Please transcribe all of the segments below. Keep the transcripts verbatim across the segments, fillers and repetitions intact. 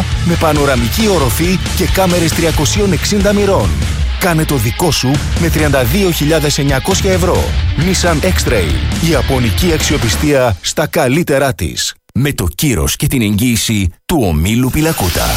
με πανοραμική οροφή και κάμερες τριακόσιων εξήντα μοιρών. Κάνε το δικό σου με τριάντα δύο χιλιάδες εννιακόσια ευρώ. Nissan X-Trail. Η ιαπωνική αξιοπιστία στα καλύτερά της. Με το κύρος και την εγγύηση του ομίλου Πιλακούτα.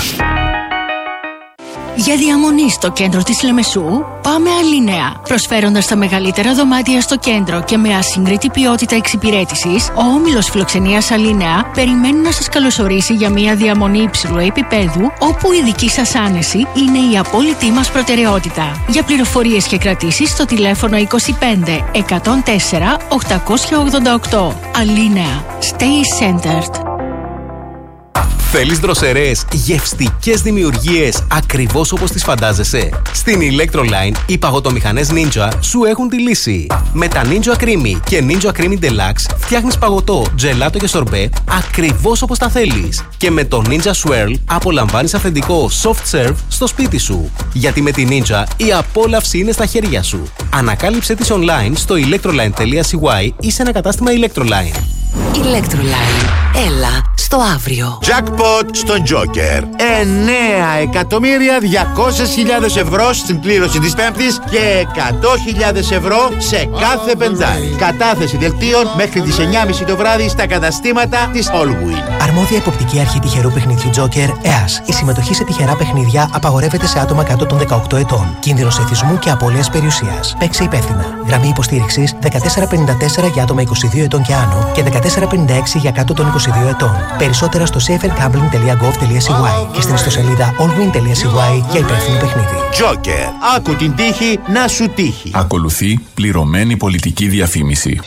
Για διαμονή στο κέντρο της Λεμεσού, πάμε Αλίνεα. Προσφέροντας τα μεγαλύτερα δωμάτια στο κέντρο και με ασύγκριτη ποιότητα εξυπηρέτησης, ο όμιλος φιλοξενίας Αλίνεα περιμένει να σας καλωσορίσει για μια διαμονή υψηλού επίπεδου, όπου η δική σας άνεση είναι η απόλυτη μας προτεραιότητα. Για πληροφορίες και κρατήσεις στο τηλέφωνο είκοσι πέντε εκατόν τέσσερα οκτακόσια ογδόντα οκτώ. Αλίνεα. Stay centered. Θέλεις δροσερές, γευστικές δημιουργίες ακριβώς όπως τις φαντάζεσαι? Στην Electroline οι παγωτομηχανές Ninja σου έχουν τη λύση. Με τα Ninja Creamy και Ninja Creamy Deluxe φτιάχνεις παγωτό, τζελάτο και σορμπέ ακριβώς όπως τα θέλεις. Και με το Ninja Swirl απολαμβάνεις αυθεντικό soft serve στο σπίτι σου. Γιατί με τη Ninja η απόλαυση είναι στα χέρια σου. Ανακάλυψε τις online στο electroline τελεία c y ή σε ένα κατάστημα Electroline. Electroline. Έλα στο αύριο. Jackpot στον Joker. εννέα εκατομμύρια διακόσιες χιλιάδες ευρώ στην κλήρωση της Πέμπτης και εκατό χιλιάδες ευρώ σε κάθε πεντάρι. Κατάθεση δελτίων μέχρι τις εννιά και μισή το βράδυ στα καταστήματα της Allwin. Αρμόδια υποπτική αρχή τυχερού παιχνιδιού Joker, ΕΑΣ. Η συμμετοχή σε τυχερά παιχνίδια απαγορεύεται σε άτομα κάτω των δεκαοκτώ ετών. Κίνδυνος εθισμού και απώλειας περιουσίας. Παίξε υπεύθυνα. Γραμμή υποστήριξης δεκατέσσερα πενήντα τέσσερα για άτομα είκοσι δύο ετών και άνω και δεκατέσσερα πενήντα έξι για κάτω των είκοσι δύο ετών. Περισσότερα στο safergambling τελεία gov τελεία c y και στην ιστοσελίδα allwin τελεία c y για υπεύθυνο παιχνίδι. Joker. Άκου την τύχη να σου τύχει. Ακολουθεί πληρωμένη πολιτική διαφήμιση.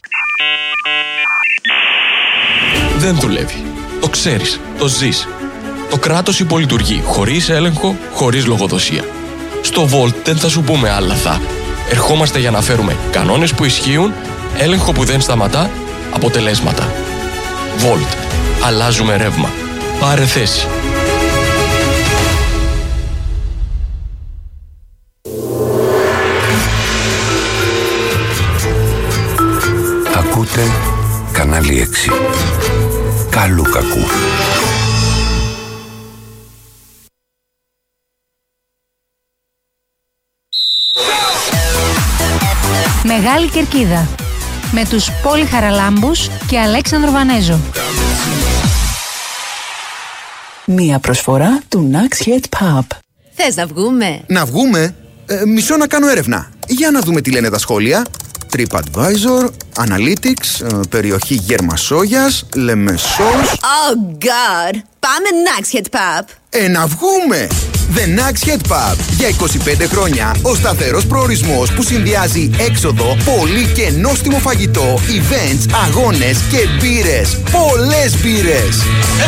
Δεν δουλεύει. Το ξέρεις. Το ζεις. Το κράτος υπολειτουργεί χωρίς έλεγχο, χωρίς λογοδοσία. Στο Volt δεν θα σου πούμε άλλα θα. Ερχόμαστε για να φέρουμε κανόνες που ισχύουν, έλεγχο που δεν σταματά, αποτελέσματα. Volt. Αλλάζουμε ρεύμα. Πάρε θέση. Ακούτε κανάλι έξι. Καλού κακού. Μεγάλη Κερκίδα με τους Πόλη Χαραλάμπους και Αλέξανδρο Βανέζο. Μία προσφορά του Nax Head Pub. Θες να βγούμε? Να βγούμε? Ε, μισό να κάνω έρευνα. Για να δούμε τι λένε τα σχόλια. TripAdvisor, Analytics, ε, περιοχή Γερμασόγιας, Λεμεσός. Oh God! Πάμε Nax Head Pub. Ε, να βγούμε! The Nax Head Pub. Για είκοσι πέντε χρόνια ο σταθερός προορισμός που συνδυάζει έξοδο, πολύ και νόστιμο φαγητό, events, αγώνες και μπύρες. Πολλές μπύρες!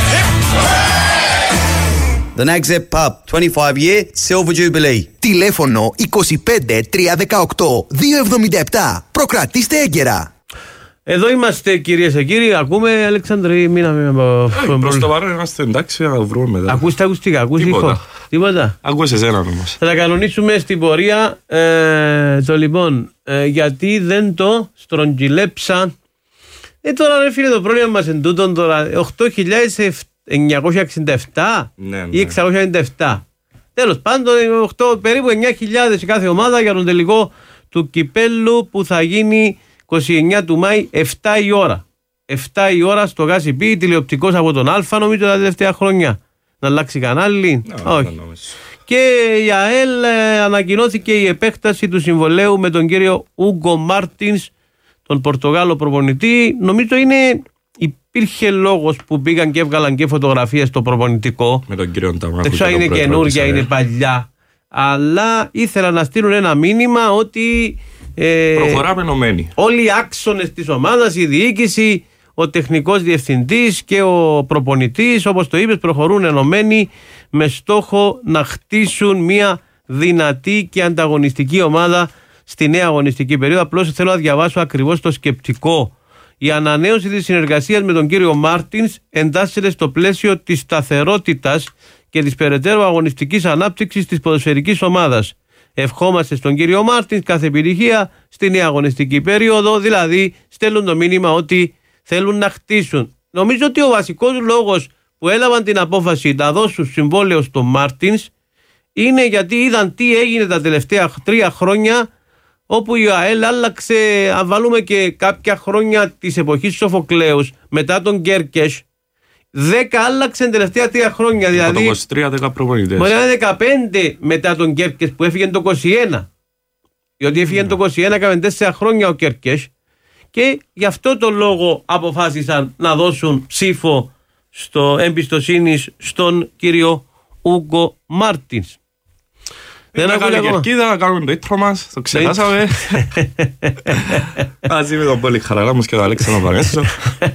The Nax Head Pub, twenty-five year Silver Jubilee. Τηλέφωνο είκοσι πέντε τριακόσια δεκαοκτώ διακόσια εβδομήντα επτά. Προκρατήστε έγκαιρα. Εδώ είμαστε, κυρίες και κύριοι. Ακούμε, Αλεξάνδρη, μείναμε από. Προς το παρόν είμαστε εντάξει, να βρούμε μετά. Ακούς τα ακουστικά, ακούς ήχο. Τίποτα. Ακούς εσένα όμως. Θα τα κανονίσουμε στην πορεία. Ε, το λοιπόν, ε, γιατί δεν το στρογγυλέψα. Ε, τώρα ρε φίλε, το πρόβλημα μας εν τούτον τώρα. οκτώ χιλιάδες εννιακόσια εξήντα επτά ναι, ναι. ή εξακόσια ενενήντα επτά. Τέλος πάντων, οκτώ, περίπου εννιά χιλιάδες σε κάθε ομάδα για τον τελικό του κυπέλου που θα γίνει είκοσι εννιά του Μάη, επτά η ώρα. επτά η ώρα στο Γάσιπι, τηλεοπτικός από τον Α, νομίζω τα τελευταία χρόνια. Να αλλάξει κανάλι. No, όχι. No, no. Και η ΑΕΛ ε, ανακοινώθηκε η επέκταση του συμβολέου με τον κύριο Ούγκο Μάρτινς, τον Πορτογάλο προπονητή. Νομίζω είναι. Υπήρχε λόγος που πήγαν και έβγαλαν και φωτογραφίες στο προπονητικό. Με τον κύριο Ταμάκου. Δεν ξέρω αν είναι καινούργια, είναι παλιά. Αλλά ήθελαν να στείλουν ένα μήνυμα ότι. Ε, προχωράμε ενωμένοι. Όλοι οι άξονες της ομάδας, η διοίκηση, ο τεχνικός διευθυντής και ο προπονητής, όπως το είπες, προχωρούν ενωμένοι με στόχο να χτίσουν μια δυνατή και ανταγωνιστική ομάδα στη νέα αγωνιστική περίοδο. Απλώς θέλω να διαβάσω ακριβώς το σκεπτικό. Η ανανέωση της συνεργασίας με τον κύριο Μάρτινς εντάσσεται στο πλαίσιο της σταθερότητας και της περαιτέρω αγωνιστικής ανάπτυξης της ποδοσφαιρικής ομάδας. Ευχόμαστε στον κύριο Μάρτινς κάθε επιτυχία στη νέα αγωνιστική περίοδο, δηλαδή στέλνουν το μήνυμα ότι θέλουν να χτίσουν. Νομίζω ότι ο βασικός λόγος που έλαβαν την απόφαση να δώσουν συμβόλαιο στο Μάρτινς είναι γιατί είδαν τι έγινε τα τελευταία τρία χρόνια, όπου η ΑΕΛ άλλαξε, αν βάλουμε και κάποια χρόνια της εποχής Σοφοκλέους μετά τον Γκέρκες, δέκα άλλαξε τελευταία τρία χρόνια. Δηλαδή, από το είκοσι τρία δέκα προπονητές. Μπορεί να είναι δεκαπέντε μετά τον Γκέρκες που έφυγε το είκοσι ένα. Διότι έφυγε mm. το είκοσι ένα, έκαμε τέσσερα χρόνια ο Γκέρκες. Και γι' αυτό το λόγο αποφάσισαν να δώσουν ψήφο στο εμπιστοσύνης στον κύριο Ούγκο Μάρτινς. Δεν έχουμε κερκίδα, να κάνουμε το ήτρο μας, το ξεχάσαμε. Μαζί με τον Πόλη Χαραλάμπους και τον Αλέξανδρο Πανέσο.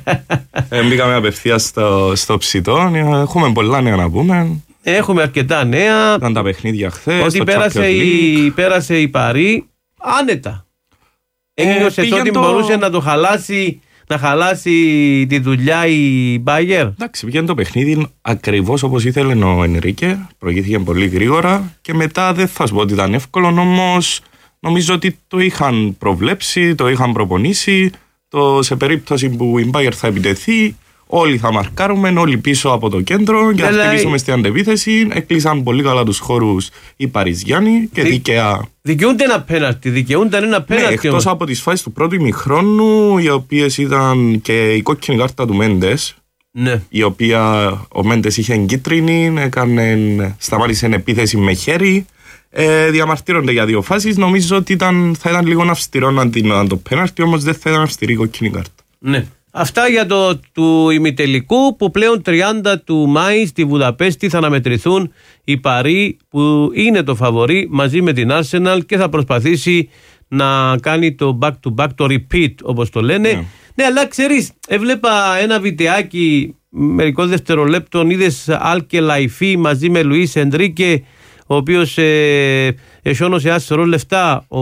Μπήκαμε απευθείας στο, στο ψητό, έχουμε πολλά νέα να πούμε. Έχουμε αρκετά νέα. Ήταν τα παιχνίδια χθες. Ότι πέρασε η, πέρασε η Παρί άνετα. Ένιωσε ε, ότι το... μπορούσε να το χαλάσει, να χαλάσει τη δουλειά η Μπάγερ. Εντάξει, πήγαινε το παιχνίδι ακριβώς όπως ήθελε ο Ενρίκε. Προηγήθηκε πολύ γρήγορα και μετά δεν θα σου πω ότι ήταν εύκολο, όμως νομίζω ότι το είχαν προβλέψει, το είχαν προπονήσει. Το, σε περίπτωση που η Μπάγερ θα επιτεθεί, όλοι θα μαρκάρουμε, όλοι πίσω από το κέντρο και θα δηλαδή... χτυπήσουμε στην αντεπίθεση. Έκλεισαν πολύ καλά τους χώρους οι Παριζιάνοι και Δι... δικαία. Δικαιούνται ένα πέναλτι, δικαιούνται ένα πέναλτι. Ναι, εκτός από τις φάσεις του πρώτου ημιχρόνου, οι οποίες ήταν και η κόκκινη κάρτα του Μέντες, ναι. η οποία ο Μέντες είχε εγκίτρινη, έκανε, σταμάτησε επίθεση με χέρι. Ε, διαμαρτύρονται για δύο φάσεις. Νομίζω ότι ήταν, θα ήταν λίγο αυστηρό να την το πέναλτι, όμως δεν θα ήταν αυστηρή η κόκκινη κάρτα. Ναι. Αυτά για το του ημιτελικού, που πλέον τριάντα του Μάη στη Βουδαπέστη θα αναμετρηθούν η Παρί, που είναι το φαβορί, μαζί με την Arsenal και θα προσπαθήσει να κάνει το back to back, το repeat όπως το λένε. Yeah. Ναι, αλλά ξέρεις, έβλεπα ένα βιντεάκι μερικών δευτερολέπτων, είδες Άλκε Λαϊφή μαζί με Λουίς Ενρίκε, ο οποίος ε, εσώνωσε άσσερο λεφτά, ο,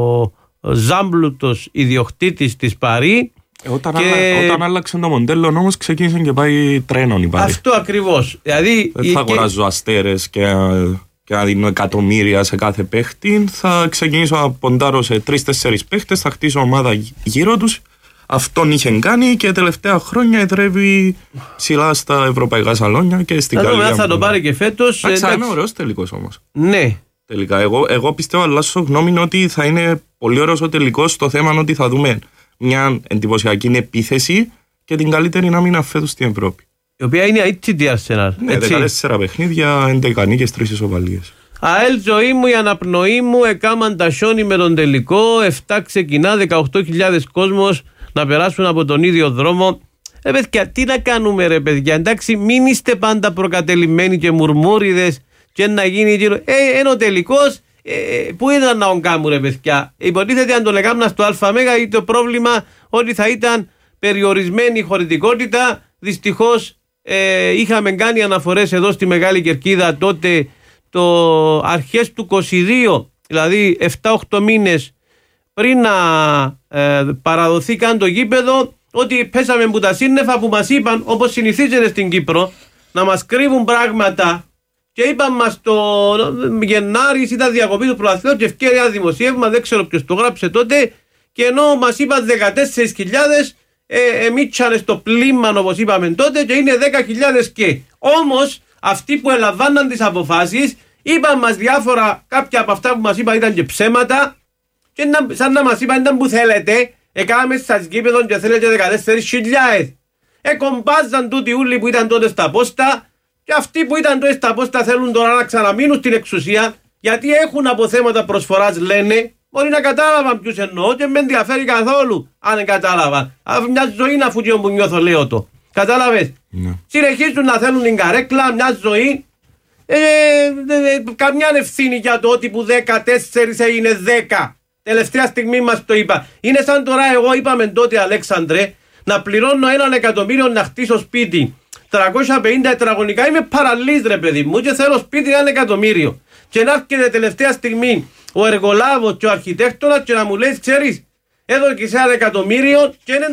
ο Ζάμπλουτος ιδιοκτήτης της Παρί. Όταν, και... άλλα, όταν άλλαξε το μοντέλο όμως ξεκίνησε και πάει τρένον η Παρί. Αυτό ακριβώς. Δηλαδή, δεν θα αγοράζω και... αστέρες και, και να δίνω εκατομμύρια σε κάθε παίχτη. Θα ξεκινήσω να ποντάρω σε τρεις-τέσσερις παίχτες, θα χτίσω ομάδα γύρω τους. Αυτόν είχε κάνει και τελευταία χρόνια εδρεύει ψηλά στα ευρωπαϊκά σαλόνια και στην Γαλλία. Θα το πάρει και φέτος. Εντάξει, είναι ωραίος τελικός όμως. Ναι. Τελικά, εγώ, εγώ πιστεύω, αλλάσω γνώμη, ότι θα είναι πολύ ωραίος ο τελικός, στο θέμα ότι θα δούμε μια εντυπωσιακή επίθεση και την καλύτερη άμυνα φέτος στην Ευρώπη. Η οποία είναι έτσι τη Arsenal. Ναι, δεκατέσσερα παιχνίδια, έντεκα νίκες, τρεις ισοπαλίες. ΑΕΛ, ζωή μου, η αναπνοή μου, εκάμαν τα σιόνι με τον τελικό. εφτά ξεκινά, δεκαοκτώ χιλιάδες κόσμος να περάσουν από τον ίδιο δρόμο. Ε, παιδιά, τι να κάνουμε, ρε παιδιά. Εντάξει, μην είστε πάντα προκατελημένοι και μουρμούριδες και να γίνει γύρω. Ε, είναι ο τελικός. Ε, πού ήταν να τον κάνουν, ρε παιδιά. Υποτίθεται αν τον έκαναν στο ΑΜ, ή το πρόβλημα ότι θα ήταν περιορισμένη η χωρητικότητα. Δυστυχώς ε, είχαμε κάνει αναφορές εδώ στη Μεγάλη Κερκίδα τότε το αρχές του είκοσι δύο, δηλαδή εφτά οκτώ μήνες πριν να ε, παραδοθεί καν το γήπεδο, ότι πέσαμε που τα σύννεφα που μας είπαν, όπως συνηθίζεται στην Κύπρο, να μας κρύβουν πράγματα. Και είπαν μας το Γενάρη ήταν διακοπή του πρωταθλήματος και ευκαιρία ένα δημοσίευμα, δεν ξέρω ποιος το γράψε τότε, και ενώ μας είπαν δεκατέσσερις χιλιάδες, ε, εμίτσανε στο πλήμμα όπως είπαμε τότε και είναι δέκα χιλιάδες και. Όμως αυτοί που ελαμβάναν τις αποφάσεις είπαν μας διάφορα, κάποια από αυτά που μας είπαν ήταν και ψέματα, και να, σαν να μας είπαν ήταν που θέλετε, έκαναμε σας γήπεδον και θέλετε δεκατέσσερις χιλιάδες. Εκομπάζαν τούτοι ούλοι που ήταν τότε στα πόστα. Και αυτοί που ήταν τότε στα πόστα θέλουν τώρα να ξαναμείνουν στην εξουσία, γιατί έχουν αποθέματα προσφοράς, λένε. Μπορεί να κατάλαβαν ποιους εννοώ και με ενδιαφέρει καθόλου αν δεν κατάλαβαν. Μια ζωή να φούγει που νιώθω, λέω το. Κατάλαβες. Ναι. Συνεχίζουν να θέλουν την καρέκλα, μια ζωή. Ε, ε, ε, καμιά ευθύνη για το ότι που δεκατέσσερις έγινε δέκα. Τελευταία στιγμή μας το είπα. Είναι σαν τώρα εγώ είπαμε τότε, Αλέξανδρε, να πληρώνω έναν εκατομμύριο να χτίσω σπίτι. τριακόσια πενήντα τετραγωνικά, είμαι παραλύς, ρε παιδί μου, και θέλω σπίτι ένα εκατομμύριο. Και να έρχεται τελευταία στιγμή ο εργολάβος και ο αρχιτέκτονας και να μου λέει, ξέρεις, εδώ και σε ένα εκατομμύριο και είναι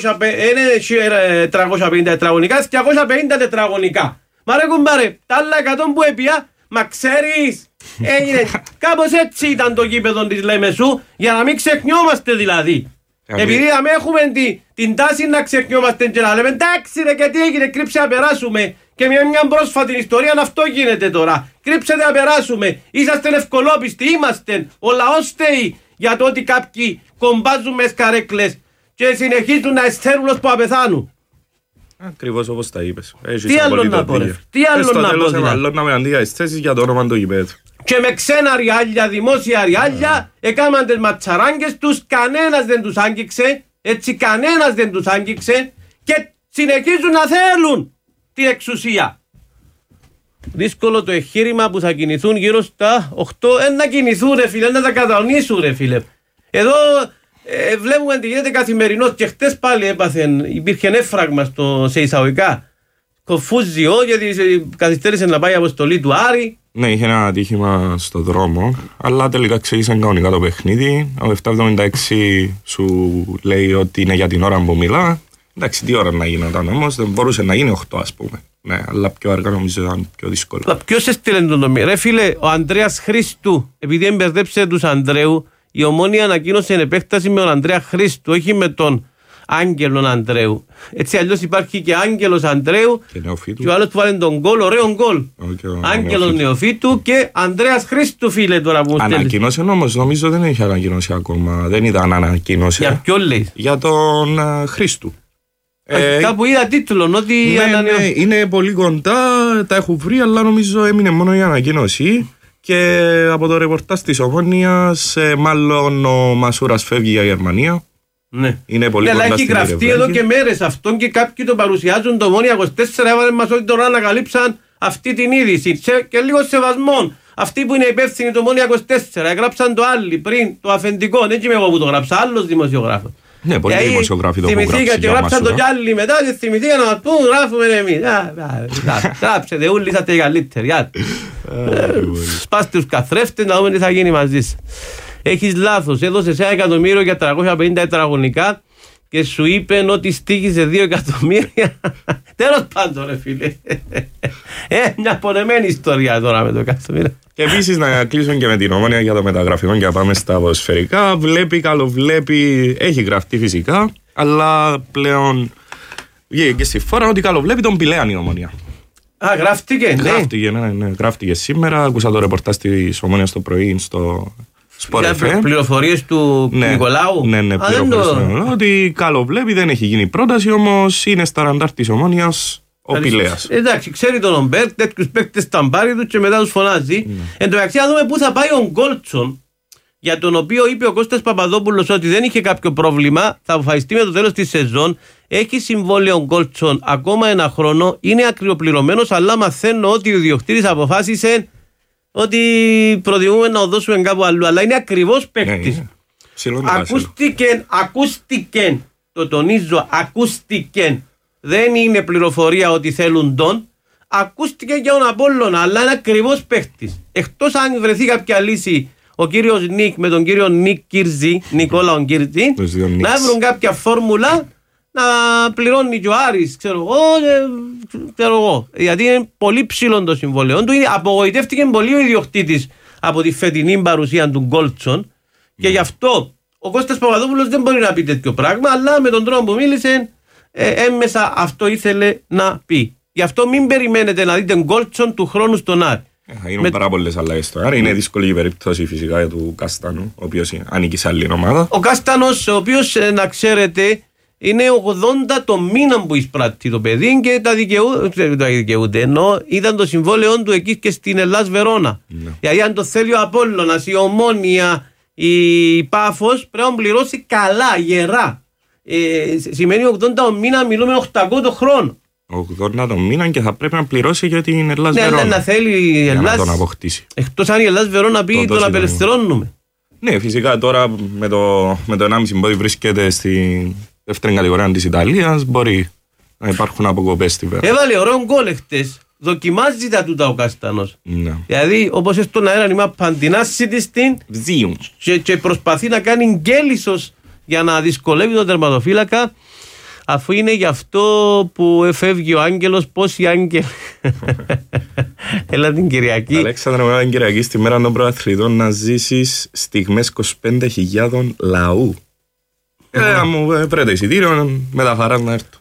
τριακόσια πενήντα τετραγωνικά, διακόσια πενήντα τετραγωνικά. Μα ρε κουμπάρε, τα άλλα εκατό που έπια, μα ξέρεις, έγινε, κάπως έτσι ήταν το γήπεδο της Λέμεσου, για να μην ξεχνιόμαστε δηλαδή. Επειδή αμέ έχουμε την, την τάση να ξεχνιόμαστε και να λέμε εντάξει ρε και τι έγινε, κρύψε να περάσουμε. Και μια, μια πρόσφατη ιστορία αυτό γίνεται τώρα. Κρύψετε να περάσουμε. Είσαστε ευκολόπιστοι, είμαστε. Ο λαός στέει για το ότι κάποιοι κομπάζουν με σκαρέκλες και συνεχίζουν να εσθέρουν ως που απεθάνουν. Ακριβώς όπως τα είπες. Τι άλλο να πω ρε. Τι άλλο να πω δηλαδή. Αλλώναμε αντί τις θέσεις για το όνομα του γηπέδου. Και με ξένα ριάλια, δημόσια ριάλια, έκαναν τις ματσαράνγκες τους, κανένας δεν τους άγγιξε, έτσι κανένας δεν τους άγγιξε και συνεχίζουν να θέλουν την εξουσία. Δύσκολο το εγχείρημα που θα κινηθούν γύρω στα οκτώ, ε, να κινηθούν ρε φίλε, να τα κατανοήσουν ρε φίλε. Εδώ ε, βλέπουμε τι γίνεται καθημερινώς και χτες πάλι έπαθεν, υπήρχε έφραγμα στο, σε εισαγωγικά, κοφούζιο γιατί καθυστέρησε να πάει η αποστολή του Άρη. Ναι, είχε ένα ατύχημα στο δρόμο, αλλά τελικά ξεκίνησαν κανονικά το παιχνίδι. Ο επτακόσια εβδομήντα έξι σου λέει ότι είναι για την ώρα που μιλά. Εντάξει, τι ώρα να γινόταν όμως, δεν μπορούσε να γίνει οκτώ ας πούμε. Ναι, αλλά πιο αργά νομίζω ήταν πιο δύσκολο. Αλλά ποιος έστειλε τον νομί. Ρε φίλε, ο Ανδρέας Χρήστου, επειδή εμπερδέψε τους Ανδρέου, η Ομόνια ανακοίνωσε επέκταση με τον Ανδρέα Χρήστου, όχι με τον Άγγελον Ανδρέου. Έτσι αλλιώς υπάρχει και Άγγελος Ανδρέου και, και ο άλλος που βάλει τον γκολ, ωραίο γκολ. Άγγελος Νεοφύτου και Ανδρέας Χρήστου, φίλε τώρα που μου στέλνεις. Ανακοίνωσε όμως, νομίζω δεν έχει ανακοίνωση ακόμα. Δεν ήταν ανακοίνωση. Για ποιον λέει? Για τον uh, Χρήστου. Ε, κάπου είδα τίτλο ότι ναι, ανανεώ... ναι, είναι πολύ κοντά, τα έχουν βρει, αλλά νομίζω έμεινε μόνο η ανακοίνωση. Και από το ρεπορτάζ της Ομόνιας, μάλλον ο Μασούρας φεύγει για Γερμανία. Ναι. Είναι πολύ ναι, κοντά. Αλλά έχει γραφτεί εδώ και μέρες αυτόν και κάποιοι το παρουσιάζουν. Το Ομόνια είκοσι τέσσερα έβαλε μας ότι τώρα ανακαλύψαν αυτή την είδηση. Και λίγο σεβασμόν. Αυτοί που είναι υπεύθυνοι το Ομόνια είκοσι τέσσερα έγραψαν το άλλοι πριν, το αφεντικό. Δεν είμαι εγώ που το γράψα, άλλος δημοσιογράφος. Ναι, πολλοί δημοσιογράφοι το έχουν γράψει. Θυμηθήκα και γράψαν το κι άλλοι μετά και θυμηθήκα να μας πούν, γράφουμε εμείς. Γράψετε, όλοι είσαστε οι καλύτεροι. Σπάστε τους καθρέφτες να δούμε τι θα γίνει μαζί σας. Έχεις λάθος, έδωσε ένα εκατομμύριο για τριακόσια πενήντα τετραγωνικά και σου είπε ότι στοίχιζε δύο εκατομμύρια. Τέλος πάντων ρε φίλε. Ε, μια πονεμένη ιστορία τώρα με το εκατομμύριο. Και επίσης να κλείσουμε και με την Ομόνια για το μεταγραφικό και να πάμε στα ποδοσφαιρικά. Βλέπει, καλοβλέπει, έχει γραφτεί φυσικά, αλλά πλέον βγήκε και στη φόρα ότι καλοβλέπει τον Πηλέαν η Ομόνια. Α, γράφτηκε, ναι. Γράφτηκε, ναι, ναι, γράφτηκε σήμερα. Άκουσα το ρεπορτάζ της Ομόνιας το πρωί στο Sport εφ εμ. Πληροφορίες του ναι, Νικολάου. Ναι, ναι, πληροφορίες του Νικολάου. Ότι καλοβλέπει, δεν έχει γίνει πρόταση, όμως είναι στα ραντάρ της Ομόνιας ο Πηλέας. Εντάξει, ξέρει τον Ομπέρ, τέτοιους παίκτες τα μπάρει του και μετά τους φωνάζει. Mm. Εν τω μεταξύ, να δούμε πού θα πάει ο Γκόλτσον, για τον οποίο είπε ο Κώστας Παπαδόπουλος ότι δεν είχε κάποιο πρόβλημα, θα αποφασιστεί με το τέλος της σεζόν. Έχει συμβόλαιο ο Γκόλτσον ακόμα ένα χρόνο, είναι ακριοπληρωμένος, αλλά μαθαίνω ότι ο ιδιοκτήτης αποφάσισε ότι προτιμούμε να το δώσουμε κάπου αλλού. Αλλά είναι ακριβώς παίκτης. Yeah, yeah. Ακούστηκε, ακούστηκε, το τονίζω, ακούστηκε. Δεν είναι πληροφορία ότι θέλουν τον. Ακούστηκε για τον Απόλλωνα, αλλά είναι ακριβώς παίχτης. Εκτός αν βρεθεί κάποια λύση ο κύριος Νίκ με τον κύριο Νίκ Κίρζη, Νικόλαο Κίρζη, να βρουν κάποια φόρμουλα να πληρώνει και ο Άρης, ξέρω εγώ, ξέρω εγώ. Γιατί είναι πολύ ψηλό το συμβόλαιο του. Απογοητεύτηκε πολύ ο ιδιοκτήτης από τη φετινή παρουσία του Γκόλτσον και γι' αυτό ο Κώστας Παπαδόπουλος δεν μπορεί να πει τέτοιο πράγμα, αλλά με τον τρόπο που μίλησε, Ε, έμμεσα αυτό ήθελε να πει. Γι' αυτό μην περιμένετε να δείτε Γκόλτσον του χρόνου στον Άρη. Θα γίνουν με... πάρα πολλές αλλαγές στο Άρη. Είναι δύσκολη η περίπτωση φυσικά για του Καστάνου, ο οποίος ανήκει σε άλλη ομάδα. Ο Καστάνος, ο οποίος να ξέρετε είναι ογδόντα το μήνα που εισπράττει το παιδί και τα δικαιούται. Τα δικαιούται ενώ ήταν το συμβόλαιο του εκεί και στην Ελλάς Βερόνα. Ναι. Γιατί αν το θέλει ο Απόλλωνας, η Ομόνια, η Πάφος πρέπει να πληρώσει καλά, γερά. Ε, σημαίνει ογδόντα το μήνα, μιλούμε οκτακόσια το χρόνο. ογδόντα το μήνα και θα πρέπει να πληρώσει για την Ελλάς ναι, Βερόνα. Ναι, να θέλει η Ελλάς. Για να τον αποκτήσει. Εκτός αν η Ελλάς Βερόνα πει το τον απελευθερώνουμε. Ναι, φυσικά τώρα με το, με το ενάμιση που βρίσκεται στη δεύτερη κατηγορία της Ιταλίας μπορεί να υπάρχουν αποκοπές στη Βερόνα. Έβαλε ωραίο γκολ χτες. Δοκιμάζει τα τούτα ο Καστανός. Ναι. Δηλαδή όπως στον αέρα νημά παντινάσει της την και, και προσπαθεί να κάνει γκέλισσος για να δυσκολεύει τον τερματοφύλακα, αφού είναι γι' αυτό που εφεύγει ο Άγγελος. Πόσοι άγγελοι. Έλα την Κυριακή. Αλέξανδρα, με την Κυριακή στη μέρα των προαθλητών να ζήσεις στιγμές είκοσι πέντε χιλιάδων λαού. Ε, αν μου βρείτε εισιτήριο, με τα χαρά να έρθω.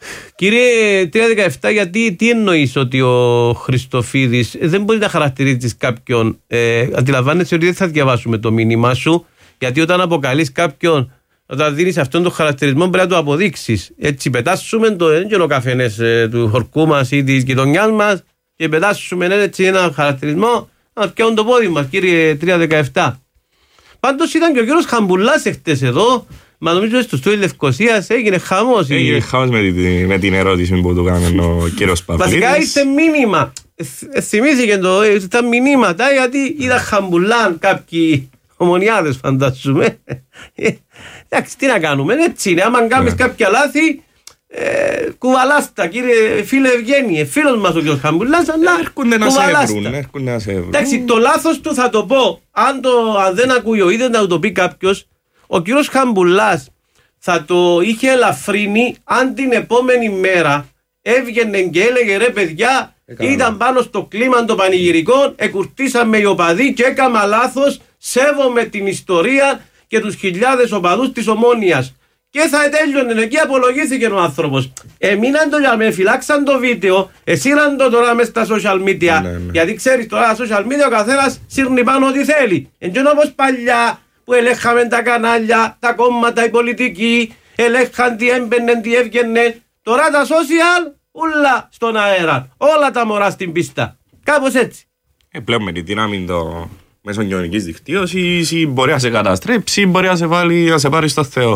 Κύριε τρία δεκαεπτά, γιατί τι εννοείς ότι ο Χριστοφίδης δεν μπορεί να χαρακτηρίζει κάποιον? Ε, αντιλαμβάνεσαι ότι δεν θα διαβάσουμε το μήνυμά σου, γιατί όταν αποκαλείς κάποιον, όταν δίνεις αυτόν τον χαρακτηρισμό, πρέπει να το αποδείξεις. Έτσι, πετάσουμε το έντονο καφενές ε, του χορκού μας ή της γειτονιάς μας και πετάσουμε έτσι ένα χαρακτηρισμό να πιάνουν το πόδι μας, κύριε τρία δεκαεπτά. Πάντως ήταν και ο κύριος Χαμπουλάς εχθές εδώ. Μα νομίζω ότι στο στούδιο Λευκωσίας έγινε χαμός. Έγινε χαμός με την, με την ερώτηση που του έκανε ο κύριος Παυλίδης. Βασικά ήρθε μήνυμα. Ε, θυμήθηκε το, ήταν μηνύματα γιατί είδα Χαμπουλάν κάποιοι ομονιάδες φαντάζομαι. Εντάξει, τι να κάνουμε, έτσι είναι. Άμα κάνεις κάποια λάθη, ε, κουβαλάστα κύριε φίλε Ευγένιε. Φίλος μας ο κύριος Χαμπουλάς, αλλά έρχονται να σε βρουν, έρχονται να σε βρουν. Εντάξει, το λάθος του θα το πω. Αν, το, αν δεν ακούει ο ίδιος να το πει κάποιος, ο κύριος Χαμπουλάς θα το είχε ελαφρύνει αν την επόμενη μέρα έβγαινε και έλεγε ρε παιδιά, Έκανα. ήταν πάνω στο κλίμα των πανηγυρικών, εκουρτίσαμε οι οπαδοί και έκανα λάθος, σέβομαι την ιστορία και τους χιλιάδες οπαδούς της Ομόνοιας. Και θα τέλειωνε εκεί, απολογήθηκε ο άνθρωπος. Εμείναν το για με, φυλάξαν το βίντεο, εσύραν το τώρα μέσα στα social media. Ναι, ναι. Γιατί ξέρεις τώρα στα social media ο καθένας σύρνει πάνω ό,τι θέλει. Εντός όπως παλιά, που ελέγχαμε τα κανάλια, τα κόμματα, οι πολιτικοί, ελέγχαν τι έμπαινε, τι έβγαινε. Τώρα τα social, όλα στον αέρα. Όλα τα μωρά στην πίστα. Κάπως έτσι. Ε, πλέον με τη δύναμη το μέσω κοινωνικής δικτύωσης μπορεί να σε καταστρέψει, μπορεί να σε, βάλει, να σε πάρει στο Θεό.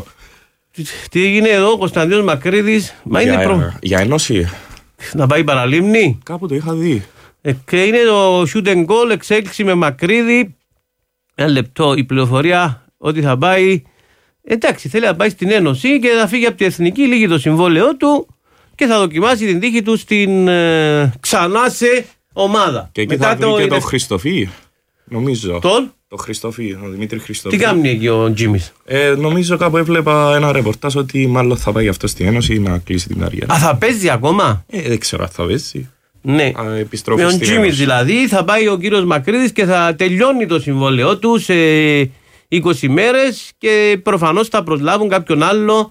Τι έγινε εδώ, ο Κωνσταντίνος Μακρύδης. Μα για, είναι προ... για ενώση. Να πάει παραλίμνη. Κάπου το είχα δει. Ε, και είναι το shoot and goal, εξέλιξη με Μακρύδη. Ένα λεπτό, η πληροφορία ότι θα πάει. Εντάξει, θέλει να πάει στην Ένωση και θα φύγει από την Εθνική, λύγει το συμβόλαιό του και θα δοκιμάσει την τύχη του στην ε, ξανά σε ομάδα. Και εκεί μετά θα βρει το και είναι... το Χριστοφί, νομίζω. Τον? Το Χριστοφί, ο Δημήτρη Χριστοφί. Τι κάνει εκεί ο Τζίμις? Ε, νομίζω κάπου έβλεπα ένα ρεπορτάζ ότι μάλλον θα πάει αυτό στην Ένωση να κλείσει την καριέρα. Α, θα παίζει ακόμα? Ε, δεν ξέρω αν θα παίζει. Ναι, με τον Τζίμις δηλαδή θα πάει ο κύριος Μακρύδης και θα τελειώνει το συμβόλαιό του σε είκοσι μέρες και προφανώς θα προσλάβουν κάποιον άλλο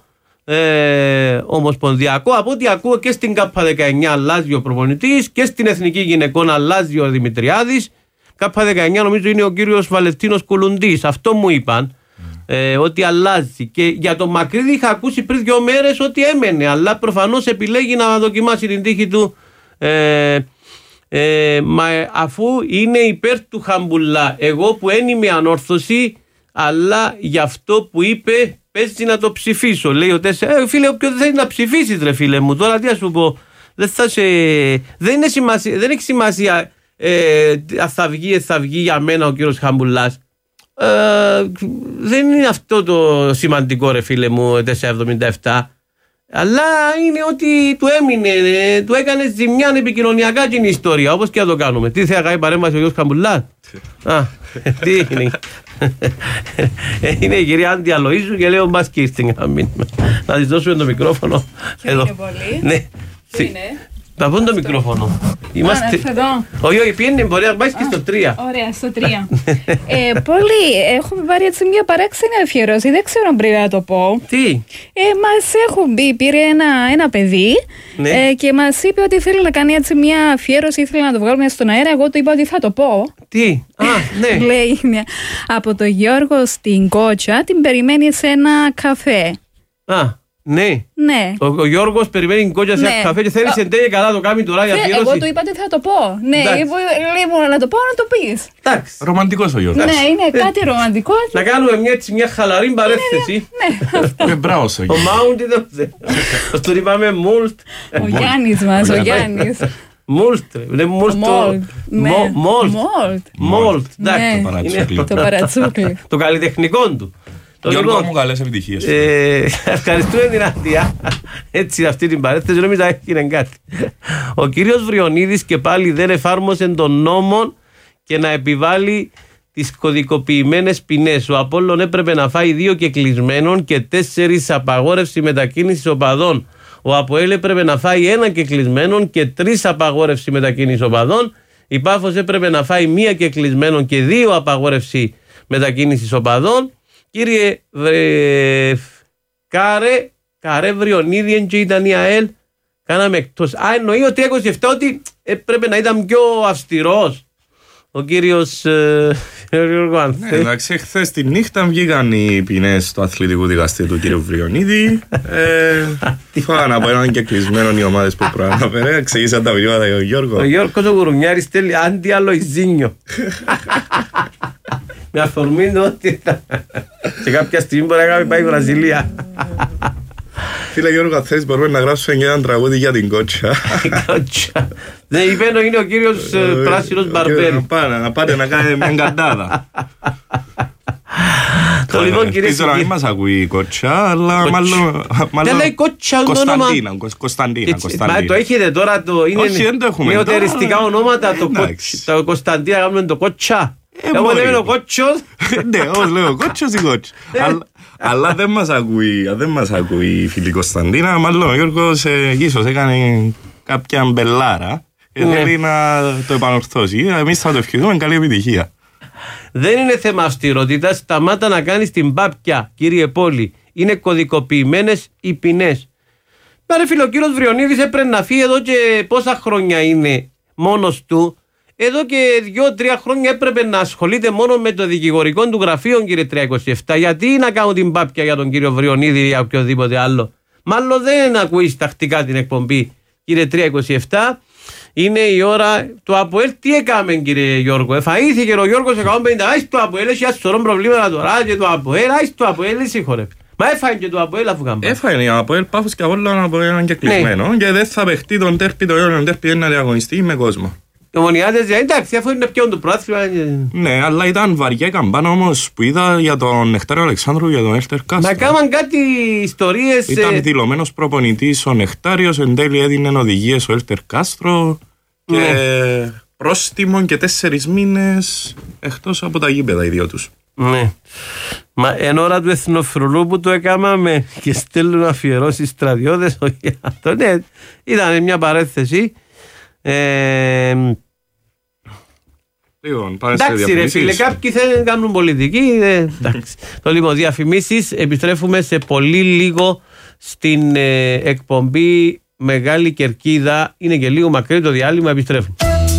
ε, ομοσπονδιακό. Από ό,τι ακούω και στην ΚΑΠΑ δεκαεννιά αλλάζει ο προπονητής και στην Εθνική Γυναικών αλλάζει ο Δημητριάδης. ΚΑΠΑ δεκαεννιά νομίζω είναι ο κύριος Βαλεστίνος Κουλουντής. Αυτό μου είπαν. Mm. Ε, ότι αλλάζει. Και για τον Μακρύδη είχα ακούσει πριν δύο μέρες ότι έμενε, αλλά προφανώς επιλέγει να δοκιμάσει την τύχη του. Ε, ε, μα αφού είναι υπέρ του Χαμπουλά, εγώ που δεν είμαι ανόρθωση, αλλά για αυτό που είπε παίζει να το ψηφίσω. Λέει ο τέσσερα, ε, φίλε, όποιο δεν θέλει να ψηφίσει, ρε φίλε μου, τώρα τι να σου πω, δεν, θα σε, δεν, είναι σημασία, δεν έχει σημασία ε, θα βγει, θα βγει για μένα ο κύριος Χαμπουλάς. Ε, δεν είναι αυτό το σημαντικό, ρε φίλε μου, τετρακόσια εβδομήντα επτά. Αλλά είναι ότι του έμεινε, του έκανε ζημιά επικοινωνιακά την ιστορία, όπως και να το κάνουμε. Τι θα κάνει παρέμβαση ο κύριος Χαμπουλάς? Α, τι είναι? Είναι η κυρία Άντι Αλοΐζου και λέω μπας και ήρθε να της δώσουμε το μικρόφωνο. Εδώ. Πολύ. Ναι. Τι είναι? Θα πούν το μικρόφωνο. Είμαστε... εδώ. Όχι, όχι, πιένει, μπορεί να πάει και στο τρία. Ωραία, στο τρία. ε, πολύ, έχουμε πάρει έτσι μια παράξενη αφιέρωση, δεν ξέρω αν πρέπει να το πω. Τι? Ε, μας έχουν πει, πήρε ένα, ένα παιδί ναι. ε, και μας είπε ότι θέλει να κάνει έτσι μια αφιέρωση, ήθελε να το βγάλουμε στον αέρα, εγώ του είπα ότι θα το πω. Τι? Α, ναι. Λέει από το Γιώργο στην Κότσα, την περιμένει σε ένα καφέ. Α. Ναι. ναι. Ο, ο Γιώργος περιμένει την κότσα σε ναι. καφέ και θέλει σε τέλεια καλά το κάνει τώρα για αφιέρωση. Εγώ του είπα ότι θα το πω. Ναι, λίγο να το πω, να το πεις. Εντάξει. Ρομαντικός ο Γιώργος. Ναι, είναι κάτι ρομαντικό. Να κάνουμε μια, έτσι, μια χαλαρή παρέθεση. Ναι, αυτό. Ε, μπράβο ο Γιώργος. Ο Μάουντ δεν το είπαμε Μούλτ. Ο Γιάννης μας, ο Γιάννης. Μούλτ. Μόλτ. Μόλτ. Το παρατσούκλι. Το καλλιτεχνικό του. Γιώργο μου, καλές επιτυχίες. Ε, ευχαριστούμε την Αρτία. Έτσι αυτή την παρέθεση νομίζω έγινε κάτι. Ο κύριος Βριονίδης και πάλι δεν εφάρμοσε τον νόμο και να επιβάλλει τις κωδικοποιημένες ποινές. Ο Απόλλων έπρεπε να φάει δύο κεκλεισμένων και τέσσερις απαγόρευση μετακίνησης οπαδών. Ο Αποέλ έπρεπε να φάει ένα κεκλεισμένων και τρεις απαγόρευση μετακίνησης οπαδών. Η Πάφος έπρεπε να φάει μία κεκλεισμένων και δύο απαγόρευση μετακίνησης οπαδών. Κύριε Βρε... Κάρε, Καρέ Βριονίδη και ήταν η ΑΕΛ. Κάναμε εκτός. Α, εννοεί ο τριακόσια είκοσι επτά ότι έπρεπε να ήταν πιο αυστηρός ο κύριος ε, Γιώργο Ανθέ. Ναι, εντάξει, χθες τη νύχτα βγήκαν οι ποινές του αθλητικού δικαστή του κύριου Βριονίδη. ε, Φάγαν από έναν και κλεισμένο οι ομάδες που προαναφέρε. Εξηγήσαν τα βιώματα για τον Γιώργο. Ο Γιώργος ο Γουρουνιάρης στέλνει αντιαλοϊζίνιο. Με αφορμή ότι σε κάποια στιγμή μπορεί να πάει η Βραζιλία. Φίλε Γιώργο, θες μπορούμε να γράψουμε και έναν τραγούδι για την κότσα. Δεν υπένω είναι ο κύριος Πράσινος Μπαρμπέλ. Να πάτε να κάνετε μια εγκαντάδα. Ελπίζω να μην μας ακούει η κότσα, αλλά μάλλον... Δεν λέει κότσα Κωνσταντίνα, Κωνσταντίνα. Μα το έχετε τώρα, όχι δεν το έχουμε. Είναι νεοτεριστικά ονόματα, το Κωνσταντίνα κάνουμε το κότσα. Εγώ λέμε ο κότσος. Ναι, όπως λέω ο κότσος ή κότσος. Αλλά δεν μας ακούει, δεν μας ακούει η φίλη Κωνσταντίνα. Μάλλον ο Γιώργος ίσως έκανε κάποια μπελάρα. Θέλει να το επανορθώσει. Εμείς θα το ευχηθούμε, καλή επιτυχία. Δεν είναι θέμα αυστηρότητας. Σταμάτα να κάνεις την πάπια, κύριε Πόλη. Είναι κωδικοποιημένες οι ποινές. Πάρε φίλο, ο κύριος Βριονίδης έπρεπε να φύγει εδώ και πόσα χρόνια είναι μόνος του. Εδώ και δύο-τρία χρόνια έπρεπε να ασχολείται μόνο με το δικηγορικό του γραφείο, κύριε τριακόσια είκοσι επτά. Γιατί να κάνω την πάπια για τον κύριο Βριονίδη ή για οποιοδήποτε άλλο. Μάλλον δεν ακούει τακτικά την εκπομπή, κύριε τριακόσια είκοσι επτά. Είναι η ώρα του ΑΠΟΕΛ. Τι έκαμε, κύριε Γιώργο? Εφαΐθηκε ο Γιώργος εκατόν πενήντα. Άις το ΑΠΟΕΛ, έχει ασορών προβλήματα τώρα. Και το ΑΠΟΕΛ, άις το ΑΠΟΕΛ, συγχωρέ. Μα έφαγε και το ΑΠΟΕΛ αφού κάμπα. Έφαγε η ΑΠΟΕΛ, Πάφος και Απόλλωνα από έναν και κλεισμένο. Ναι. Και δεν θα παιχτεί τον τέρπι, το τον τέρπι ένα διαγωνιστή με κόσμο. Οι Ομονιάδες, εντάξει, αφού είναι πιόν το πρόθυμα. Ναι, αλλά ήταν βαριά καμπάνα όμως που είδα για τον Νεκτάριο Αλεξάνδρου, για τον Έλτερ Κάστρο. Μα κάμαν κάτι ιστορίες. Ήταν δηλωμένος προπονητής ο Νεκτάριος, εν τέλει έδινε οδηγίες ο Έλτερ Κάστρο και ναι. Πρόστιμο και τέσσερις μήνες εκτός από τα γήπεδα οι δυο τους. Ναι. Μα εν ώρα του εθνοφρουρού που το έκαναμε και στέλνουν αφιερώσεις στρατιώτες, αυτό ναι, ήταν μια παρέθεση. Ε, λοιπόν, εντάξει ρε φίλε, κάποιοι θέλουν να κάνουν πολιτική. ε, εντάξει. Το λοιπόν, διαφημίσεις. Επιστρέφουμε σε πολύ λίγο στην ε, εκπομπή Μεγάλη Κερκίδα. Είναι και λίγο μακρύ το διάλειμμα. Επιστρέφουμε.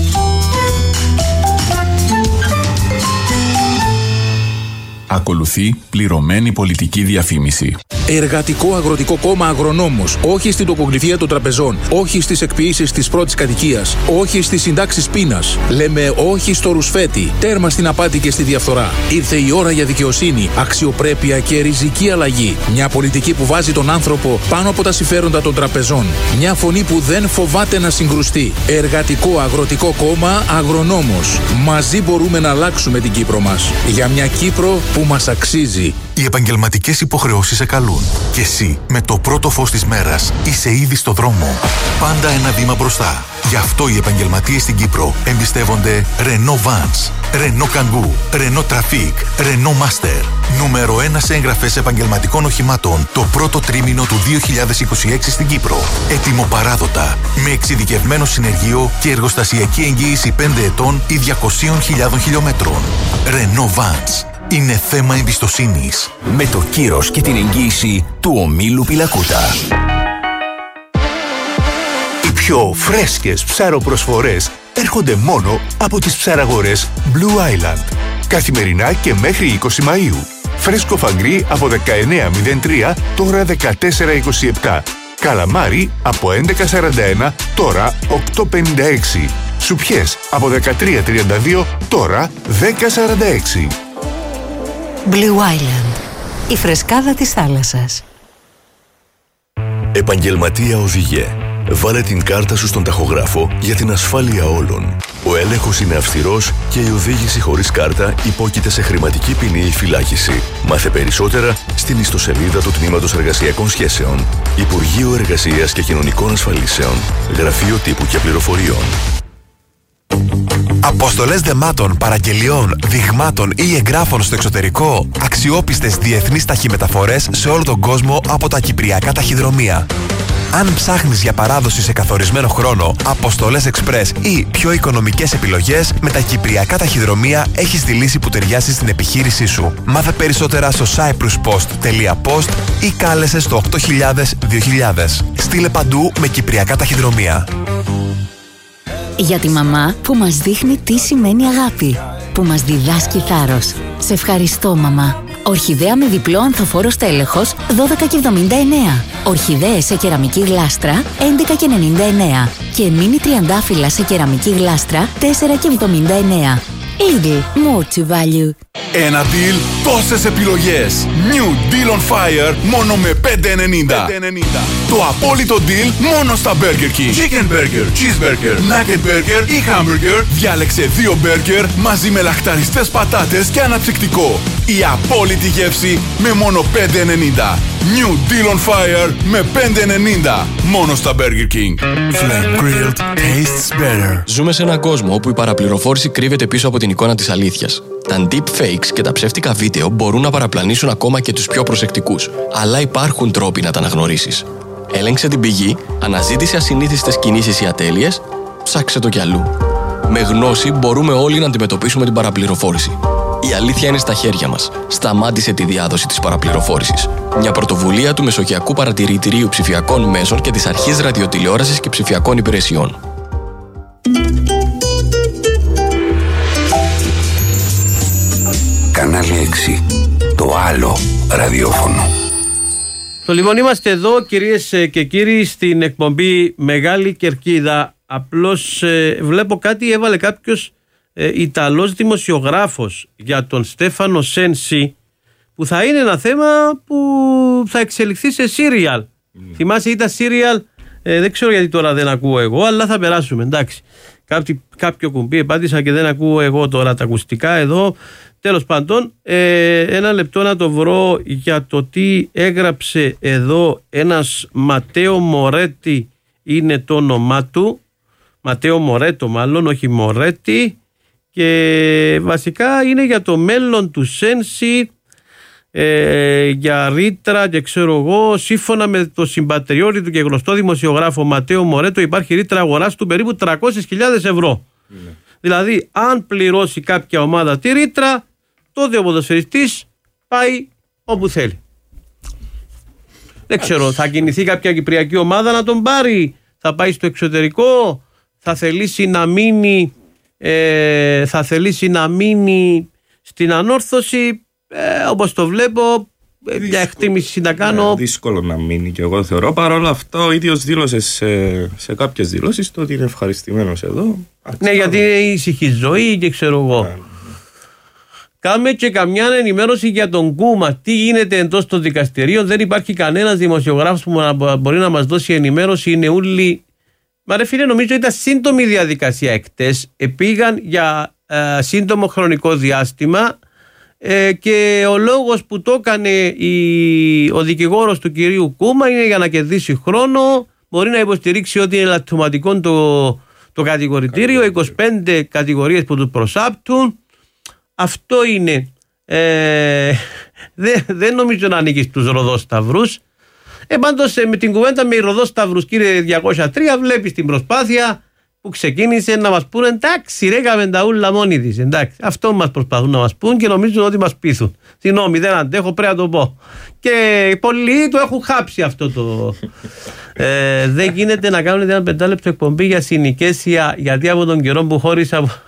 Ακολουθεί πληρωμένη πολιτική διαφήμιση. Εργατικό Αγροτικό Κόμμα Αγρονόμος. Όχι στην τοκογλυφία των τραπεζών. Όχι στις εκποιήσεις της πρώτης κατοικίας. Όχι στις συντάξεις πείνας. Λέμε όχι στο ρουσφέτη. Τέρμα στην απάτη και στη διαφθορά. Ήρθε η ώρα για δικαιοσύνη, αξιοπρέπεια και ριζική αλλαγή. Μια πολιτική που βάζει τον άνθρωπο πάνω από τα συμφέροντα των τραπεζών. Μια φωνή που δεν φοβάται να συγκρουστεί. Εργατικό Αγροτικό Κόμμα Αγρονόμος. Μαζί μπορούμε να αλλάξουμε την Κύπρο μας. Για μια Κύπρο που μας αξίζει. Οι επαγγελματικές υποχρεώσεις σε καλούν. Και εσύ, με το πρώτο φως της μέρας, είσαι ήδη στο δρόμο. Πάντα ένα βήμα μπροστά. Γι' αυτό οι επαγγελματίες στην Κύπρο εμπιστεύονται Renault Vans, Renault Kangoo, Renault Trafic, Renault Master. Νούμερο ένα σε εγγραφές επαγγελματικών οχημάτων το πρώτο τρίμηνο του δύο χιλιάδες είκοσι έξι στην Κύπρο. Έτοιμο παράδοτα, με εξειδικευμένο συνεργείο και εργοστασιακή εγγύηση πέντε ετών ή διακόσιες χιλιάδες χιλιόμετρων. Renault Vans. Είναι θέμα εμπιστοσύνης. Με το κύρος και την εγγύηση του ομίλου Πιλακούτα. Οι πιο φρέσκες ψαροπροσφορές έρχονται μόνο από τις ψαραγορές Blue Island. Καθημερινά και μέχρι είκοσι Μαΐου. Φρέσκο φαγκρί από δεκαεννέα μηδέν τρία, τώρα δεκατέσσερα είκοσι επτά. Καλαμάρι από έντεκα σαράντα ένα, τώρα οκτώ πενήντα έξι. Σουπιές από δεκατρία τριάντα δύο, τώρα δέκα σαράντα έξι. Blue Island. Η φρεσκάδα της θάλασσας. Επαγγελματία οδηγέ. Βάλε την κάρτα σου στον ταχογράφο για την ασφάλεια όλων. Ο έλεγχος είναι αυστηρός και η οδήγηση χωρίς κάρτα υπόκειται σε χρηματική ποινή ή φυλάκιση. Μάθε περισσότερα στην ιστοσελίδα του Τμήματος Εργασιακών Σχέσεων. Υπουργείο Εργασίας και Κοινωνικών Ασφαλίσεων. Γραφείο Τύπου και Πληροφοριών. Αποστολές δεμάτων, παραγγελιών, δειγμάτων ή εγγράφων στο εξωτερικό. Αξιόπιστες διεθνείς ταχυμεταφορές σε όλο τον κόσμο από τα κυπριακά ταχυδρομεία. Αν ψάχνεις για παράδοση σε καθορισμένο χρόνο, αποστολές εξπρές ή πιο οικονομικές επιλογές, με τα κυπριακά ταχυδρομεία έχεις τη λύση που ταιριάζει στην επιχείρησή σου. Μάθε περισσότερα στο cyprus post τελεία post ή κάλεσε στο οκτώ χιλιάδες δύο χιλιάδες. Στείλε παντού με κυπριακά ταχυδρομεία. Για τη μαμά που μας δείχνει τι σημαίνει αγάπη, που μας διδάσκει θάρρος. Σε ευχαριστώ, μαμά. Ορχιδέα με διπλό ανθοφόρο στέλεχος δώδεκα και εβδομήντα εννέα. Ορχιδέες σε κεραμική γλάστρα έντεκα και ενενήντα εννέα. Και μίνι τριαντάφυλλα σε κεραμική γλάστρα τέσσερα και εβδομήντα εννέα. Lidl, more to value. Ένα deal, τόσες επιλογές. New Deal on Fire, μόνο με πέντε ενενήντα. Το απόλυτο deal μόνο στα Burger King. Chicken Burger, Cheeseburger, Nugget Burger ή Hamburger. Διάλεξε δύο burger μαζί με λαχταριστές πατάτες και αναψυκτικό. Η απόλυτη γεύση με μόνο πέντε ενενήντα. New Deal on Fire με πέντε ενενήντα. Μόνο στα Burger King. Flame grilled tastes better. Ζούμε σε έναν κόσμο όπου η παραπληροφόρηση κρύβεται πίσω από την εικόνα της αλήθειας. Τα deepfakes και τα ψεύτικα βίντεο μπορούν να παραπλανήσουν ακόμα και τους πιο προσεκτικούς. Αλλά υπάρχουν τρόποι να τα αναγνωρίσεις. Έλεγξε την πηγή, αναζήτησε ασυνήθιστες κινήσεις ή ατέλειες, ψάξε το κι αλλού. Με γνώση μπορούμε όλοι να αντιμετωπίσουμε την παραπληροφόρηση. Η αλήθεια είναι στα χέρια μας. Σταμάτησε τη διάδοση της παραπληροφόρησης. Μια πρωτοβουλία του Μεσογειακού Παρατηρητηρίου Ψηφιακών Μέσων και της Αρχής Ραδιοτηλεόρασης και Ψηφιακών Υπηρεσιών. Κανάλι έξι. Το άλλο ραδιόφωνο. Το λοιπόν είμαστε εδώ, κυρίες και κύριοι, στην εκπομπή Μεγάλη Κερκίδα. Απλώς ε, βλέπω κάτι, έβαλε κάποιος ε, Ιταλός δημοσιογράφος για τον Στέφανο Σένση, που θα είναι ένα θέμα που θα εξελιχθεί σε σύριαλ. Mm. Θυμάσαι, ήταν σύριαλ, ε, δεν ξέρω γιατί τώρα δεν ακούω εγώ, αλλά θα περάσουμε, εντάξει. Κάποιο, κάποιο κουμπί επάντησα και δεν ακούω εγώ τώρα τα ακουστικά εδώ. Τέλος πάντων, ε, ένα λεπτό να το βρω για το τι έγραψε εδώ ένας Ματέο Μορέτη, είναι το όνομά του. Ματέο Μορέτο μάλλον, όχι Μορέτη. Και βασικά είναι για το μέλλον του Σένση, ε, για ρήτρα και ξέρω εγώ, σύμφωνα με το συμπατριώτη του και γνωστό δημοσιογράφο Ματέο Μορέτο, υπάρχει ρήτρα αγοράς του περίπου τριακόσιες χιλιάδες ευρώ. Mm. Δηλαδή, αν πληρώσει κάποια ομάδα τη ρήτρα, τότε ο ποδοσφαιριστής πάει όπου θέλει. Δεν ξέρω, θα κινηθεί κάποια κυπριακή ομάδα να τον πάρει, θα πάει στο εξωτερικό, θα θελήσει να μείνει, ε, θα θελήσει να μείνει στην ανόρθωση, ε, όπως το βλέπω, δύσκολο, μια εκτίμηση να κάνω. Ναι, δύσκολο να μείνει και εγώ θεωρώ. Παρ' όλα αυτά, ο ίδιος δήλωσε σε, σε κάποιες δηλώσεις το ότι είναι ευχαριστημένος εδώ. Ναι, γιατί είναι ήσυχη ζωή και ξέρω εγώ. Ναι. Κάμε και καμιά ενημέρωση για τον Κούμα. Τι γίνεται εντός των δικαστηρίων. Δεν υπάρχει κανένας δημοσιογράφος που μπορεί να μας δώσει ενημέρωση. Είναι όλοι. Μα ρε φίλε, νομίζω ήταν σύντομη διαδικασία εκτές. Επήγαν για ε, σύντομο χρονικό διάστημα ε, και ο λόγος που το έκανε η, ο δικηγόρος του κυρίου Κούμα είναι για να κερδίσει χρόνο. Μπορεί να υποστηρίξει ότι είναι λαττωματικό το, το κατηγορητήριο, είκοσι πέντε κατηγορίες που του προσάπτουν. Αυτό είναι. Ε, δεν, δεν νομίζω να ανήκει στους Ροδόσταυρους. Ε, πάντως με την κουβέντα με οι Ροδόσταυρους, κύριε διακόσια τρία, βλέπεις την προσπάθεια που ξεκίνησε να μας πούνε εντάξει, ρε, έκαμε τα ούλα μόνοι της. Εντάξει, αυτό μας προσπαθούν να μας πούν και νομίζουν ότι μας πείθουν. Συγγνώμη, δεν αντέχω, πρέπει να το πω. Και πολλοί το έχουν χάψει αυτό το. ε, δεν γίνεται να κάνετε ένα πεντάλεπτο εκπομπή για συνοικέσια, γιατί από τον καιρό που χώρισα.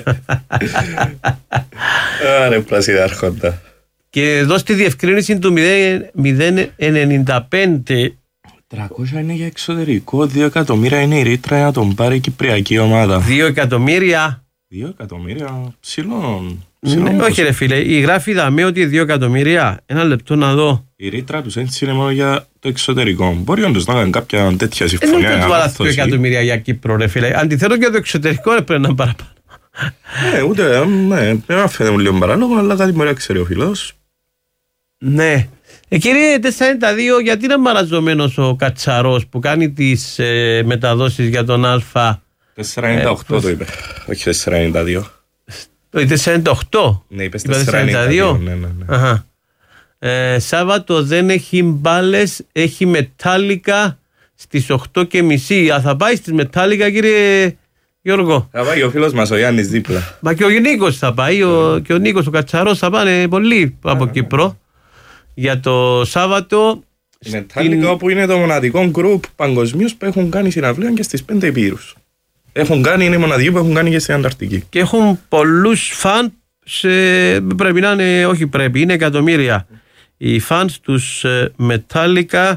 Άρε, πλασιδάρχοντα. Και εδώ στη διευκρίνηση του μηδέν ενενήντα πέντε. τριακόσια είναι για εξωτερικό, δύο εκατομμύρια είναι η ρήτρα να τον πάρει η κυπριακή ομάδα. δύο εκατομμύρια. δύο εκατομμύρια, ψηλών. Ναι, όχι ρε φίλε, η γράφει δαμέ ότι δύο εκατομμύρια. Ένα λεπτό να δω. Η ρήτρα του Σέντσι είναι μόνο για το εξωτερικό. Μπορεί όντως να κάνει κάποια τέτοια συμφωνία. Δεν είναι ότι δύο εκατομμύρια για Κύπρο, ρε φίλε. Αντιθέτω για το εξωτερικό ρε, πρέπει να παραπάνω. Ναι, ούτε. Ναι, δεν φαίνεται μου λίγο παράλογο, αλλά κάτι μπορεί να ξέρει ο φίλος. Ναι. Ε, κύριε τετρακόσια ενενήντα δύο, γιατί είναι μαραζωμένος ο Κατσαρός που κάνει τις ε, μεταδόσεις για τον Α. τετρακόσια ενενήντα οκτώ ε, το είπε, όχι τετρακόσια ενενήντα δύο. Το τετρακόσια ενενήντα οκτώ. Ναι, είπες τετρακόσια ενενήντα δύο. Ναι, ναι, ναι. Αχα. Ε, Σάββατο δεν έχει μπάλες, έχει μετάλλικα στις οκτώ και μισή. Α, θα πάει στις Μετάλλικα, κύριε Γιώργο. Θα πάει ο φίλος μας ο Γιάννης δίπλα. Μα και ο Νίκος θα πάει, ο, και ο Νίκος ο Κατσαρός θα πάνε πολλοί από Κύπρο για το Σάββατο. Η Μετάλλικα όπου είναι το μοναδικό γκρουπ παγκοσμίως που έχουν κάνει συναυλία και στις πέντε υπήρους. Έχουν κάνει, είναι οι μοναδικοί που έχουν κάνει και στην Ανταρκτική. Και έχουν πολλούς φαν, σε, πρέπει να είναι, όχι πρέπει, είναι εκατομμύρια. Οι φανς τους Μετάλλικα.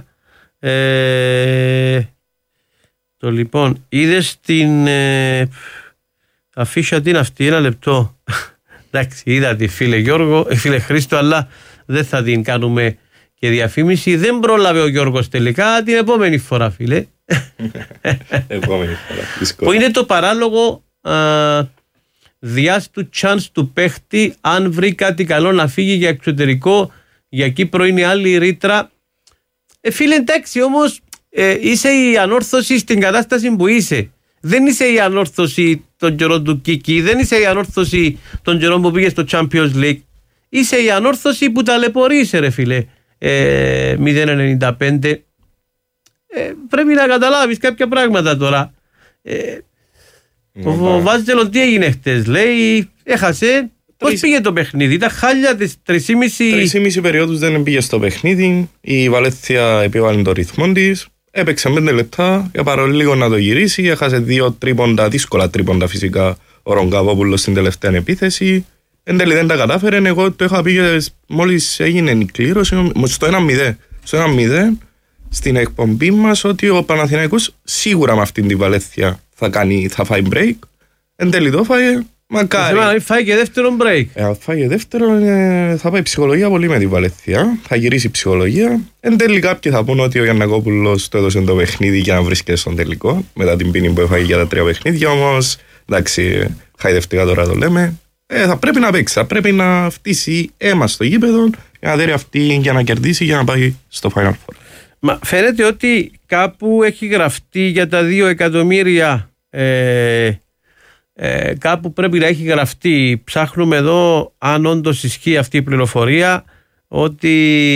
Ε, το λοιπόν, είδες την ε, αφίσα την αυτή, ένα λεπτό. Εντάξει, είδα τη φίλε Γιώργο, φίλε Χρήστο, αλλά δεν θα την κάνουμε και διαφήμιση. Δεν πρόλαβε ο Γιώργος τελικά, την επόμενη φορά, φίλε. Επόμενη φορά. Που είναι το παράλογο α, διάς του chance του παίχτη, αν βρει κάτι καλό να φύγει για εξωτερικό, για Κύπρο είναι άλλη ρήτρα. Ε, φίλε, εντάξει, όμως ε, είσαι η ανόρθωση στην κατάσταση που είσαι. Δεν είσαι η ανόρθωση των καιρών του Κίκη, δεν είσαι η ανόρθωση των καιρών που πήγε στο Champions League. Είσαι η ανόρθωση που ταλαιπωρείσαι, ρε φίλε. Ε, μηδέν ενενήντα πέντε. Ε, πρέπει να καταλάβεις κάποια πράγματα τώρα. Ε, ο ο Βάζελον τι έγινε χτες, λέει, έχασε. Πώς πήγε το παιχνίδι, ήταν χάλια τις τρεις και μισή. Τρεις και μισή περιόδους δεν πήγε στο παιχνίδι. Η Βαλένθια επιβάλλει το ρυθμό της. Έπαιξε πέντε λεπτά, για λίγο να το γυρίσει. Έχασε δύο τρίποντα, δύσκολα τρίποντα φυσικά, ο Ρογκαβόπουλος στην τελευταία επίθεση. Εν τέλει δεν τα κατάφερε. Εγώ το είχα πει μόλις έγινε η κλήρωση στο ένα μηδέν. Στο ένα μηδέν στην εκπομπή μας ότι ο Παναθηναϊκός σίγουρα με αυτήν την Βαλένθια θα, κάνει, θα φάει break. Εν τέλει το φάει. Μακάρι. Αν φάει και δεύτερο break. Ε, αν φάει και δεύτερο, ε, θα πάει ψυχολογία πολύ με τη Βαλένθια. Θα γυρίσει ψυχολογία. Εν τέλει, κάποιοι θα πούνε ότι ο Γιαννακόπουλος του έδωσε το παιχνίδι για να βρίσκεται στον τελικό. Μετά την πίνη που έφαγε για τα τρία παιχνίδια. Όμως, εντάξει, χαϊδευτικά τώρα το λέμε. Ε, θα πρέπει να παίξει. Θα πρέπει να φτύσει αίμα στο γήπεδο για να δέρει αυτή για να κερδίσει για να πάει στο Final Four. Μα φαίνεται ότι κάπου έχει γραφτεί για τα δύο εκατομμύρια. Ε, Ε, κάπου πρέπει να έχει γραφτεί. Ψάχνουμε εδώ αν όντως ισχύει αυτή η πληροφορία, ότι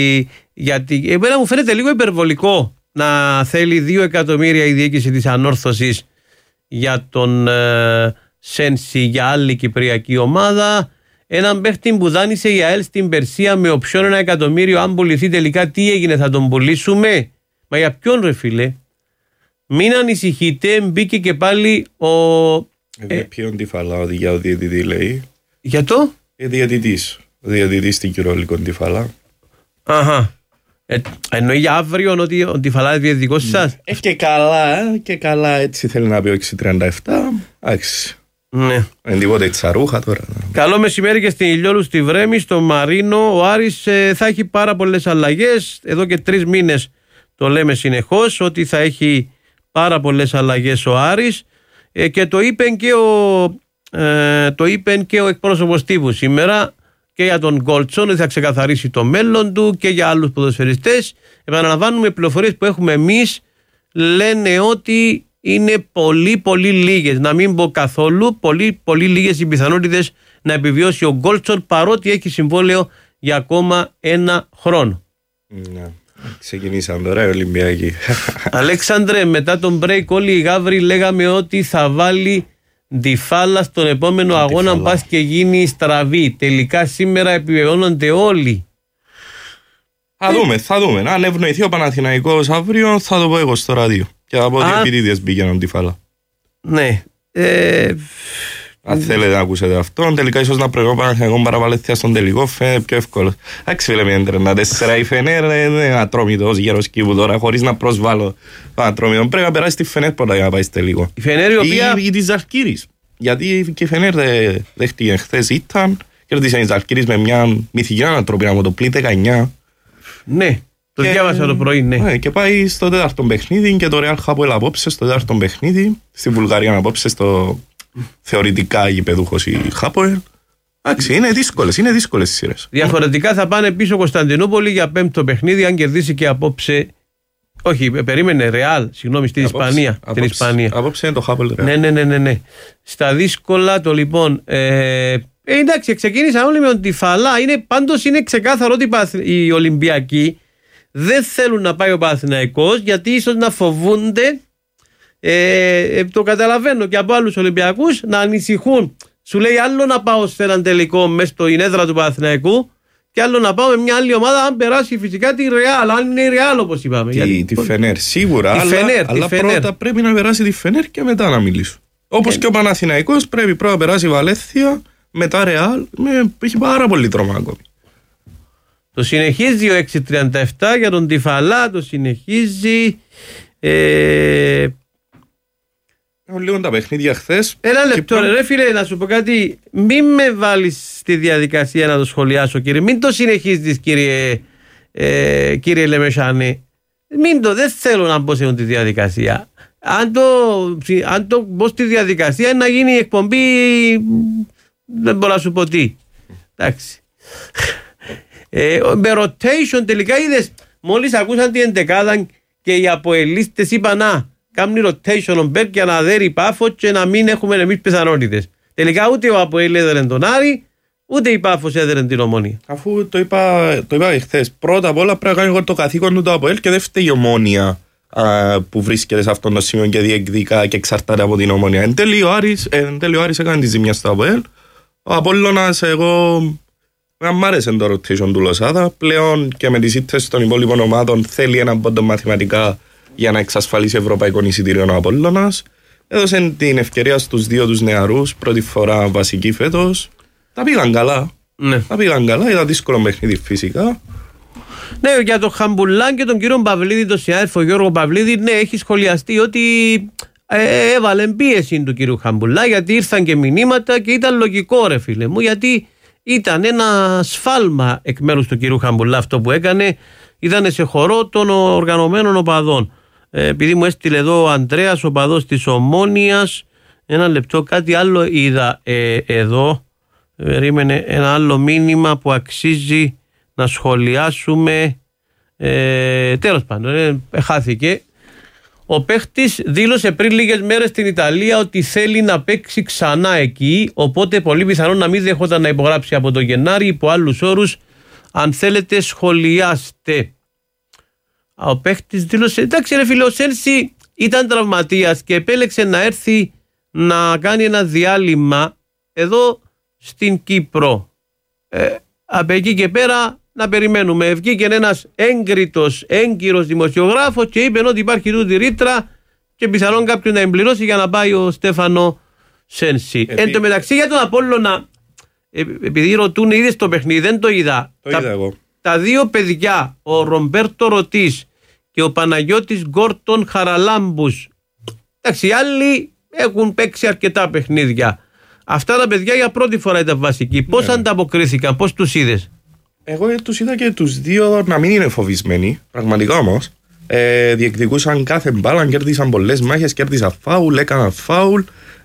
γιατί εμένα μου φαίνεται λίγο υπερβολικό να θέλει δύο εκατομμύρια η διοίκηση της ανόρθωσης για τον ε, Σένσι, για άλλη κυπριακή ομάδα. Έναν παίχτη που δάνεισε η ΑΕΛ στην Περσία με οψιόν ένα εκατομμύριο, αν πουληθεί τελικά τι έγινε, θα τον πουλήσουμε? Μα για ποιον, ρε φίλε? Μην ανησυχείτε, μπήκε και πάλι ο Ε, ποιον τη φαλά για ο διαιτητή, λέει. Για το? Ε, διαιτητής. Ο διαιτητής στην Κυρόλικο τη φαλά. Αχα. Ε, εννοεί για αύριο ότι ο Τιφαλά είναι διαιτητικός σας. Ε, και καλά, και καλά, έτσι θέλει να πει ο έξι τριάντα επτά. Εντάξει. Ναι. Είναι τίποτε τσαρούχα τώρα. Καλό μεσημέρι και στην Ηλιόλου στη Βρέμη, στο Μαρίνο. Ο Άρης ε, θα έχει πάρα πολλές αλλαγές. Εδώ και τρεις μήνες το λέμε συνεχώς ότι θα έχει πάρα πολλές αλλαγές ο Άρης. Ε, και το είπε και ο, ε, το είπε και ο εκπρόσωπος τύπου σήμερα και για τον Γκόλτσον ότι θα ξεκαθαρίσει το μέλλον του και για άλλους ποδοσφαιριστές. Επαναλαμβάνουμε, πληροφορίες που έχουμε εμείς λένε ότι είναι πολύ πολύ λίγες, να μην πω καθόλου, πολύ πολύ λίγες οι πιθανότητες να επιβιώσει ο Γκόλτσον, παρότι έχει συμβόλαιο για ακόμα ένα χρόνο. Ναι. Ξεκινήσαμε τώρα οι Ολυμπιακοί. Αλέξανδρε, μετά τον break όλοι οι γάβροι λέγαμε ότι θα βάλει Ντιφάλα στον επόμενο αγώνα, πας και γίνει στραβή. Τελικά σήμερα επιβεβαιώνονται όλοι. Θα δούμε, θα δούμε. Αν ευνοηθεί ο Παναθηναϊκός αύριο θα το πω εγώ στο ράδιο. Και θα πω ότι επίτηδες μπήκαιναν Ντιφάλα. Ναι. Ε... Αν θέλετε να ακούσετε αυτό, τελικά ίσως να πρέπει ο Παναθηναϊκός παραβαλέθεια στον τελικό, φαίνεται πιο εύκολο. Εντάξει, φίλε, μηδέν τριάντα τέσσερα η Φενέρ δεν είναι ατρόμητος γέρος κήπου τώρα, χωρίς να προσβάλλω τον ατρόμητο. Πρέπει να περάσει τη Φενέρ πρώτα για να πάει στο τελικό. Η Φενέρ η οποία... Ή, ή της Ζαλγκίρις. Γιατί και η Φενέρ δέχτηκε χθες ήταν, κέρδισε η Ζαλγκίρις με μια μυθική ανατροπή από το πλήν δεκαεννιά. Ναι. Το διάβασα το πρωί, ναι. ναι. Και πάει στο τέταρτο παιχνίδι και το Real Hapoel απόψε στο τέταρτο παιχνίδι. Στη Βουλγαρία απόψε στο θεωρητικά γηπεδούχος η Hapoel. Εντάξει, είναι δύσκολες, είναι δύσκολες οι σειρές. Διαφορετικά θα πάνε πίσω Κωνσταντινούπολη για πέμπτο παιχνίδι, αν κερδίσει και απόψε. Όχι, περίμενε Real, συγγνώμη, στην Ισπανία. Απόψε, Ισπανία. Απόψε είναι το Hapoel Real. Ναι, ναι, ναι, ναι, ναι. Στα δύσκολα το λοιπόν. Ε, ε, εντάξει, ξεκίνησαν όλοι με τον Τιφαλά. Είναι, πάντως είναι ξεκάθαρο ότι οι Ολυμπιακοί δεν θέλουν να πάει ο Παναθηναϊκός, γιατί ίσως να φοβούνται, ε, το καταλαβαίνω και από άλλους Ολυμπιακούς, να ανησυχούν. Σου λέει άλλο να πάω σε έναν τελικό μέσα στην έδρα του Παναθηναϊκού και άλλο να πάω με μια άλλη ομάδα, αν περάσει φυσικά τη Ρεάλ, αν είναι η Ρεάλ όπως είπαμε. Τη, γιατί... τη Φενέρ σίγουρα, τη αλλά, Φενέρ, αλλά τη πρώτα Φενέρ. πρέπει να περάσει τη Φενέρ και μετά να μιλήσω. Όπως ε... και ο Παναθηναϊκός πρέπει πρώτα να περάσει η Βαλένθια, μετά Ρεάλ, με... έχει πάρα πολύ τρόμα ακόμη. Το συνεχίζει ο έξι τριάντα επτά για τον Τυφαλά, το συνεχίζει. Ε... Λίγο τα παιχνίδια χθες. Ένα λεπτό, προ... ρε φίλε, να σου πω κάτι. Μην με βάλεις στη διαδικασία να το σχολιάσω, κύριε. Μην το συνεχίζεις, κύριε, ε, κύριε Λεμεσάνη. Μην το, δεν θέλω να μπω σε τη διαδικασία. Αν το, αν το μπω στη διαδικασία, να γίνει η εκπομπή. Δεν μπορώ να σου πω τι. Εντάξει. Ε, με rotation τελικά είδες, μόλις ακούσαν την εντεκάδα και οι αποελίστες είπαν να κάνουν rotation ο Μπέρ για να δέρει Πάφο και να μην έχουμε εμείς πιθανότητες. Τελικά ούτε ο Αποέλ έδερε τον Άρη, ούτε η Πάφος έδερε την Ομόνια. Αφού το είπα, το είπα χθες, πρώτα απ' όλα πρέπει να κάνει το καθήκον του το Αποέλ και δεν φταίει η Ομόνια α, που βρίσκεται σε αυτόν το σημείο και διεκδικά και εξαρτάται από την Ομόνια. Εν τέλει ο Άρης, εν τέλει ο Άρης έκανε τη ζημιά στο Αποέλ. Ο Απόλλωνας, εγώ μ' άρεσε το rotation του Λοσάδα. Πλέον και με τις ήττες των υπόλοιπων ομάδων θέλει ένα πόντο μαθηματικά για να εξασφαλίσει ευρωπαϊκό εισιτήριο ο Απόλλωνας. Έδωσε την ευκαιρία στους δύο τους νεαρούς, πρώτη φορά βασική φέτος. Τα πήγαν καλά. Ναι. Τα πήγαν καλά, ήταν δύσκολο παιχνίδι φυσικά. Ναι, για τον Χαμπουλάν και τον κύριο Παυλίδη, τον συνάδελφο Γιώργο Παυλίδη, ναι, έχει σχολιαστεί ότι ε, έβαλε πίεση του κύριου Χαμπουλά, γιατί ήρθαν και μηνύματα και ήταν λογικό, ρε φίλε μου, γιατί ήταν ένα σφάλμα εκ μέρους του κύριου Χαμπουλά αυτό που έκανε. Ήταν σε χορό των οργανωμένων οπαδών. Ε, επειδή μου έστειλε εδώ ο Ανδρέας, οπαδός της Ομόνοιας, ένα λεπτό, κάτι άλλο είδα ε, εδώ. Περίμενε, ένα άλλο μήνυμα που αξίζει να σχολιάσουμε. Ε, τέλος πάντων, ε, χάθηκε. Ο παίχτης δήλωσε πριν λίγες μέρες στην Ιταλία ότι θέλει να παίξει ξανά εκεί, οπότε πολύ πιθανόν να μην δεχόταν να υπογράψει από τον Γενάρη, υπό άλλους όρους. Αν θέλετε σχολιάστε. Ο παίχτης δήλωσε, εντάξει ρε φίλε, ο Σέλσι ήταν τραυματίας και επέλεξε να έρθει να κάνει ένα διάλειμμα εδώ στην Κύπρο. Ε, από εκεί και πέρα να περιμένουμε. Βγήκε ένας έγκριτος, έγκυρος δημοσιογράφος και είπε ότι υπάρχει τούτη ρήτρα και πιθανόν κάποιον να εμπληρώσει για να πάει ο Στέφανο Σένσι. Επί... Εν τω μεταξύ για τον Απόλλωνα, ε, επειδή ρωτούν, είδες το παιχνίδι, δεν το είδα. Το τα, είδα εγώ. Τα δύο παιδιά, ο Ρομπέρτο Ρωτής και ο Παναγιώτης Γκόρτον Χαραλάμπους, εντάξει, οι άλλοι έχουν παίξει αρκετά παιχνίδια. Αυτά τα παιδιά για πρώτη φορά ήταν βασικοί. Πώς ναι. ανταποκρίθηκαν, πώς τους είδες? Εγώ τους είδα και τους δύο να μην είναι φοβισμένοι, πραγματικά όμως. Ε, διεκδικούσαν κάθε μπάλα, κέρδισαν πολλές μάχες, κέρδισαν φάουλ, έκαναν φάουλ.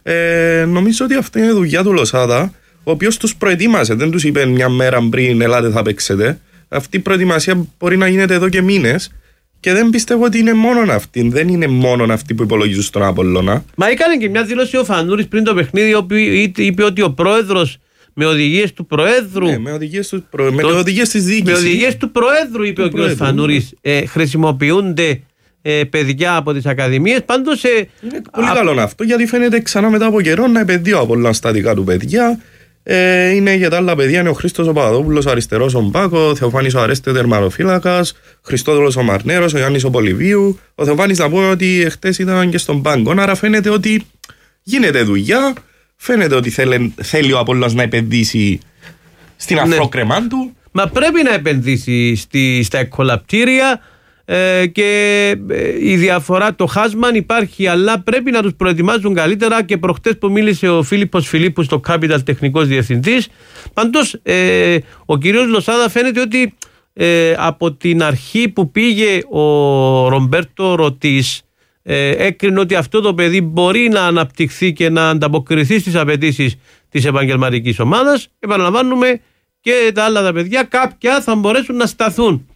Ε, νομίζω ότι αυτή είναι η δουλειά του Λοσάδα, ο οποίος τους προετοίμασε. Δεν τους είπε μια μέρα πριν, ελάτε θα παίξετε. Αυτή η προετοιμασία μπορεί να γίνεται εδώ και μήνες. Και δεν πιστεύω ότι είναι μόνο αυτή. Δεν είναι μόνο αυτοί που υπολογίζουν στον Απόλλωνα. Μα έκανε και μια δήλωση ο Φανούρης πριν το παιχνίδι, όπου είπε ότι ο πρόεδρος με οδηγίες του Προέδρου. Ναι, με οδηγίες, του προ... το... με οδηγίες της διοίκησης. Με οδηγίες του Προέδρου, είπε του ο κ. Φανούρης, ε, χρησιμοποιούνται ε, παιδιά από τις ακαδημίες. Πάντως. Ε, είναι πολύ α... καλό αυτό, γιατί φαίνεται ξανά μετά από καιρό να επενδύει ο Απόλλωνας στα δικά του παιδιά. Ε, είναι για τα άλλα παιδιά, είναι ο Χρήστος ο Παπαδόπουλος, αριστερός ο Μπάκο, ο Θεοφάνης ο Αρέστε, ο τερματοφύλακας, Χριστόδουλος ο Μαρνέρος, ο Γιάννης ο Πολυβίου. Ο Θεοφάνης να πούμε ότι χτες ήταν και στον πάγκο. Άρα φαίνεται ότι γίνεται δουλειά, φαίνεται ότι θέλει, θέλει ο Απόλλωνας να επενδύσει στην αφρόκρεμά ναι. του. Μα πρέπει να επενδύσει στη, στα εκκολαπτήρια. Ε, και ε, η διαφορά, το χάσμα υπάρχει, αλλά πρέπει να τους προετοιμάζουν καλύτερα. Και προχτές που μίλησε ο Φίλιππος Φιλίππου στο Capital, τεχνικός διευθυντής, πάντως ε, ο κύριος Λοσάδα φαίνεται ότι ε, από την αρχή που πήγε ο Ρομπέρτο Ρωτής, ε, έκρινε ότι αυτό το παιδί μπορεί να αναπτυχθεί και να ανταποκριθεί στις απαιτήσεις της επαγγελματικής ομάδας. Επαναλαμβάνουμε, και τα άλλα τα παιδιά, κάποια θα μπορέσουν να σταθούν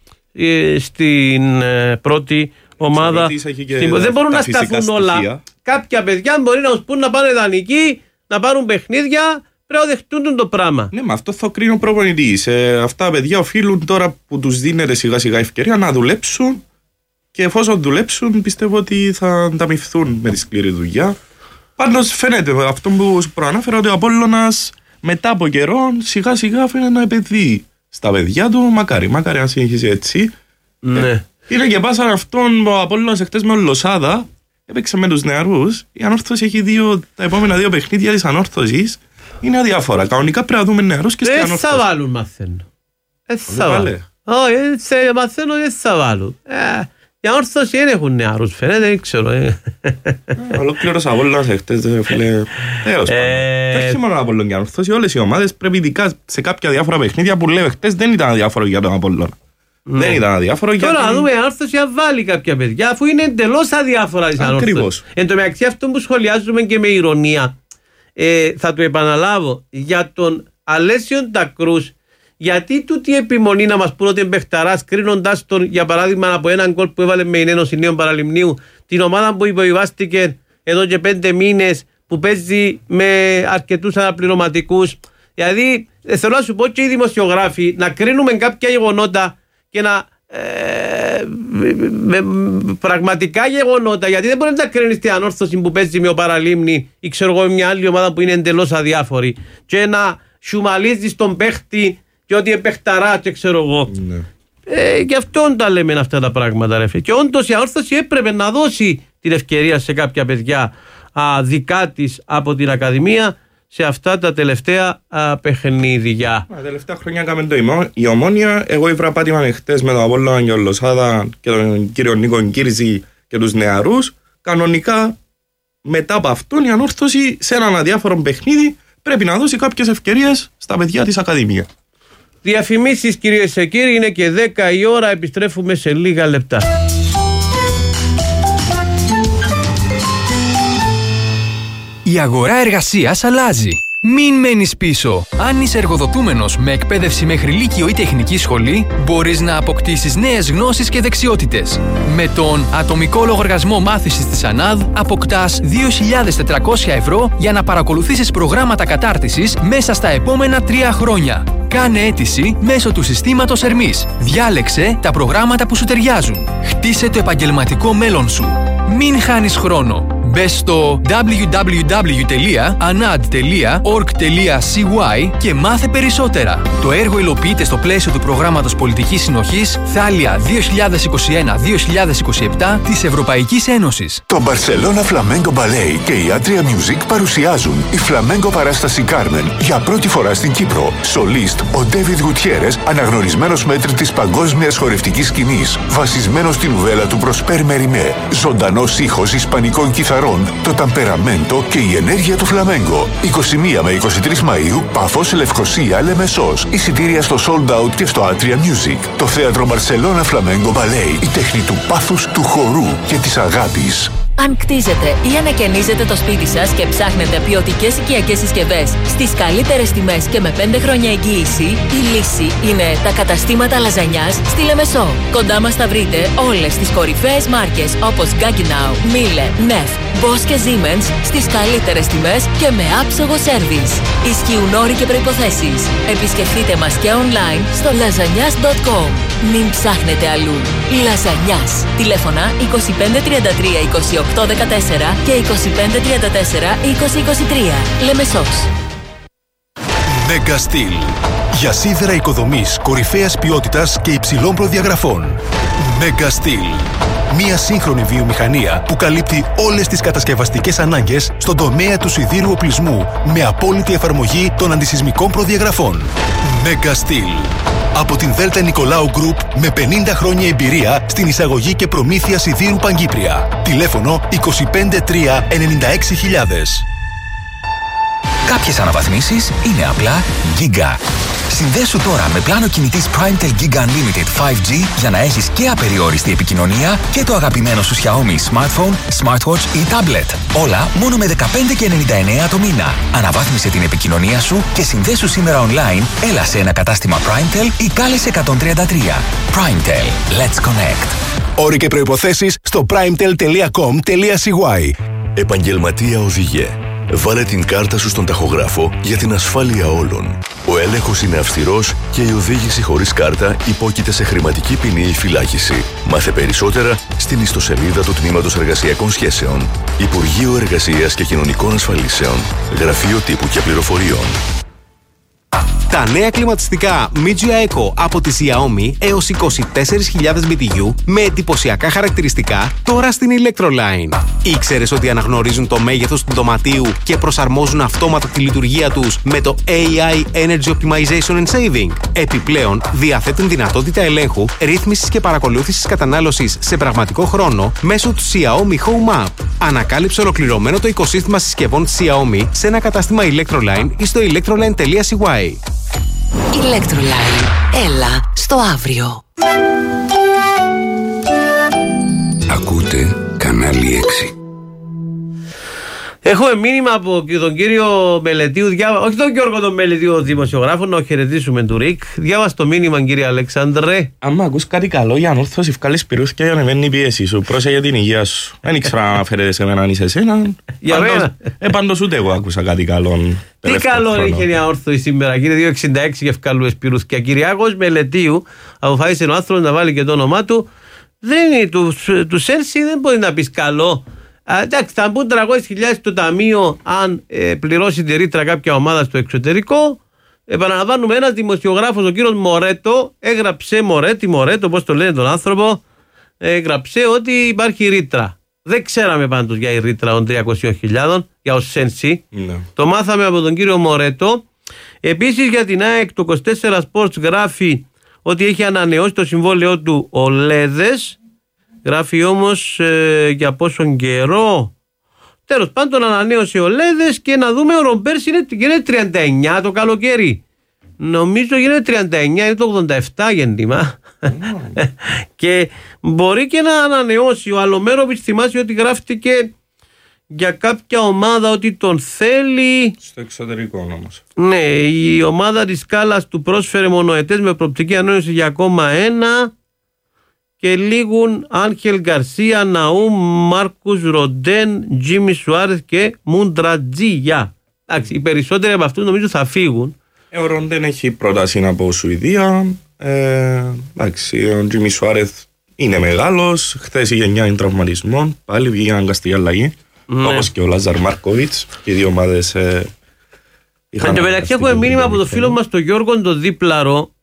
στην ε, πρώτη ομάδα. Στην... Δεν μπορούν να σταθούν όλα. Στοιχεία. Κάποια παιδιά μπορεί να τους πούν να πάνε δανεικοί, να πάρουν παιχνίδια. Πρέπει να δεχτούν το πράγμα. Ναι, με αυτό θα κρίνει ο προπονητής. Ε, αυτά τα παιδιά οφείλουν τώρα που τους δίνεται σιγά σιγά ευκαιρία να δουλέψουν και εφόσον δουλέψουν πιστεύω ότι θα ανταμυφθούν με τη σκληρή δουλειά. Πάντως φαίνεται αυτό που προανάφερα ότι ο Απόλλωνας μετά από καιρό σιγά σιγά φαίνεται να επενδύει στα παιδιά του. Μακάρι, μακάρι να συνεχίσει έτσι. Ναι. Ε, είναι και πάσαν αυτόν ο Απόλλωνας εχθές με ο Λοσάδα. Έπαιξε με τους νεαρούς. Η Ανόρθωση έχει δύο, τα επόμενα δύο παιχνίδια της Ανόρθωσης. Είναι αδιάφορα. Κανονικά πρέπει να δούμε νεαρούς και στην Ανόρθωση. Δεν θα βάλουν, μαθαίνω. Δεν θα βάλουν. Όχι, μαθαίνω δεν θα βάλουν. Οι Ανόρθωση δεν έχουν νεαρούς, φαίνεται, δεν ξέρω. Ολόκληρος Απόλλωνας εχθές, φίλε. Τέλος πάντων. Όχι μόνο Απόλλων και Ανόρθωση, όλες οι ομάδες πρέπει ειδικά σε κάποια διάφορα παιχνίδια που λέω εχθές δεν ήταν αδιάφορο για τον Απόλλωνα. Δεν ήταν αδιάφορο. Τώρα να δούμε η Ανόρθωση να βάλει κάποια παιδιά, αφού είναι εντελώς αδιάφορα της Ανόρθωσης. Εν τω μεταξύ αυτό που σχολιάζουμε και με ηρωνία, ε, θα το επαναλάβω, για τον Αλέσιον Τακρούς, γιατί τούτη επιμονή να μας πούνε ότι είναι παιχταράς, κρίνοντας τον για παράδειγμα από έναν γκολ που έβαλε με η Ένωση Νέων Παραλιμνίου, την ομάδα που υποβιβάστηκε εδώ και πέντε μήνες, που παίζει με αρκετούς αναπληρωματικούς. Δηλαδή, θέλω να σου πω και οι δημοσιογράφοι να κρίνουμε κάποια γεγονότα και να ε, με, με, πραγματικά γεγονότα, γιατί δεν μπορεί να κρίνεις την Ανόρθωση που παίζει με ο Παραλίμνη ή ξέρω εγώ μια άλλη ομάδα που είναι εντελώς αδιάφορη και να σουμαλίζεις τον παίχτη και ότι επεχταρά και ξέρω εγώ. Ναι. Ε, και αυτόν τα λέμε αυτά τα πράγματα, ρε. Και όντως η Ανόρθωση έπρεπε να δώσει την ευκαιρία σε κάποια παιδιά α, δικά της από την Ακαδημία σε αυτά τα τελευταία α, παιχνίδια. Τα τελευταία χρόνια έκαμε το ημώ, η Ομόνια. Εγώ ήβρα πάτημα χτες με τον Απόλλωνα και τον Λοσάδα και τον κύριο Νίκο Κύρζη και τους νεαρούς. Κανονικά μετά από αυτόν η Ανόρθωση σε έναν αδιάφορο παιχνίδι πρέπει να δώσει κάποιες ευκαιρίες στα παιδιά της Ακαδημία. Διαφημίσεις κυρίες και κύριοι, είναι και δέκα η ώρα, επιστρέφουμε σε λίγα λεπτά. Η αγορά εργασίας αλλάζει. Μην μένεις πίσω. Αν είσαι εργοδοτούμενος με εκπαίδευση μέχρι λύκειο ή τεχνική σχολή, μπορείς να αποκτήσεις νέες γνώσεις και δεξιότητες. Με τον ατομικό λογαριασμό μάθησης της ΑΝΑΔ αποκτάς δύο χιλιάδες τετρακόσια ευρώ για να παρακολουθήσεις προγράμματα κατάρτισης μέσα στα επόμενα τρία χρόνια. Κάνε αίτηση μέσω του συστήματος Ερμής. Διάλεξε τα προγράμματα που σου ταιριάζουν. Χτίσε το επαγγελματικό μέλλον σου. Μην χάνεις χρόνο. Μπες στο double-u double-u double-u τελεία anad τελεία org τελεία c y και μάθε περισσότερα. Το έργο υλοποιείται στο πλαίσιο του προγράμματος Πολιτικής Συνοχής Θάλια δύο χιλιάδες είκοσι ένα δύο χιλιάδες είκοσι επτά της Ευρωπαϊκής Ένωσης. Το Barcelona Flamenco Ballet και η Atria Music παρουσιάζουν η φλαμέγκο παράσταση Carmen για πρώτη φορά στην Κύπρο. Σολίστ ο David Gutierrez, αναγνωρισμένος μέτρη της παγκόσμιας χορευτικής σκηνής, βασισμένος στην νουβέλα του Προσπέρ Μεριμέ. Ζωντανός ήχος ισπανικών κιθαρών, το ταμπεραμέντο και η ενέργεια του φλαμέγκο. είκοσι μία με είκοσι τρεις Μαΐου, Παφός, Λευκοσία, Λεμεσός. Εισιτήρια στο Sold Out και στο Atria Music. Το θέατρο Barcelona Flamenco Ballet, η τέχνη του πάθους, του χορού και της αγάπης. Αν κτίζετε ή ανακαινίζετε το σπίτι σας και ψάχνετε ποιοτικές οικιακές συσκευές στις καλύτερες τιμές και με πέντε χρόνια εγγύηση, η λύση είναι τα καταστήματα λαζανιάς στη Λεμεσό. Κοντά μας θα βρείτε όλες τις κορυφαίες μάρκες όπως Gaggenau, Miele, Neff, Bosch και Siemens στις καλύτερες τιμές και με άψογο σέρβις. Ισχύουν όροι και προϋποθέσεις. Επισκεφτείτε μας και online στο λαζανιάς τελεία κομ. Μην ψάχνετε αλλού. Λαζανιάς. Τηλέφωνα είκοσι πέντε τριάντα τρία είκοσι οκτώ δεκατέσσερα και είκοσι πέντε τριάντα τέσσερα είκοσι είκοσι τρία. Λεμεσός. Mega Steel. Για σίδερα οικοδομής κορυφαίας ποιότητας και υψηλών προδιαγραφών. Mega Steel. Μία σύγχρονη βιομηχανία που καλύπτει όλες τις κατασκευαστικές ανάγκες στον τομέα του σιδήρου οπλισμού με απόλυτη εφαρμογή των αντισυσμικών προδιαγραφών. Mega Steel. Από την Δέλτα Νικολάου Γκρουπ με πενήντα χρόνια εμπειρία στην εισαγωγή και προμήθεια σιδήρου Παγκύπρια. Τηλέφωνο είκοσι πέντε τρία ενενήντα έξι χιλιάδες. Κάποιες αναβαθμίσεις είναι απλά Giga. Συνδέσου τώρα με πλάνο κινητής PrimeTel Giga Unlimited φάιβ τζι για να έχεις και απεριόριστη επικοινωνία και το αγαπημένο σου Xiaomi Smartphone, Smartwatch ή Tablet. Όλα μόνο με δεκαπέντε και ενενήντα εννέα το μήνα. Αναβάθμισε την επικοινωνία σου και συνδέσου σήμερα online, έλα σε ένα κατάστημα PrimeTel ή κάλεσε εκατόν τριάντα τρία. PrimeTel. Let's connect. Όροι και προϋποθέσεις στο primetel τελεία com τελεία c y. Επαγγελματία οδηγέ. Βάλε την κάρτα σου στον ταχογράφο για την ασφάλεια όλων. Ο έλεγχος είναι αυστηρός και η οδήγηση χωρίς κάρτα υπόκειται σε χρηματική ποινή ή φυλάκιση. Μάθε περισσότερα στην ιστοσελίδα του Τμήματος Εργασιακών Σχέσεων. Υπουργείο Εργασίας και Κοινωνικών Ασφαλίσεων. Γραφείο Τύπου και Πληροφοριών. Τα νέα κλιματιστικά Mijia Eco από τη Xiaomi έως είκοσι τέσσερις χιλιάδες μπι τι γιου με εντυπωσιακά χαρακτηριστικά τώρα στην Electroline. Ήξερες ότι αναγνωρίζουν το μέγεθος του δωματίου και προσαρμόζουν αυτόματα τη λειτουργία τους με το έι άι Energy Optimization and Saving. Επιπλέον, διαθέτουν δυνατότητα ελέγχου, ρύθμισης και παρακολούθησης κατανάλωσης σε πραγματικό χρόνο μέσω του Xiaomi Home App. Ανακάλυψε ολοκληρωμένο το οικοσύστημα συσκευών Xiaomi σε ένα κατάστημα Electroline ή στο electroline τελεία σι γουάι. Electroline. Έλα στο αύριο. Ακούτε κανάλι έξι. Έχω μήνυμα από τον κύριο Μελετίου, διάβα... όχι τον Γιώργο τον Μελετίου, δημοσιογράφο, να χαιρετήσουμε του Ρικ. Διάβασε το μήνυμα, κύριε Αλέξανδρε. Αν ακούς κάτι καλό για ανόρθωση, βγάλεις πυρούς και ανεβαίνει η πίεση σου. Πρόσεχε την υγεία σου. Δεν ήξερα να αναφέρεται σε μένα αν είσαι εσένα. Για μένα. Ε, πάντως ούτε εγώ άκουσα κάτι καλό. Τι καλό είχε η ανόρθωση σήμερα, κύριε, δύο εξήντα έξι και ευκαλούες πυρούς. Και ο Κυριάκος Μελετίου αποφάσισε ο άνθρωπος να βάλει και το όνομά του. Δεν είναι του, του Σέλσι, δεν μπορεί να πει καλό. Α, εντάξει, θα μπουν τριακόσιες χιλιάδες το ταμείο αν ε, πληρώσει τη ρήτρα κάποια ομάδα στο εξωτερικό. Επαναλαμβάνουμε, ένας δημοσιογράφος, ο κύριος Μορέτο, έγραψε, Μορέτη, Μορέτο, πώς το λένε τον άνθρωπο, έγραψε ότι υπάρχει ρήτρα. Δεν ξέραμε πάντως για η ρήτρα των τριακόσιες χιλιάδες, για ο Σένσι. Ναι. Το μάθαμε από τον κύριο Μορέτο. Επίσης για την ΑΕΚ, το είκοσι τέσσερα Sports γράφει ότι έχει ανανεώσει το συμβόλαιό του ο Λέδες. Γράφει όμως ε, για πόσον καιρό. Τέλος πάντων ανανέωσε ο Λέδες και να δούμε ο Ρομπέρς είναι, είναι τριάντα εννιά το καλοκαίρι. Νομίζω γίνεται τριάντα εννιά, είναι το ογδόντα επτά γέννημα. Mm. Και μπορεί και να ανανεώσει. Ο Αλομέροβιτς θυμάσαι ότι γράφτηκε για κάποια ομάδα ότι τον θέλει. Στο εξωτερικό όμως. Ναι, η ομάδα της Κάλλας του πρόσφερε μονοετές με προοπτική ανανέωση για ακόμα ένα. Και λίγουν Άγχελ Γκαρσία, Ναούμ, Μάρκους Ροντέν, Τζίμι Σουάρεθ και Μουντρατζίγια. Εντάξει, οι περισσότεροι από αυτούς νομίζω θα φύγουν. Ε, ο Ροντέν έχει πρόταση από Σουηδία. Ε, εντάξει, ο Τζίμι Σουάρεθ είναι μεγάλος. Χθες η γενιά είναι τραυματισμών. Πάλι βγήκε αναγκαστική για αλλαγή. Ναι. Όπως και ο Λάζαρ Μάρκοβιτς. Και οι δύο ομάδες. Ε, Εν τω μεταξύ, έχουμε μήνυμα από το φίλο μας τον Γιώργο τον Δίπλαρο.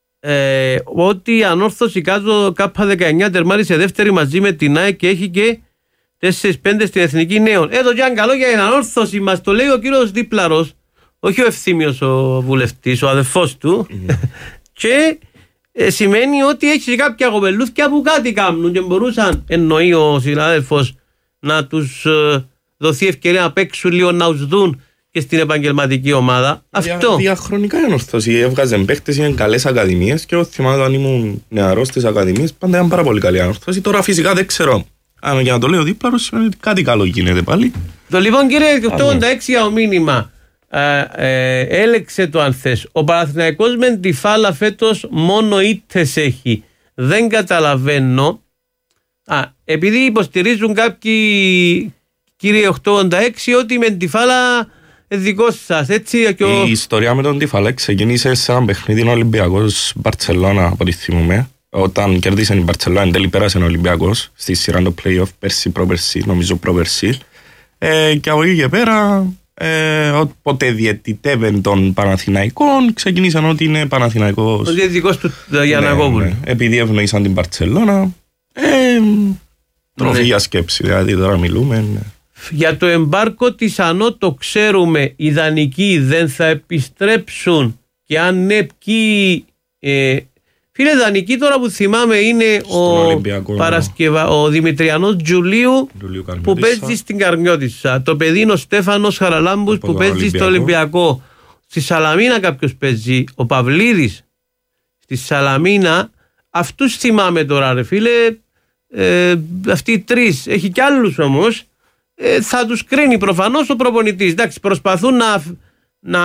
Ε, ότι η ανόρθωση κάτω Κάπα δεκαεννιά τερμάρισε δεύτερη μαζί με την ΑΕΚ και έχει και τέσσερα πέντε στην Εθνική Νέων. Εδώ και αν καλό για την ανόρθωση μας το λέει ο κύριος Δίπλαρος, όχι ο Ευθύμιος ο βουλευτής, ο αδερφός του. Mm-hmm. Και ε, σημαίνει ότι έχει κάποια κοπελούθια που κάτι κάνουν και μπορούσαν, εννοεί ο συνάδελφος, να τους ε, δοθεί ευκαιρία να παίξουν λίγο, να τους δουν και στην επαγγελματική ομάδα. Δια, Αυτό. Διαχρονικά η ανόρθωση έβγαζε παίχτες, είναι καλές ακαδημίες και εγώ θυμάμαι όταν ήμουν νεαρός στις ακαδημίες πάντα ήταν πάρα πολύ καλή ανόρθωση. Τώρα φυσικά δεν ξέρω. Αν για να το λέω δίπλα, σημαίνει ότι κάτι καλό γίνεται πάλι. Το λοιπόν κύριε ογδόντα έξι για το μήνυμα. Ε, ε, έλεξε το αν θες. Ο Παναθηναϊκός με τη φάλα φέτος μόνο ήττες έχει. Δεν καταλαβαίνω. Α, επειδή υποστηρίζουν κάποιοι, κύριε ογδόντα έξι, ότι με τη φάλα δικό σας, έτσι. Και ο... Η ιστορία με τον Τιφαλέ ξεκίνησε σε ένα παιχνίδι Ολυμπιακός Μπαρτσελώνα, από ό,τι θυμούμε. Όταν κέρδισε η Μπαρτσελώνα, εν τέλει πέρασε ο Ολυμπιακός στη σειρά το play-off, πέρσι, προπέρσι, νομίζω προπέρσι. Ε, και από εκεί και πέρα, ε, όποτε διαιτητεύεν των Παναθηναϊκών, ξεκίνησαν ότι είναι Παναθηναϊκός. Ο διαιτητικός του Γιαννακόπουλου. Ναι, ναι. Επειδή ευνοήσαν την Μπαρτσελώνα, ε, τροφή ναι. για σκέψη, δηλαδή τώρα μιλούμε. Ναι. Για το εμπάρκο της ΑΝΟ το ξέρουμε, οι δανεικοί δεν θα επιστρέψουν και αν ναι ποιοι... Ε, φίλε δανεικοί τώρα που θυμάμαι είναι ο, Παρασκευα... ο Δημητριανός Τζουλίου που παίζει στην Καρμιώτισσα, το παιδί είναι ο Στέφανος Χαραλάμπους που παίζει Ολυμπιακό. Στο Ολυμπιακό, στη Σαλαμίνα κάποιος παίζει, ο Παυλίδης στη Σαλαμίνα, αυτούς θυμάμαι τώρα ρε φίλε, ε, αυτοί οι τρεις, έχει κι άλλους όμως. Ε, θα τους κρίνει προφανώς ο προπονητής. Εντάξει, προσπαθούν να, να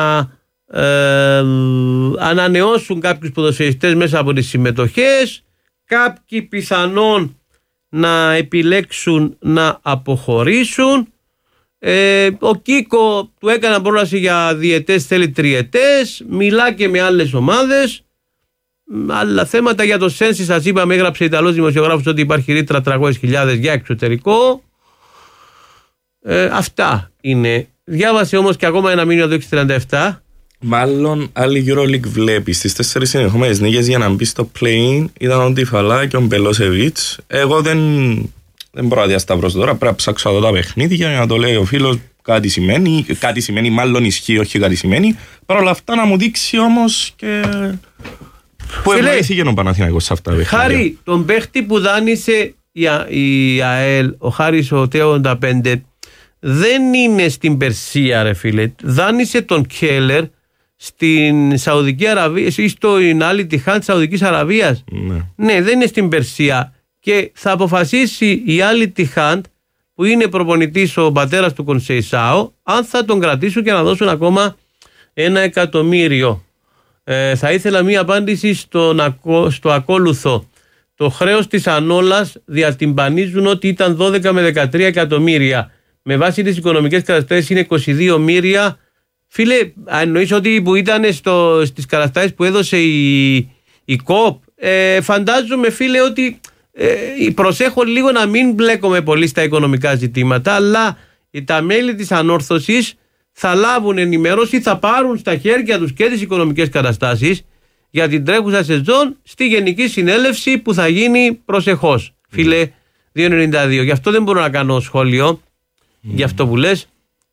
ε, ανανεώσουν κάποιους ποδοσφαιριστές μέσα από τις συμμετοχές, κάποιοι πιθανόν να επιλέξουν να αποχωρήσουν. Ε, ο Κίκο του έκανε πρόταση για διετές, θέλει τριετές. Μιλά και με άλλες ομάδες. Άλλα θέματα για το Σένσι, σας είπαμε, έγραψε Ιταλός δημοσιογράφος ότι υπάρχει ρήτρα τριακόσιες χιλιάδες για εξωτερικό. Ε, αυτά είναι. Διάβασε όμως και ακόμα ένα μήνυμα το έξι τριάντα επτά. Μάλλον άλλη EuroLeague βλέπει. Στις τέσσερις συνεχόμενες νίκες για να μπει στο play-in ήταν ο Τιφαλά και ο Μπελόσεβιτς. Εγώ δεν, δεν μπορώ να διασταυρώσω τώρα. Πρέπει να ψάξω εδώ τα παιχνίδια για να το λέει ο φίλος. Κάτι σημαίνει, κάτι σημαίνει, μάλλον ισχύει, όχι κάτι σημαίνει. Παρ' όλα αυτά να μου δείξει όμως και. Που ευνοήθηκε ο Παναθηναϊκός σε αυτά τα παιχνίδια. Χάρη, τον παίχτη που δάνεισε η, Α, η ΑΕΛ, ο Χάρης ο Τέο ογδόντα πέντε, δεν είναι στην Περσία, ρε φίλε. Δάνεισε τον Κέλλερ στην Σαουδική Αραβία ή στο Ινάλι Τιχάν της Σαουδικής Αραβίας. Ναι. ναι, δεν είναι στην Περσία. Και θα αποφασίσει η Άλλη Τιχάν, που είναι προπονητής ο πατέρας του Κονσεϊσάο, αν θα τον κρατήσουν και να δώσουν ακόμα ένα εκατομμύριο. Ε, θα ήθελα μία απάντηση στον, στο ακόλουθο. Το χρέος της Ανόλας διατυμπανίζουν ότι ήταν δώδεκα με δεκατρία εκατομμύρια. Με βάση τις οικονομικές καταστάσεις είναι είκοσι δύο μοίρια. Φίλε, εννοείς ότι που ήταν στο, στις καταστάσεις που έδωσε η, η ΚΟΠ, ε, φαντάζομαι φίλε ότι ε, προσέχω λίγο να μην μπλέκομαι πολύ στα οικονομικά ζητήματα, αλλά τα μέλη της ανόρθωσης θα λάβουν ενημέρωση, θα πάρουν στα χέρια τους και τις οικονομικές καταστάσεις για την τρέχουσα σεζόν στη Γενική Συνέλευση που θα γίνει προσεχώς. Mm. Φίλε, δύο ενενήντα δύο. Γι' αυτό δεν μπορώ να κάνω σχόλιο mm. για αυτό που λες.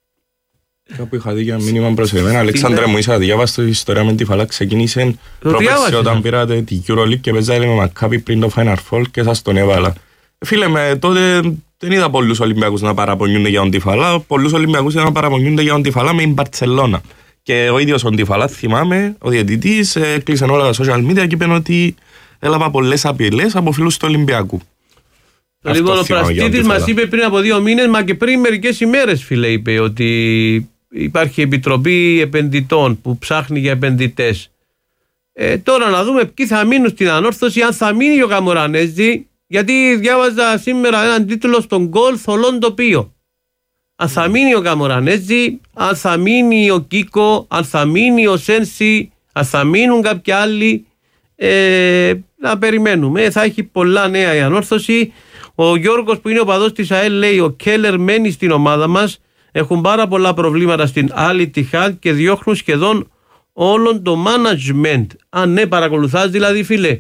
Κάπου είχα δει για μήνυμα προς εμένα. Αλέξανδρε μου, είσαι διάβαστο η ιστορία με τη Φαλά. Ξεκίνησε πρόπερση όταν πήρατε τη EuroLeague και παίζατε με Μακάπη πριν το Final Four και σας τον έβαλα. Φίλε, με τότε δεν είδα πολλούς Ολυμπιακούς να παραπονιούνται για τον Τιφαλά. Πολλούς Ολυμπιακούς να παραπονιούνται για τον Τιφαλά με την Μπαρτσελώνα. Και ο ίδιος ο Τιφαλά, θυμάμαι, ο διαιτητής, κλείσαν όλα τα social media και είπε ότι έλαβα πολλές απειλές από φίλους του Ολυμπιακού. Λοιπόν, ο Πραστίτης μας είπε πριν από δύο μήνες, μα και πριν μερικές ημέρες, φίλε, είπε ότι υπάρχει επιτροπή επενδυτών που ψάχνει για επενδυτές. Ε, τώρα να δούμε ποιοι θα μείνουν στην ανόρθωση, αν θα μείνει ο Καμορανέζη, γιατί διάβαζα σήμερα έναν τίτλο στον γκολ θολόν τοπίο. Αν θα μείνει ο Καμορανέζη, αν θα μείνει ο Κίκο, αν θα μείνει ο Σένσι, αν θα μείνουν κάποιοι άλλοι, ε, να περιμένουμε. Θα έχει πολλά νέα η ανόρθωση. Ο Γιώργος που είναι ο παδός της ΑΕΛ λέει ο Κέλλερ μένει στην ομάδα μας. Έχουν πάρα πολλά προβλήματα στην Άλλη Τιχάν και διώχνουν σχεδόν όλον το management. Αν ναι, παρακολουθάς δηλαδή, φίλε.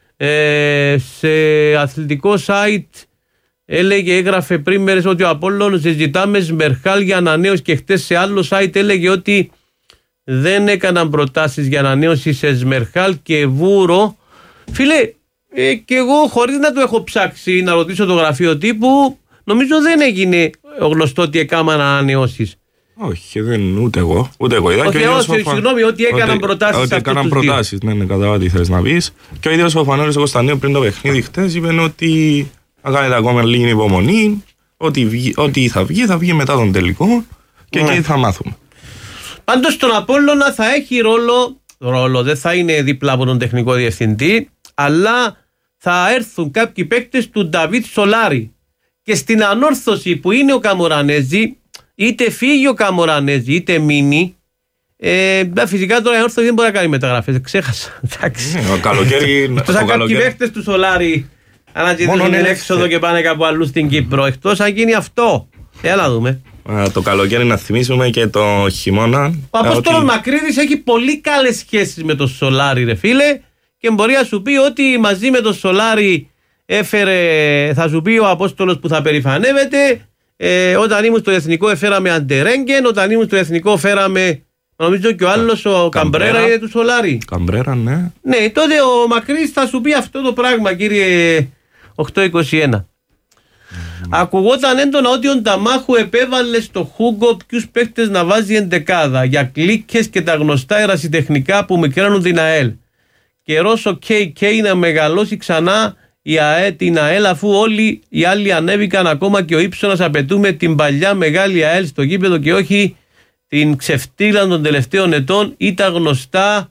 Ε, σε αθλητικό site έλεγε, έγραφε πριν μέρες ότι ο Απόλλων συζητάμε Σμερχάλ για ανανέωση και χτες σε άλλο site έλεγε ότι δεν έκαναν προτάσεις για ανανέωση σε Σμερχάλ και Βούρο. Φίλε, ε, και εγώ χωρίς να το έχω ψάξει να ρωτήσω το γραφείο τύπου, νομίζω δεν έγινε γνωστό ότι έκαναν ανανεώσεις. Όχι, δεν, ούτε εγώ. Ούτε εγώ. Είδα, όχι, όχι, σοφα... συγγνώμη, ότι έκαναν προτάσεις. Ότι έκαναν προτάσεις, ναι, ναι, κατάλαβα τι θες να πεις. Και ο ίδιος ο Φανώρης ο Κωνσταντίνου πριν το παιχνίδι χτες είπε ότι θα κάνετε ακόμα λίγη υπομονή, ότι, βγει, ότι θα βγει, θα βγει μετά τον τελικό και ναι. Εκεί θα μάθουμε. Πάντως στον Απόλλωνα θα έχει ρόλο, ρόλο, δεν θα είναι δίπλα από τον τεχνικό διευθυντή, αλλά θα έρθουν κάποιοι παίκτες του Νταβίτ Σολάρη. Και στην ανόρθωση που είναι ο Καμορανέζη, είτε φύγει ο Καμορανέζη είτε μείνει, ε, φυσικά τώρα η ανόρθωση δεν μπορεί να κάνει μεταγραφές. Ξέχασα. Εντάξει. Ναι, ο καλοκαίρι. Εκτός κάποιοι παίκτες του Σολάρη αναζητήσουν έξοδο και πάνε κάπου αλλού στην Κύπρο. Εκτός αν γίνει αυτό. Έλα δούμε. Α, το καλοκαίρι να θυμίσουμε και το χειμώνα. Ο Απόστολος ότι... Μακρύδης έχει πολύ καλές σχέσεις με το Σολάρη, ρε φίλε, και μπορεί να σου πει ότι μαζί με το Σολάρη έφερε, θα σου πει ο Απόστολος που θα περηφανεύεται, ε, όταν ήμουν στο Εθνικό έφεραμε Αντερέγγεν, όταν ήμουν στο Εθνικό φέραμε, νομίζω και ο άλλος ο Καμπρέρα, Καμπρέρα είναι του Σολάρη. Καμπρέρα, ναι. Ναι, τότε ο Μακρύδης θα σου πει αυτό το πράγμα, κύριε οκτακόσια είκοσι ένα. Mm. Ακουγόταν έντονα ότι ο Νταμάχου επέβαλε στο Χούγκο ποιους παίκτες να βάζει εντεκάδα για κλίκες και τα γνωστά ερασιτεχνικά που μικραίνουν την ΑΕΛ. Καιρός ο κέι κέι να μεγαλώσει ξανά η ΑΕ, την ΑΕΛ, αφού όλοι οι άλλοι ανέβηκαν, ακόμα και ο Ήψονας. Απαιτούμε την παλιά μεγάλη ΑΕΛ στο γήπεδο και όχι την ξεφτύλα των τελευταίων ετών ή τα γνωστά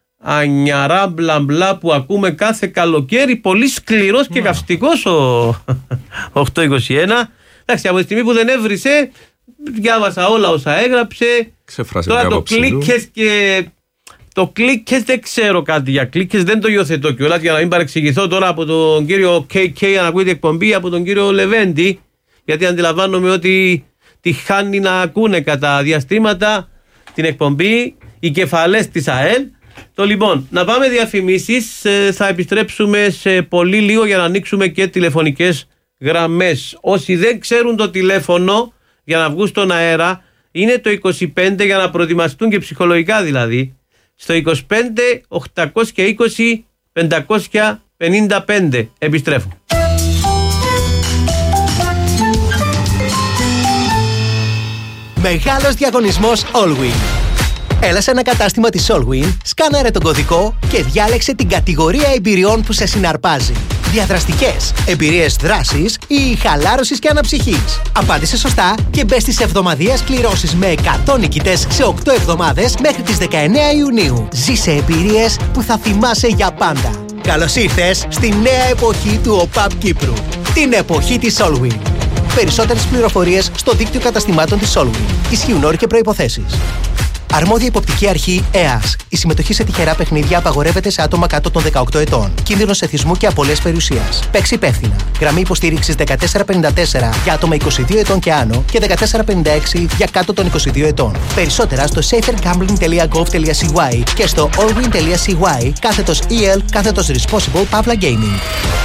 ανιαρά μπλα μπλα που ακούμε κάθε καλοκαίρι. Πολύ σκληρός και καυστικός ο οκτακόσια είκοσι ένα. Εντάξει, από τη στιγμή που δεν έβρισε, διάβασα όλα όσα έγραψε. Τώρα το κλίκες και... Το κλίκες δεν ξέρω κάτι για κλίκες, δεν το υιοθετώ κιόλας για να μην παρεξηγηθώ τώρα από τον κύριο κέι κέι αν ακούει εκπομπή, από τον κύριο Λεβέντη, γιατί αντιλαμβάνομαι ότι τη χάνει να ακούνε κατά διαστήματα την εκπομπή οι κεφαλές της ΑΕΛ. Το λοιπόν, να πάμε διαφημίσεις, θα επιστρέψουμε σε πολύ λίγο για να ανοίξουμε και τηλεφωνικές γραμμές. Όσοι δεν ξέρουν το τηλέφωνο για να βγουν στον αέρα είναι το είκοσι πέντε για να προετοιμαστούν και ψυχολογικά δηλαδή. Στο είκοσι πέντε οκτακόσια είκοσι πεντακόσια πενήντα πέντε. Επιστρέφω. Μεγάλος διαγωνισμός Allwyn. Έλα σε ένα κατάστημα της Allwyn, σκάναρε τον κωδικό και διάλεξε την κατηγορία εμπειριών που σε συναρπάζει. Διαδραστικές, εμπειρίες δράσης ή χαλάρωσης και αναψυχής. Απάντησε σωστά και μπες στις εβδομαδιαίες κληρώσεις με εκατό νικητές σε οκτώ εβδομάδες μέχρι τις δεκαεννέα Ιουνίου. Ζήσε εμπειρίες που θα θυμάσαι για πάντα. Καλώς ήρθες στη νέα εποχή του ΟΠΑΠ Κύπρου. Την εποχή της Allwyn. Περισσότερες πληροφορίες στο δίκτυο καταστημάτων της Allwyn. Ισχύουν όροι και προϋποθέσεις. Αρμόδια υποπτική αρχή ΕΑΣ. Η συμμετοχή σε τυχερά παιχνίδια απαγορεύεται σε άτομα κάτω των δεκαοκτώ ετών. Κίνδυνος εθισμού και απώλειας περιουσίας. Παίξει υπεύθυνα. Γραμμή υποστήριξης δεκατέσσερα πενήντα τέσσερα για άτομα είκοσι δύο ετών και άνω και δεκατέσσερα πενήντα έξι για κάτω των είκοσι δύο ετών. Περισσότερα στο safer gambling dot gov dot c y και στο allwyn dot c y κάθετος el κάθετος responsible pavla gaming.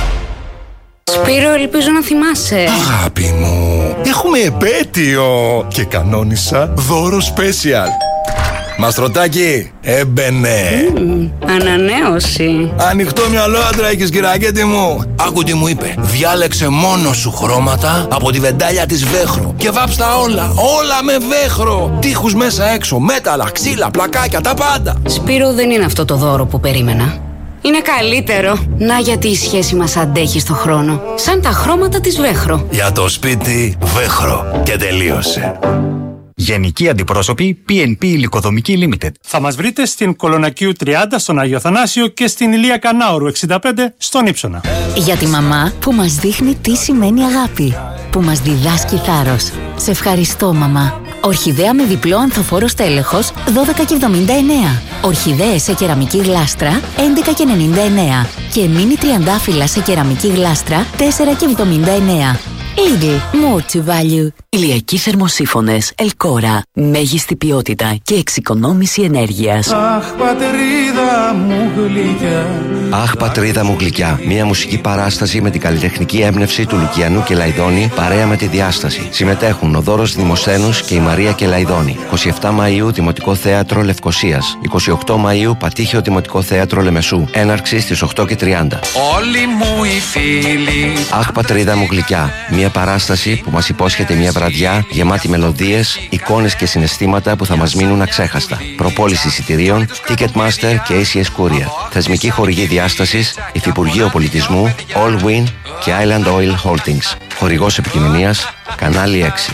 Σπύρο, ελπίζω να θυμάσαι. Αγάπη μου, έχουμε επέτειο και κανόνισα δώρο special. Μαστρωτάκι, έμπαινε. Mm, ανανέωση. Ανοιχτό μυαλό άντρα έχεις, κυρακέτη μου. Άκου τι μου είπε. Διάλεξε μόνο σου χρώματα από τη βεντάλια της Βέχρο και βάψτα όλα, όλα με Βέχρο. Τείχους μέσα έξω, μέταλλα, ξύλα, πλακάκια, τα πάντα. Σπύρο, δεν είναι αυτό το δώρο που περίμενα. Είναι καλύτερο. Να γιατί η σχέση μας αντέχει στο χρόνο. Σαν τα χρώματα της Βέχρο. Για το σπίτι Βέχρο. Και τελείωσε. Γενικοί αντιπρόσωποι πι εν πι Υλικοδομική Limited. Θα μας βρείτε στην Κολονακίου τριάντα στον Άγιο Θανάσιο και στην Ηλία Κανάουρου εξήντα πέντε στον Ύψονα. Για τη μαμά που μας δείχνει τι σημαίνει αγάπη. Που μας διδάσκει θάρρος. Σε ευχαριστώ, μαμά. Ορχιδέα με διπλό ανθοφόρο στέλεχος δώδεκα και εβδομήντα εννέα. Ορχιδέες σε κεραμική γλάστρα έντεκα και ενενήντα εννέα. Και μίνι τριαντάφυλλα σε κεραμική γλάστρα τέσσερα και εβδομήντα εννέα. Lidl, more to value. Ηλιακοί θερμοσύφωνες Ελκόρα. Μέγιστη ποιότητα και εξοικονόμηση ενέργειας. Αχ, πατρίδα μου γλυκιά. Αχ, πατρίδα μου γλυκιά. Μια μουσική παράσταση με την καλλιτεχνική έμπνευση του Λουκιανού Κελαϊδόνη παρέα με τη διάσταση. Συμμετέχουν ο Δώρος Δημοσθένους και η Μαρία Κελαϊδόνη. είκοσι επτά Μαΐου Δημοτικό Θέατρο Λευκωσίας. είκοσι οκτώ Μαΐου Πατήχιο Δημοτικό Θέατρο Λεμεσού. Έναρξη στις οκτώ και τριάντα. Όλοι μου οι φίλοι. Αχ, πατρίδα μου γλυκιά. Μια παράσταση που μας υπόσχεται μια βραδιά γεμάτη μελωδίες, εικόνες και συναισθήματα που θα μας μείνουν αξέχαστα. Προπόληση εισιτηρίων, Ticketmaster και έι σι ες Courier. Θεσμική χορηγή διάστασης, Υφυπουργείο Πολιτισμού, Allwyn και Island Oil Holdings. Χορηγός επικοινωνίας, κανάλι έξι.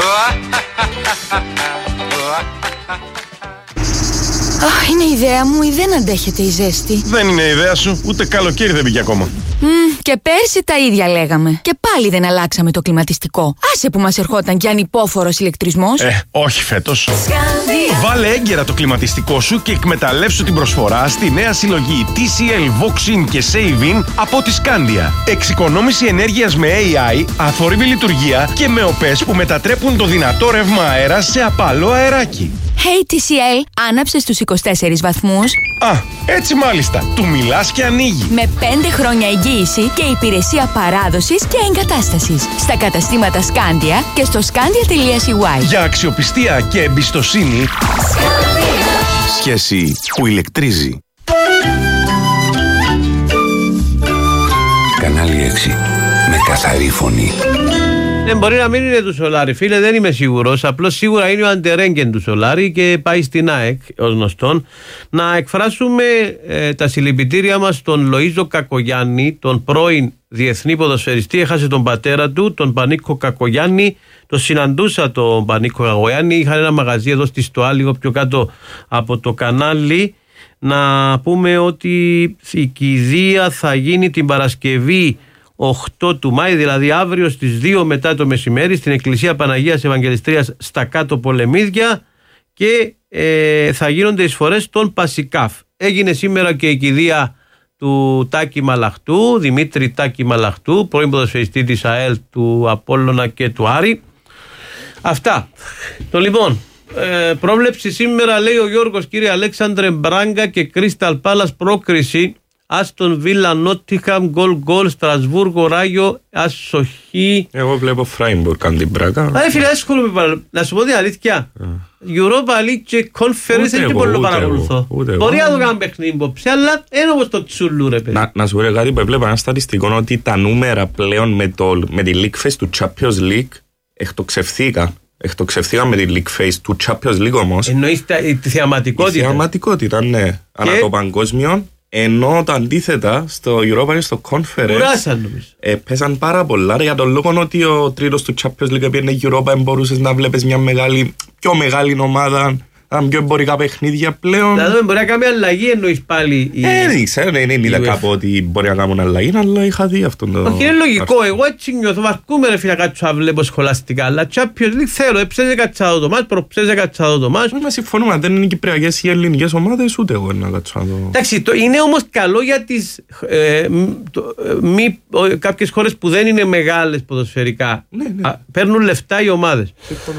Αχ, είναι ιδέα μου ή δεν αντέχεται η ζέστη. Δεν είναι ιδέα σου, ούτε καλοκαίρι δεν πήγε ακόμα. Mm, και πέρσι τα ίδια λέγαμε. Και πάλι δεν αλλάξαμε το κλιματιστικό. Άσε που μας ερχόταν κι ανυπόφορος ηλεκτρισμός. Ε, όχι φέτος. Βάλε έγκαιρα το κλιματιστικό σου και εκμεταλλεύσου την προσφορά στη νέα συλλογή τι σι ελ, Voxin και Savin από τη Scandia. Εξοικονόμηση ενέργειας με έι άι, αθόρυβη λειτουργία και με οπές που μετατρέπουν το δυνατό ρεύμα αέρα σε απαλό αεράκι. Hey τι σι ελ, άναψε στους είκοσι τέσσερις βαθμούς. Α, έτσι μάλιστα. Του μιλάς και ανοίγει. Με πέντε χρόνια εγγύηση και υπηρεσία παράδοσης και εγκατάστασης. Στα καταστήματα Scandia και στο scandia τελεία σι γουάι. Για αξιοπιστία και εμπιστοσύνη. Scandia. Σχέση που ηλεκτρίζει. Κανάλι έξι. Με καθαρή φωνή. Δεν μπορεί να μην είναι του Σολάρη, φίλε, δεν είμαι σίγουρος. Απλώς σίγουρα είναι ο αντερέγγεν του Σολάρη και πάει στην ΑΕΚ, ως γνωστόν. Να εκφράσουμε ε, τα συλληπιτήρια μας στον Λοΐζο Κακογιάννη, τον πρώην διεθνή ποδοσφαιριστή. Έχασε τον πατέρα του, τον Πανίκο Κακογιάννη. Το συναντούσα τον Πανίκο Κακογιάννη. Είχαν ένα μαγαζί εδώ στη Στοά, λίγο πιο κάτω από το κανάλι. Να πούμε ότι η κηδεία θα γίνει την Παρασκευή οκτώ του Μάη, δηλαδή αύριο στις δύο μετά το μεσημέρι, στην Εκκλησία Παναγίας Ευαγγελιστρίας στα Κάτω Πολεμίδια, και ε, θα γίνονται εισφορές των Πασικάφ. Έγινε σήμερα και η κηδεία του Τάκη Μαλαχτού, Δημήτρη Τάκη Μαλαχτού, πρώην ποδοσφαιριστή της ΑΕΛ, του Απόλλωνα και του Άρη. Αυτά. Το λοιπόν, ε, πρόβλεψη σήμερα, λέει ο Γιώργος, κύριε Αλέξανδρε, Μπράγκα και Crystal Palace πρόκριση. Άστον Βίλα, Νότιχαμ, γκολ γκολ, Στρασβούργο, Ράγιο, Ασοχή. Εγώ βλέπω Φράιμπουργκ αντί Μπράγκα. Άρα φίλε, ασχολούμαι, να σου πω την αλήθεια. Europa League και Conference δεν και πολύ παρακολουθώ. Μπορεί να το κάνω παιχνίδι υπόψη, αλλά είναι όπως το τσουλού, ρε παιδί. Να, να σου πω κάτι που έβλεπα ένα στατιστικό, ότι τα νούμερα πλέον με, το, με τη League Phase του Champions League εκτοξευθήκα. Εκτοξευθήκα με τη League Phase του Champions League όμως. Εννοείς τη θεαματικότητα. Η θεαματικότητα, ναι. Και... ανά το παγκόσμιο. Ενώ το αντίθετα στο Europa και στο Conference ε, πέσαν πάρα πολλά, για τον λόγο ότι ο τρίτος του Champions League πήγαινε Europa, μπορούσες να βλέπεις μια μεγάλη, πιο μεγάλη ομάδα, πιο εμπορικά παιχνίδια πλέον. Δηλαδή μπορεί να κάνει αλλαγή, εννοείς πάλι. Η... Ε, δεν ξέρω, δεν είδα κάπου ότι μπορεί να κάνουν αλλαγή, αλλά είχα δει αυτό το... Όχι, είναι λογικό, εγώ έτσι νιώθω, βαρκούμε ρε φίλα κάτσου να βλέπω σχολαστικά, αλλά Champions League θέλω, έψεζε κάτσα το μάτς, προψέζε κάτσα το μάτς. Μα συμφωνούμε, αν δεν είναι κυπριακές ή ελληνικές ομάδες, ούτε εγώ να κάτσω να το... Εντάξει, το είναι όμως καλό για τις ε, το, μη, ο, κάποιες χώρες που δεν είναι μεγάλες ποδοσφαιρικά. Ναι, ναι. Α, παίρνουν λεφτά οι ομάδες.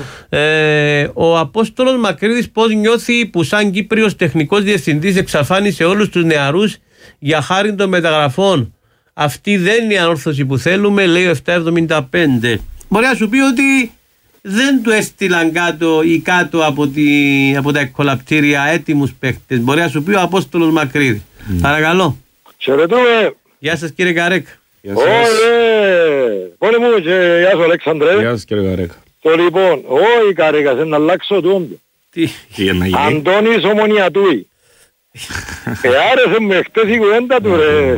Ε, ο Απόστολος Μακρύδης πώς νιώθει που σαν Κύπριος τεχνικός διευθυντής εξαφάνισε όλους τους νεαρούς για χάρη των μεταγραφών? Αυτή δεν είναι η ανόρθωση που θέλουμε, λέει ο επτακόσια εβδομήντα πέντε. Μπορεί να σου πει ότι δεν του έστειλαν κάτω ή κάτω από, τη, από τα εκκολαπτήρια έτοιμους παίκτες. Μπορεί να σου πει ο Απόστολος Μακρύδη. Mm. Παρακαλώ. Χαιρετούμε. Γεια σας κύριε Καρέκ. Ωραία. Πόνε μου και γεια σου Αλέξανδρε. Γεια σας κύριε Καρέκ. Το λοιπόν, όχι Καρέκα, σε να αλλάξω το όμπιο. Τι, Τι να γίνει. Αντώνης Ομονιατούη. Ε, άρεσε με χτες η κουβέντα του ρε.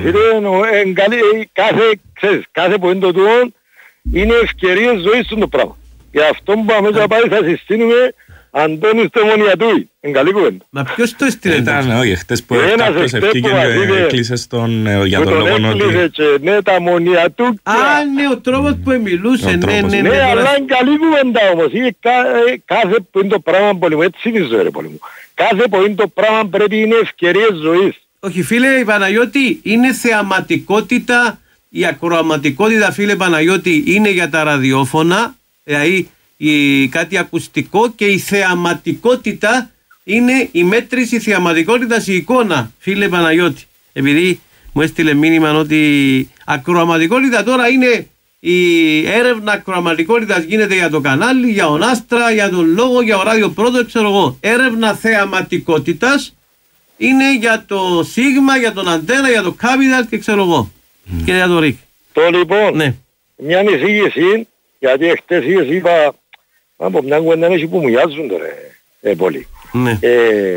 Κάθε που είναι το τούον είναι ευκαιρίες ζωής του το πράγμα. Γι' αυτό που πάμε να πάει θα συστήνουμε Αντώνης του Ομονιατούη. Είναι καλή κουβέντα. Μα ποιος το έστειλε? Ήταν όχι, χτες που κάποιος ευκήκε και έκλεισε για τον λόγο ότι... έκλεισε και ναι τα Ομονιατού. Α, ναι, ο τρόπος που μιλούσε, ναι, ναι. Ναι, αλλά είναι καλή κουβέντα όμως. Κάθε που είναι το πράγμα πολύ μου, έτσι είναι η ζωή ρε πολύ μου. Κάθε που είναι το πράγμα πρέπει είναι ευκαιρίες ζωής. Όχι φίλε Παναγιώτη, είναι θεαματικότητα, η ακροαματικότητα φίλε Παναγιώτη είναι για τα ραδιόφωνα, δηλαδή η, κάτι ακουστικό, και η θεαματικότητα είναι η μέτρηση θεαματικότητας η εικόνα, φίλε Παναγιώτη. Επειδή μου έστειλε μήνυμα ότι ακροαματικότητα τώρα είναι η έρευνα ακροαματικότητας γίνεται για το κανάλι, για τον Άστρα, για τον Λόγο, για ο Ράδιο Πρώτο, ξέρω εγώ. Έρευνα θεαματικότητας είναι για το Σίγμα, για τον Αντένα, για το Capital και ξέρω εγώ. Mm. Και για το Ρίκ. Το λοιπόν, ναι. Μια εισήγηση, γιατί εχθές είπα, από μια κουβέντα έχει που μου γιάζουν τώρα, ε, πολύ. Ναι. Ε,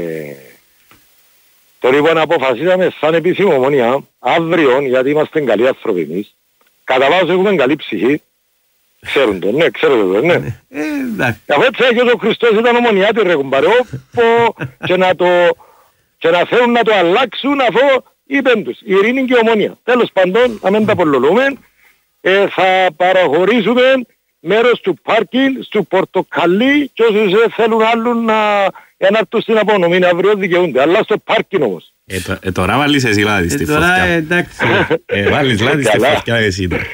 το λοιπόν αποφασίσαμε σαν επίσημη Ομονία, αύριο, γιατί είμαστε καλοί άνθρωποι εμείς, κατά βάση έχουμε καλή ψυχή, ξέρουν το, ναι, ξέρετε το, ναι. Ε, εντάξει. Αφού έτσι και ο Χριστός ήταν Ομονιάτη ρε κουμπάρε, και να το, και να θέλουν να το αλλάξουν αφού είπεν τους, η ειρήνη και η ομονία. Τέλος πάντων, να μην τα πολλολούμε, ε, θα παραχωρήσουμε μέρος του πάρκινγκ, του πορτοκαλί, και όσους ε, θέλουν άλλους να ενάρτουν στην απονομή, αύριο δικαιούνται, αλλά στο πάρκινγκ όμως. Ε, το, ε, τώρα βάλεις εσύ λάδι στη φωτιά. Τώρα εντάξει. Ε, βάλεις λάδι στη φωτιά εσύ τώρα.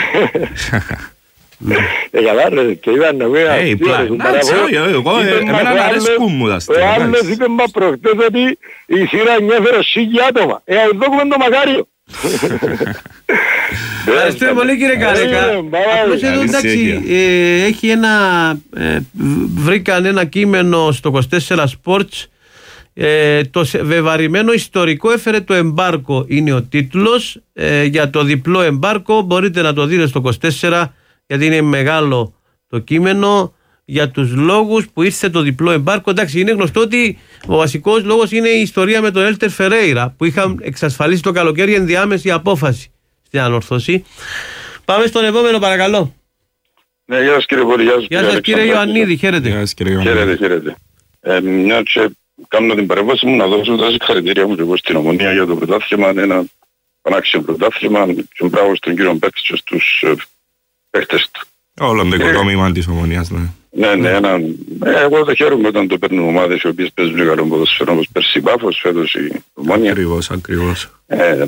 Ε, καλά ρε, και είδαν να μην αστείωσουν παραγωγή. Εγώ, εμένα αρέσκουν μου τα αστεία. Ο άλλος είπε μα προχτές ότι η σειρά νιέφερε σίγια άτομα. Ε, εδώ έχουμε το μακάριο. Ευχαριστούμε πολύ κύριε Καρέκα. Απλώς εδώ εντάξει, έχει ένα, βρήκαν ένα κείμενο στο είκοσι τέσσερα Sports. Ε, το βεβαρημένο ιστορικό έφερε το εμπάρκο είναι ο τίτλος, ε, για το διπλό εμπάρκο. Μπορείτε να το δείτε στο είκοσι τέσσερα γιατί είναι μεγάλο το κείμενο, για τους λόγους που ήρθε το διπλό εμπάρκο. Εντάξει, είναι γνωστό ότι ο βασικός λόγος είναι η ιστορία με τον Έλτερ Φερέιρα που είχαν εξασφαλίσει το καλοκαίρι ενδιάμεση απόφαση στην ανόρθωση. Πάμε στον επόμενο παρακαλώ. Ναι, γεια σας κύριε Βορή. Γεια σας κύριε Ιωαννίδη, χαίρετε. Χαίρετε, χαίρετε. Ε, μια και κάνω την παρέμβαση μου να δώσω τα συγχαρητήρια μου και εγώ στην Ομονία για το πρωτάθλημα. Ένα πανάξιο πρωτάθλημα και μπράβο στον κύριο Μπέκτη και στους παίχτες του. Όλο το οικοδόμημα της Ομονίας, ναι. Ναι, ναι, ένα, εγώ το χαίρομαι όταν το παίρνουν ομάδες οι οποίες παίζουν λίγο καλό ποδοσφαίρο, όπως πέρσι η Πάφος, φέτος η Ομόνια. Ακριβώς, ακριβώς. Ε,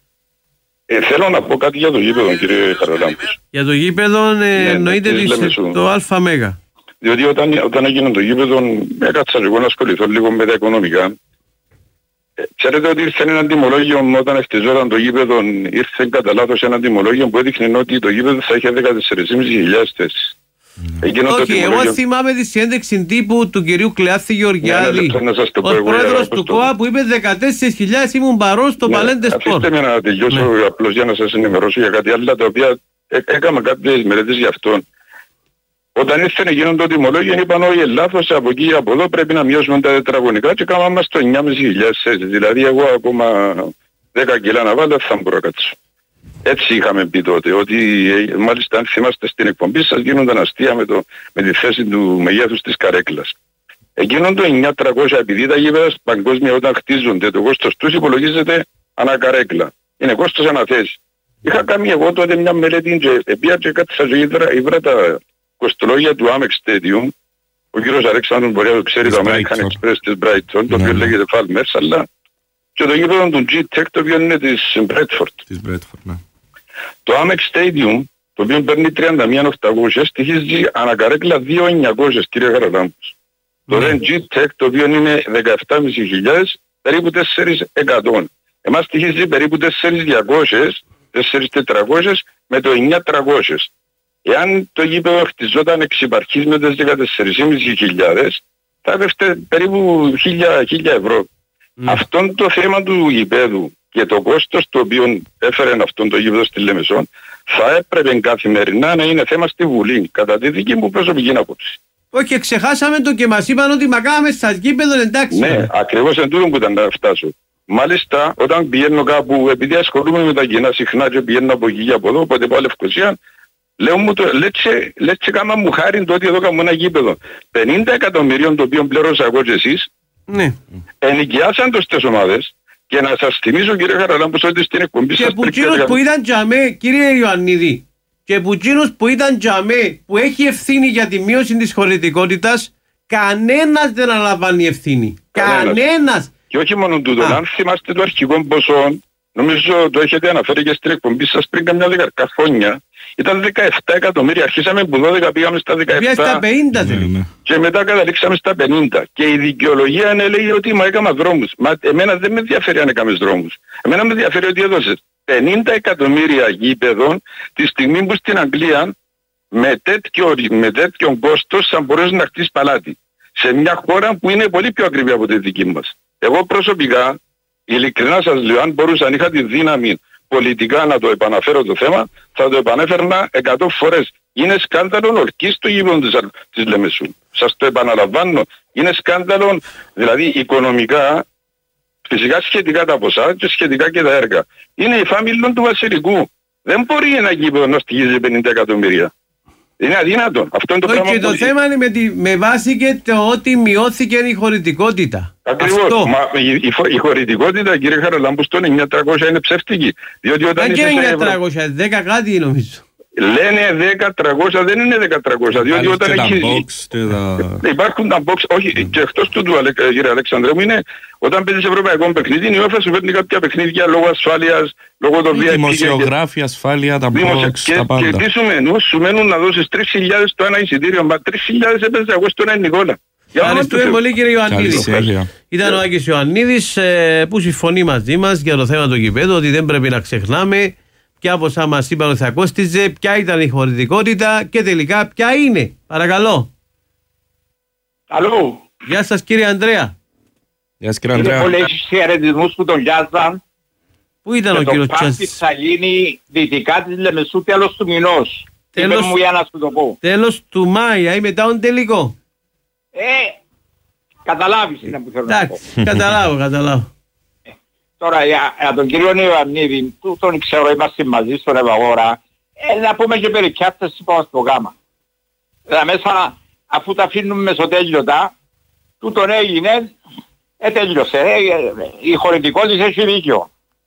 ε, θέλω να πω κάτι για το γήπεδο, κύριε Χαραλάμπους. Για το γήπεδο ε, ναι, εννοείται ναι, το ΑΜΕΓΑ. Μέγα. Διότι όταν, όταν έγινε το γήπεδο, έκατσα λίγο να ασχοληθώ λίγο με τα οικονομικά. Ε, ξέρετε ότι ήρθε ένα τιμολόγιο όταν χτιζόταν το γήπεδο, ήρθε κατά λάθος ένα τιμολόγιο που έδειχνε ότι το γήπεδο θα είχε δεκατέσσερις χιλιάδες πεντακόσιες θέσεις. Όχι, τιμολόγιο... εγώ θυμάμαι τη συνέντευξη τύπου του κυρίου Κλεάθη Γεωργιάδη, ναι, ο πρόεδρος του ΚΟΑ που είπε δεκατέσσερις χιλιάδες ήμουν παρόν στο ναι, Παλέντε Σπορ. Αφήστε με να τελειώσω ναι. απλώς για να σας ενημερώσω για κάτι άλλο, τα οποία έκανα κάποιες μελέτες για αυτόν. Όταν ήρθε να γίνουν το τιμολόγιο είπαν όχι λάθος, από εκεί και από εδώ πρέπει να μειώσουμε τα τετραγωνικά και κάναμε στο εννιά χιλιάδες πεντακόσιες θέσεις. Δηλαδή εγώ ακόμα δέκα κιλά να βάλω θα μπορώ να κάτσω. Έτσι είχαμε πει τότε, ότι μάλιστα αν θυμάστε στην εκπομπή σας γίνονταν αστεία με, το, με τη θέση του μεγέθους της καρέκλας. Εκείνον το εννιά χιλιάδες τριακόσια επειδή τα γήπεδα παγκόσμια όταν χτίζονται το κόστος τους υπολογίζεται ανά καρέκλα. Είναι κόστος ανά θέση. Είχα κάνει εγώ τότε μια μελέτη και επία και κάτι σας ήβρα τα κοστολόγια του Amex Stadium. Ο κύριος Αλέξανδρος μπορεί να το ξέρει, το American Express της Brighton, το οποίο λέγεται Falmers, αλλά και το γήπεδο του G-Tech, το οποίο είναι της Bradford. Της Bradford, ναι. Το Amex Stadium, το οποίο παίρνει τριάντα μία χιλιάδες οκτακόσια, στοιχίζει ανακαρέκλα δύο χιλιάδες εννιακόσια, κύριε Χαραλάμπους. Το mm. G-Tech, το οποίο είναι δεκαεπτά χιλιάδες πεντακόσια, περίπου τέσσερις εκατό. Εμάς στοιχίζει περίπου τέσσερις χιλιάδες διακόσιες, τέσσερις χιλιάδες τετρακόσιες με το εννιά χιλιάδες τριακόσια. Εάν το γήπεδο χτιζόταν εξ υπαρχής με τις δεκατέσσερις χιλιάδες πεντακόσια, θα έπεφτε περίπου χίλια ευρώ. Mm. Αυτό το θέμα του γηπέδου και το κόστος το οποίο έφερε αυτό το γήπεδο στη Λεμεσόν θα έπρεπε καθημερινά να είναι θέμα στη Βουλή, κατά τη δική μου προσωπική άποψη. Όχι, ξεχάσαμε το και μας είπαν ότι μα κάναμε στα γήπεδο, εντάξει. Ναι, ακριβώς εν τούτο που ήταν να φτάσω. Μάλιστα, όταν πηγαίνω κάπου, επειδή ασχολούμαι με τα κοινά συχνά και πηγαίνω από εκεί και από εδώ, οπότε πάω Λευκοσία, λέω μου το, λέτσε, λέτσε κάμα μου χάρη το ότι εδώ κάνουμε ένα γήπεδο. πενήντα εκατομμυρίων το οποίο πλήρωσα εγώ και εσείς, ναι. ενοικιάσαν το στις ομάδες και να σας θυμίσω κύριε Χαραλάμπους ότι στην εκπομπή και σας... Και που που ήταν τζαμέ, κύριε Ιωαννίδη, και που εκείνος που ήταν τζαμέ, που έχει ευθύνη για τη μείωση της χωρητικότητας, κανένας δεν αναλαμβάνει ευθύνη. Κανένας. κανένας. Και όχι μόνο τούτο, αν θυμάστε το αρχικό ποσό, νομίζω το έχετε αναφέρει και στην εκπομπή σας πριν καμιά δεκαεπτά χρόνια, ήταν δεκαεπτά εκατομμύρια, αρχίσαμε από δώδεκα, πήγαμε στα δεκαεπτά στα πενήντα, δηλαδή. Και μετά καταλήξαμε στα πενήντα. Και η δικαιολογία είναι λέει ότι μα έκανα δρόμους. Μα εμένα δεν με ενδιαφέρει αν έκαμε δρόμους. Εμένα με ενδιαφέρει ότι έδωσες πενήντα εκατομμύρια γήπεδων τη στιγμή που στην Αγγλία με τέτοιο, με τέτοιο κόστος θα μπορέσει να χτίσει παλάτι. Σε μια χώρα που είναι πολύ πιο ακριβή από τη δική μας. Εγώ προσωπικά, ειλικρινά σας λέω, αν μπορούσα, αν είχα τη δύναμη πολιτικά να το επαναφέρω το θέμα, θα το επανέφερνα εκατό φορές. Είναι σκάνδαλο ορκής το γήπεδο της, της Λεμεσού. Σας το επαναλαμβάνω. Είναι σκάνδαλο, δηλαδή οικονομικά, φυσικά σχετικά τα ποσά και σχετικά και τα έργα. Είναι η φάμιλον του Βασιλικού. Δεν μπορεί ένα γήπεδο να στοιχίζει πενήντα εκατομμύρια. Είναι αδύνατο. Αυτό είναι το Όχι, πράγμα και το που... θέμα είναι με, τη, με βάση και το ότι μειώθηκε η χωρητικότητα. Ακριβώς. Μα, η, η, η χωρητικότητα, κύριε Χαραλάμπους, το εννιά χιλιάδες τριακόσια είναι ψεύτικη. Διότι όταν δεν είναι εννιά χιλιάδες τριακόσια, δέκα κάτι νομίζω. Λένε δέκα χιλιάδες τριακόσια, δεν είναι δέκα χιλιάδες τριακόσια. Διότι όταν έχει... Box, υπάρχουν τα box, όχι, mm. και εκτός του, του κύριε Αλέξανδρε μου, είναι όταν παίζεις ευρωπαϊκό παιχνίδι, η UEFA σου παίρνει κάποια παιχνίδια λόγω ασφάλειας, λόγω των βι άι πι. Δημοσιογράφοι, ασφάλεια, τα box, και, τα πάντα. Και τι σου μένουν, σου μένουν να δώσεις τρεις χιλιάδες το ένα εισιτήριο, μα τρεις χιλιάδες έπαιζε εγώ στον ένα Νικόλα. Ευχαριστούμε πολύ κύριε Ιωαννίδη. Ήταν ο Άκης Ιωαννίδης που συμφωνεί μαζί μας για το θέμα του γηπέδου, ότι δεν πρέπει να ξεχνάμε ποια ποσά μας είπαν ότι θα κόστιζε, ποια ήταν η χωρητικότητα και τελικά ποια είναι. Παρακαλώ. Αλλού. Γεια σας κύριε Ανδρέα. Γεια σας κύριε Ανδρέα. Είναι πολλές χαιρετισμούς που τον γιάζαν. Πού ήταν ο κύριος Τσάς? Και το θα γίνει δυτικά της Λεμεσού τέλος του μηνός. Τέλος, μου για να σου το πω. Τέλος του Μάη ή μετά τον τελικό. Ε, καταλάβεις είναι που θέλω να πω. Καταλάβω, καταλάβω. Τώρα για, για τον κύριο Ιωαννίδη, του τον ξέρω, είμαστε μαζί στον Ευαγόρα, ε, να πούμε και περικιάστες είπαμε στο γάμα. Δηλαδή μέσα, αφού τα αφήνουμε μεσοτέλειωτα, του τον έγινε, ε, τέλειωσε, ε, η χωρητικότητα έχει δίκιο.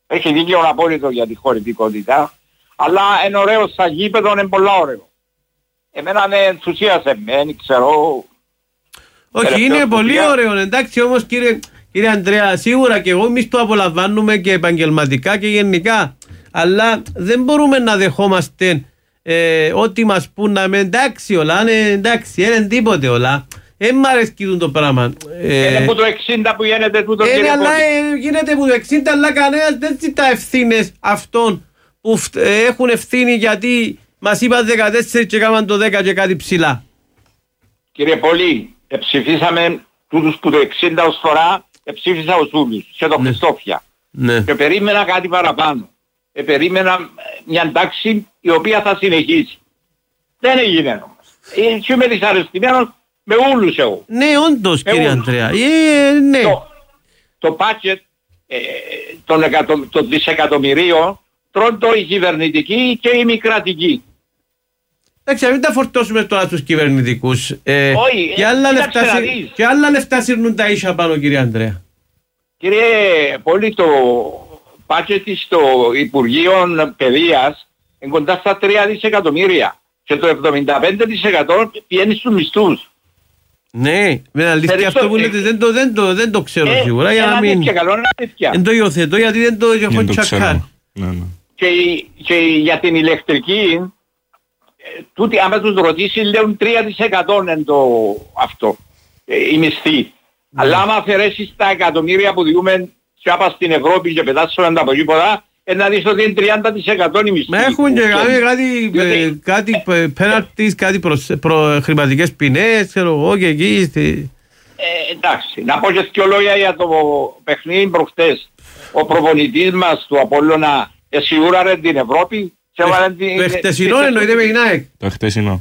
Έχει δίκιο απόλυτο για τη χωρητικότητα, αλλά είναι ωραίο στα γήπεδο, είναι πολύ ωραίο. Εμένα με ενθουσίασε, δεν ξέρω. Όχι, είναι πολύ ωραίο, εντάξει, όμως κύριε, κύριε Ανδρέα, σίγουρα και εγώ εμείς το απολαμβάνουμε και επαγγελματικά και γενικά, αλλά δεν μπορούμε να δεχόμαστε ε, ό,τι μας πούν να είμαι εντάξει όλα, είναι εντάξει, είναι τίποτε όλα. Δεν μ' αρέσει το πράγμα. Είναι από το εξήντα που γίνεται τούτο, κύριε Πόντι. Αλλά ε, γίνεται από το εξήντα, αλλά κανένας δεν ζητά ευθύνες αυτών που ε, έχουν ευθύνη γιατί μας είπαν δεκατέσσερα και έκαναν το δέκα και κάτι ψηλά. Κύριε Πολύ, ψηφίσαμε τούτους που το εξήντα ως φορά, ψήφισα ως ούλους και το ναι. Χριστόφια. Ναι. Και περίμενα κάτι παραπάνω. Ε, περίμενα μια τάξη η οποία θα συνεχίσει. Δεν έγινε όμως. Και είμαι δυσαρεστημένος με ούλους εγώ. Ναι, όντως κύριε Ανδρέα. Ε, ναι. Το, το budget ε, των, εκατο, των δισεκατομμυρίων τρώνε το οι κυβερνητικοί και οι μη κρατικοί. Εντάξει, μην τα φορτώσουμε τώρα στους κυβερνητικούς. Ε, Όχι, και, ε, άλλα κοίταξε λεφτά, να δεις. και άλλα λεφτά σύρνουν τα ίσια πάνω, κύριε Ανδρέα. Κύριε Πολύ, το budget στο Υπουργείο Παιδείας είναι κοντά στα τρία δισεκατομμύρια και το εβδομήντα πέντε τοις εκατό πηγαίνει στους μισθούς. Ναι, με αλήθεια αυτό που λέτε δεν το, δεν το, δεν το ξέρω ε, σίγουρα. Για να μην... αλήθεια, καλό είναι αλήθεια. Δεν το υιοθετώ γιατί δεν το έχω τσακάρει. Ναι, ναι. Και, και για την ηλεκτρική, ε, τούτοι άμα τους ρωτήσει λέουν τρία τοις εκατό είναι το αυτό, ε, η μισθή. Ναι. Αλλά άμα αφαιρέσεις τα εκατομμύρια που διούμε και άπα στην Ευρώπη και πετάσσουν τα από εκεί πολλά, ε, να δεις ότι είναι τριάντα τοις εκατό η μισθή. Μα έχουν και κάτι, κάτι, διότι... κάτι πέναλτις, κάτι προς, προ, χρηματικές ποινές, ξέρω εγώ και εκεί. Στη... Ε, εντάξει, να πω και δυο λόγια για το παιχνίδι προχτές. Ο προπονητής μας του Απόλλωνα εσυγούραρε την Ευρώπη. Το χτεσινό εννοείται με η ΝΑΕΚ. Το χτεσινό.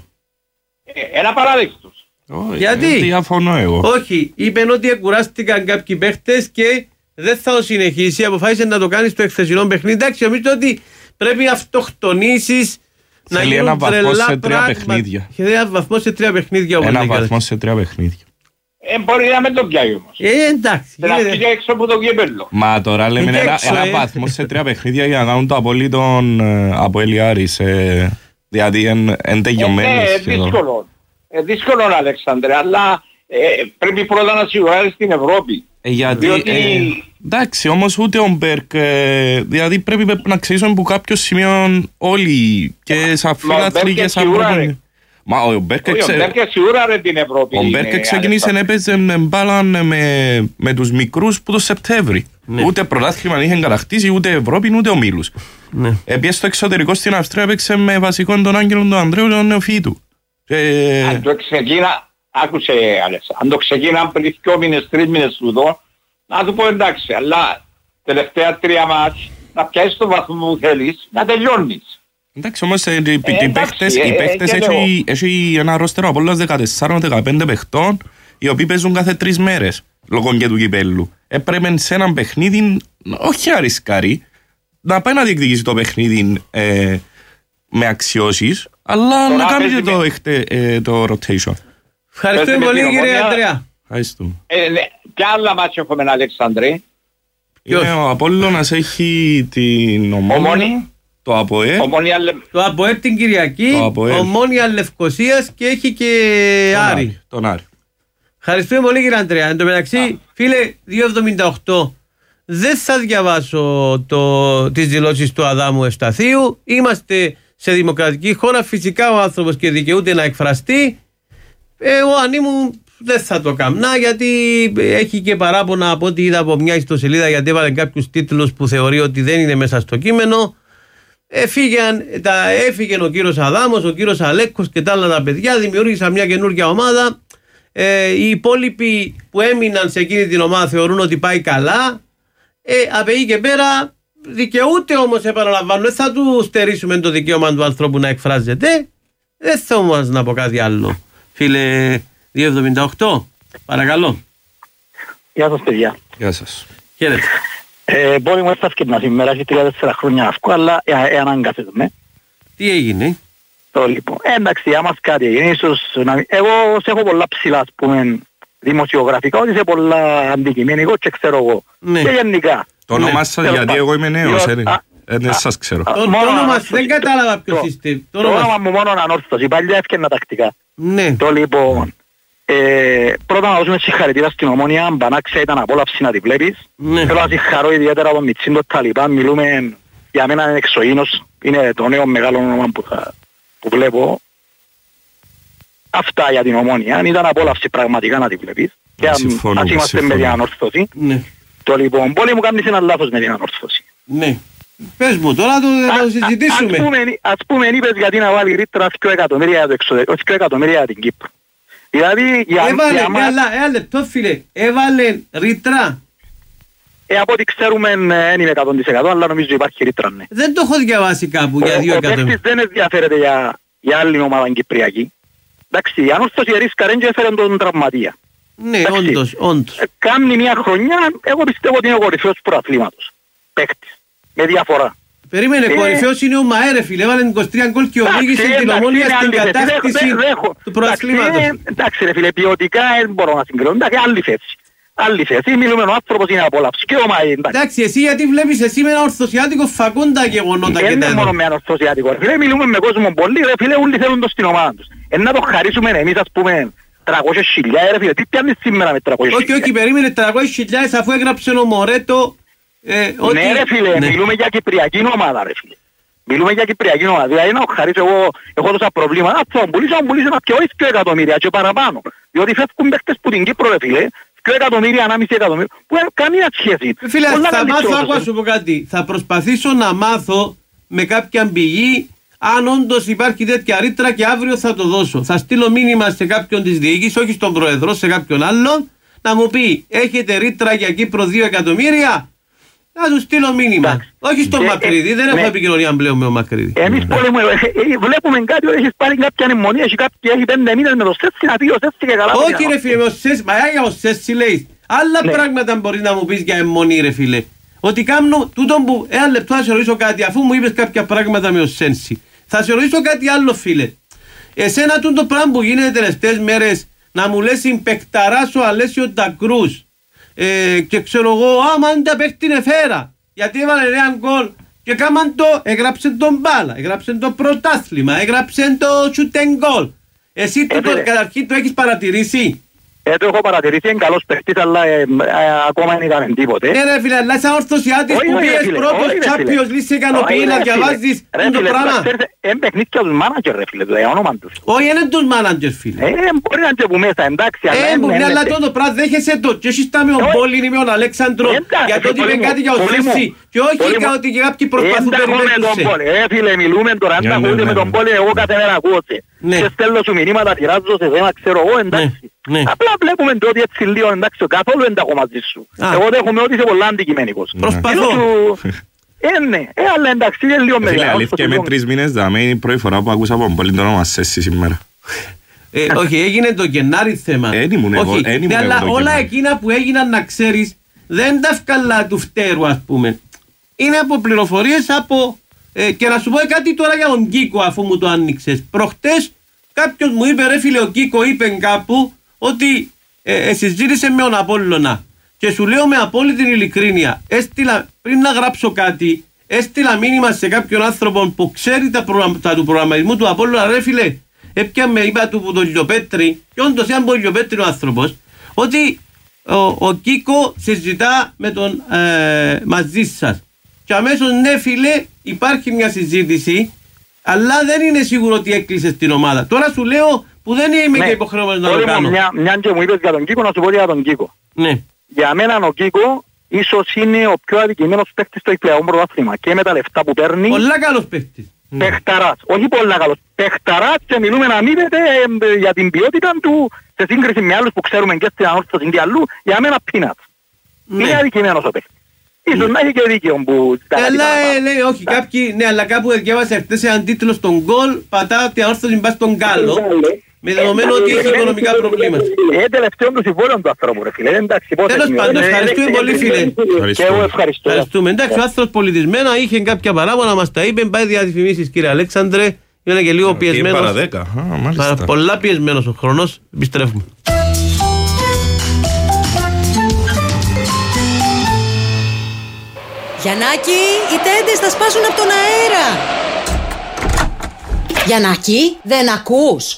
Ένα παράδειγμα. Γιατί? Διαφωνώ εγώ. Όχι, είπε ότι εκουράστηκαν κάποιοι παίχτες και δεν θα το συνεχίσει. Αποφάσισε να το κάνει στο εχθεσινό παιχνίδι. Εντάξει, νομίζω ότι πρέπει να αυτοκτονήσεις. Θέλει ένα βαθμό σε τρία παιχνίδια. Ένα βαθμό σε τρία παιχνίδια. Ένα βαθμό σε τρία παιχνίδια. Ε, μπορεί να με το πιάει όμως. Ε, εντάξει. Να φύγει έξω από το κύπελλο. Μα τώρα λέμε Είναι ένα, έξω, ένα ε. βαθμό σε τρία παιχνίδια για να κάνουν το απολύτων από Ελιάρης. Ε, δηλαδή είναι Ε, τελειωμένοι ναι, σχεδόν. δύσκολο. Ε, δύσκολο, Αλέξανδρε, αλλά ε, πρέπει πρώτα να σιγουράρεις στην Ευρώπη. Ε, γιατί, Διότι... ε, εντάξει, όμως ούτε ο Μπέρκ, ε, δηλαδή πρέπει να ξέρουμε από κάποιο σημείο όλοι και σαν φίλαθλοι και σαν προπονητές. Μα ο Μπέρκ σίγουρα την Ευρώπη. Ο Μπέρκ ξεκίνησε να έπαιζε μπάλα με, με τους μικρούς που το Σεπτέμβρη. Ναι. Ούτε πρωτάθλημα είχε κατακτήσει, ούτε Ευρώπη, ούτε ομίλους. Ναι. Επίσης στο εξωτερικό στην Αυστρία έπαιξε με βασικό τον Άγγελο τον Ανδρέου τον νεοφύτου. Ε... Αν το ξεκίνα, άκουσε Αλέξα, αν το ξεκίνα πριν δύο μήνες, τρεις μήνες του δω, να του πω εντάξει, αλλά τελευταία τρία μάτς να πιάσεις τον βαθμό που θέλεις, να τελειώνεις. Εντάξει όμως ε, οι παίχτες έχει ένα ρόστερο από όλες δεκατέσσερα με δεκαπέντε παιχτών οι οποίοι παίζουν κάθε τρεις μέρες λόγω και του κυπέλλου. Έπρεπε σε έναν παιχνίδι, όχι αρισκάρι, να πάει να διεκδικήσει το παιχνίδι ε, με αξιώσεις, αλλά τώρα να κάνει και το, ε, το rotation. Ευχαριστούμε πολύ κύριε Ανδρέα. Ευχαριστούμε. Ε, ναι. Ποια άλλα μάτια έχουμε Αλέξανδρε? Είναι ο Απόλλωνας έχει την Ομόνια. Το ΑΠΟΕ. Το ΑΠΟΕ την Κυριακή, Ομόνια Λευκωσίας και έχει και τον Άρη. Άρη. Τον Άρη. Ευχαριστούμε πολύ κύριε Αντρέα. Εν τω μεταξύ, φίλε, δύο εβδομήντα οκτώ δεν θα διαβάσω το, τις δηλώσεις του Αδάμου Ευσταθίου. Είμαστε σε δημοκρατική χώρα. Φυσικά ο άνθρωπος και δικαιούται να εκφραστεί. Εγώ αν ήμουν δεν θα το καμνά, γιατί έχει και παράπονα από ό,τι είδα από μια ιστοσελίδα, γιατί έβαλε κάποιους τίτλους που θεωρεί ότι δεν είναι μέσα στο κείμενο. Έφυγαν, τα, έφυγε ο κύριος Αδάμος, ο κύριος Αλέκος και τα άλλα τα παιδιά, δημιούργησαν μια καινούργια ομάδα. Ε, οι υπόλοιποι που έμειναν σε εκείνη την ομάδα θεωρούν ότι πάει καλά. Ε, από εκεί και πέρα δικαιούται όμως, επαναλαμβάνω, δεν θα του στερήσουμε το δικαίωμα του ανθρώπου να εκφράζεται. Δεν θα όμως να πω κάτι άλλο. Φίλε δύο εβδομήντα οκτώ, παρακαλώ. Γεια σας παιδιά. Γεια σας. Χαίρετε. Ε, μπορεί μου έφτασε να σήμερα, έχει τρία τέσσερα χρόνια αυκό, αλλά ε, ε, αναγκάζομαι. Τι έγινε? Το λοιπόν, ε, εντάξει, άμα κάτι έγινε, ίσως να μην... Εγώ σε έχω πολλά ψηλά, ας πούμε, δημοσιογραφικά, ότι είσαι πολλά αντικειμενικό και ξέρω εγώ. Ναι. Και γενικά. Το όνομα σας, γιατί εγώ είμαι νέος, δεν σας ξέρω. Το όνομα σας, δεν κατάλαβα ποιος είστε. Το όνομα μου μόνο ανόρθωση, παλιά έφτιανα τακτικά. Το λοιπόν, πρώτα να δώσουμε συγχαρητήρια στην Ομόνια, Μπανάξια ήταν απόλαυση να τη βλέπεις. Θέλω να συγχαρώ ιδιαίτερα τον Μιτσίν, τον Ταλιπάν, μιλούμε, για μένα είναι εξωγήινος, είναι το νέο μεγάλο όνομα που βλέπω. Αυτά για την Ομόνια, ήταν απόλαυση πραγματικά να τη βλέπεις. Και ας είμαστε με την ανόρθωση. Το λοιπόν, πολύ μου κάνεις ένα λάθος με την ανόρθωση. Ναι. Πες μου, τώρα το συζητήσουμε. Ας πούμε, είπες γιατί να βάλει ρήτρα δύο εκατομμύρια για το εξωτερικό, δύο εκατομμύρια για την Κύπρο. Δηλαδή, για μας... Ένα λεπτό φίλε, έβαλε ρήτρα. Ε, από ό,τι ξέρουμε δεν είναι εκατό τοις εκατό, αλλά νομίζω υπάρχει ρήτρα, ναι. Δεν το έχω διαβάσει κάπου για δύο εκατομμύρια. Ο παίκτης δεν ενδιαφέρεται για άλλη ομάδα κυπριακή. Εντάξει, η ανόρθωση ρίσκαρε και έφερε τον τραυματία. Ναι, όντως, όντως. Κάνει μια χρονιά, εγώ πιστεύω ότι είναι ο κορυφαίος του πρωταθλήματος. Παίκτης. Με διαφορά. Περίμενε, ε... κορυφαίος είναι ο Μαέρε, φίλε. Έβαλε είκοσι τρία γκολ και οδήγησε την Ομόνια στην κατάκτηση του πρωταθλήματος. Εντάξει ρε φίλε, ποιοτικά δεν μπορώ να συγκρίνω. Εντάξει, άλλη θέση. Άλλη θέση. Μιλούμε ο άνθρωπος είναι απόλαυση. Και ο Μαέρε. Εντάξει, εσύ γιατί βλέπεις εσύ με ένα ορθωσιάτικο φακόντα γεγονότα και δεν είναι μόνο με ένα ορθωσιάτικο. Φίλε, μιλούμε με κόσμο πολύ. Ρε φίλε, όλοι θέλουν το στην ομάδα τους. Ε, να το χαρίσουμε εμείς, ας πούμε, τριακόσιες χιλιάδες, ρε φίλε. Τι πιάνεις σήμερα με τριακόσιες χιλιάδες. Όχι, όχι, περίμενε τριακόσιες χιλιάδες αφού έγραψε ο Μορέτο. Ε, ότι... Ναι ρε φίλε, ναι. Μιλούμε για κυπριακή ομάδα ρε φίλε. Μιλούμε για κυπριακή ομάδα. Δηλαδή να χαρίσω εγώ, έχω τόσα προβλήματα. Α, θα πουλήσω, θα πουλήσω να πιω δύο εκατομμύρια και παραπάνω. Διότι φεύγουν παίκτες που την Κύπρο ρε φίλε. δύο εκατομμύρια, ενάμιση εκατομμύρια. Που έχουν καμία σχέση. Φίλε, θα μάθω, άκουα σου πω κάτι. Θα προσπαθήσω να μάθω με κάποια πηγή αν όντως υπάρχει τέτοια ρήτρα και αύριο θα το δώσω. Θα στείλω μήνυμα σε κάποιον της διοίκησης, όχι στον Προεδρό, σε κάποιον άλλον, να μου πει έχετε ρήτρα για Κύπρο δύο εκατομμύρια. Να του στείλω μήνυμα. Εντάξει. Όχι στον ε, Μακρύδη, ε, δεν έχω ναι. επικοινωνία πλέον με τον Μακρύδη. Εμείς ναι. Πολεμούμε, ε, ε, βλέπουμε κάτι ότι έχεις πάρει κάποια αιμονία, έχει, έχει πέντε μήνες με το Σέσσι να πει ο Σέσσι και καλά. Όχι ρε φίλε, με ο Σέσσι, μα για ο Σέσσι λέει. Άλλα ναι. πράγματα μπορεί να μου πεις για αιμονή ρε φίλε. Ότι κάνω τούτο που, ένα λεπτό θα σε ρωτήσω κάτι, αφού μου είπες κάποια πράγματα με ο Σέσσι. Θα σε ρωτήσω κάτι άλλο φίλε. Εσένα τούτο πράγμα που γίνεται τελευταίες μέρες να μου λες συμπεκταράς ο Αλέσιο Ντακρούς. Ε, και ξέρω εγώ, άμα αν τα παίχτη είναι φέρα γιατί έβαλε ένα γκολ και κάμαν το, έγραψε τον μπάλα, έγραψε το πρωτάθλημα, έγραψε το shooting goal. Εσύ ε, το, το, καταρχήν το έχεις παρατηρήσει? Ε, το έχω παρατηρήσει, είναι καλός παίχτης, αλλά ε, ε, ακόμα δεν ήταν τίποτε. Ναι ρε φίλε, αλλά σαν ορθωσιάτης που πήγες πρώτος Champions League σε ικανοποιεί να διαβάζεις το πράγμα. Είναι παιχνίδια τους μάνατζερ ρε φίλε, το όνομα τους. Όχι, είναι τους μάνατζερ φίλε. Ε, μπορεί να είναι που μέσα, εντάξει. Ε, μπορεί αλλά το πράγμα δέχεσαι το και έχεις τα με ο Μπόλιν ή με τον Αλέξανδρο για το ότι είπε κάτι για ο Σέσσι και όχι ότι κάποιοι προσπαθούν περιμένουν. Ε, φίλε, μιλούμε τώρα, αν τα ακούτε με τον Μπόλιν, εγώ κάθε μέρα ακούγονται. Και στέλνω σου μηνύματα, τυράζω σε θέμα, ξέρω εγώ, εντάξει. Απλά βλέπουμε το ότι έτσι λίγο, εντάξει, καθόλου δεν τα έχω μαζί σου. Εγώ δέχομαι ότι είσαι πολλά αντικειμενικός. Προσπαθώ. Ε, ναι, ε, αλλά εντάξει, είναι λίγο μεγάλο. Φίλε, αλήθεια με τρεις μήνες δάμε, είναι η πρώτη φορά που ακούσα από πολύ το όνομα Σέσσι σήμερα. Όχι, έγινε το Γενάρη θέμα. Όχι, αλλά όλα εκείνα που έγιναν να ξέρεις, δεν τα ευκαλά του φτέρου ας πούμε. Είναι από πληροφορίες από... Ε, και να σου πω κάτι τώρα για τον Κίκο αφού μου το άνοιξες. Προχτές κάποιος μου είπε ρε φίλε ο Κίκο είπε κάπου ότι ε, ε, συζήτησε με τον Απόλλωνα και σου λέω με απόλυτη ειλικρίνεια έστειλα, πριν να γράψω κάτι έστειλα μήνυμα σε κάποιον άνθρωπο που ξέρει τα, προγραμμα, τα του προγραμματισμού του Απόλλωνα ρε φίλε έπια με είπα του που τον Λιοπέτρη και όντως ήταν τον Λιοπέτρη ο άνθρωπος ότι ο, ο Κίκο συζητά με τον ε, μαζί σας και αμέσως ναι φίλε υπάρχει μια συζήτηση αλλά δεν είναι σίγουρο ότι έκλεισε την ομάδα. Τώρα σου λέω που δεν είμαι ναι. και υποχρεωμένος να το κάνω. Μια, μια και μου είπες για τον Κίκο να σου πω για τον Κίκο. Ναι. Για μένα ο Κίκο ίσως είναι ο πιο αδικημένος παίκτης στο Κυπριακό πρωτάθλημα και με τα λεφτά που παίρνει. Πολλά καλός παίκτης. Παιχταράς, όχι πολλά καλός. Παιχταράς και μιλούμε να μείνετε ε, για την ποιότητα του σε σύγκριση με άλλους που ξέρουμε και στην ανόρθωση και αλλού. Για μένα πίνατ. Ναι. Είναι αδικημένος ο παίκτης. Ίσως να έχει και δίκαιο που... Αλλά λέει όχι κάποιοι, ναι αλλά κάπου διάβασα χτες έναν τίτλο στον γκολ πατά ότι ανόρθωση μπας στον Γκάλο με δεδομένο ότι έχει οικονομικά προβλήματα. Είναι τελευταίο του συμβόλαιο του ανθρώπου ρε φίλε, εντάξει. Τέλος πάντων, ευχαριστούμε πολύ φίλε. Και εγώ ευχαριστώ. Ευχαριστούμε. Εντάξει, ο άνθρωπος πολιτισμένα είχε κάποια παράπονα, μας τα είπε, πάει διαφημίσεις κύριε Αλέξανδρε, είναι και λίγο πιεσμένος. Πολλά πιεσμένος ο χρόνος, επιστρέφουμε. Γιαννάκη, οι τέντες θα σπάσουν από τον αέρα. Γιαννάκη, δεν ακούς?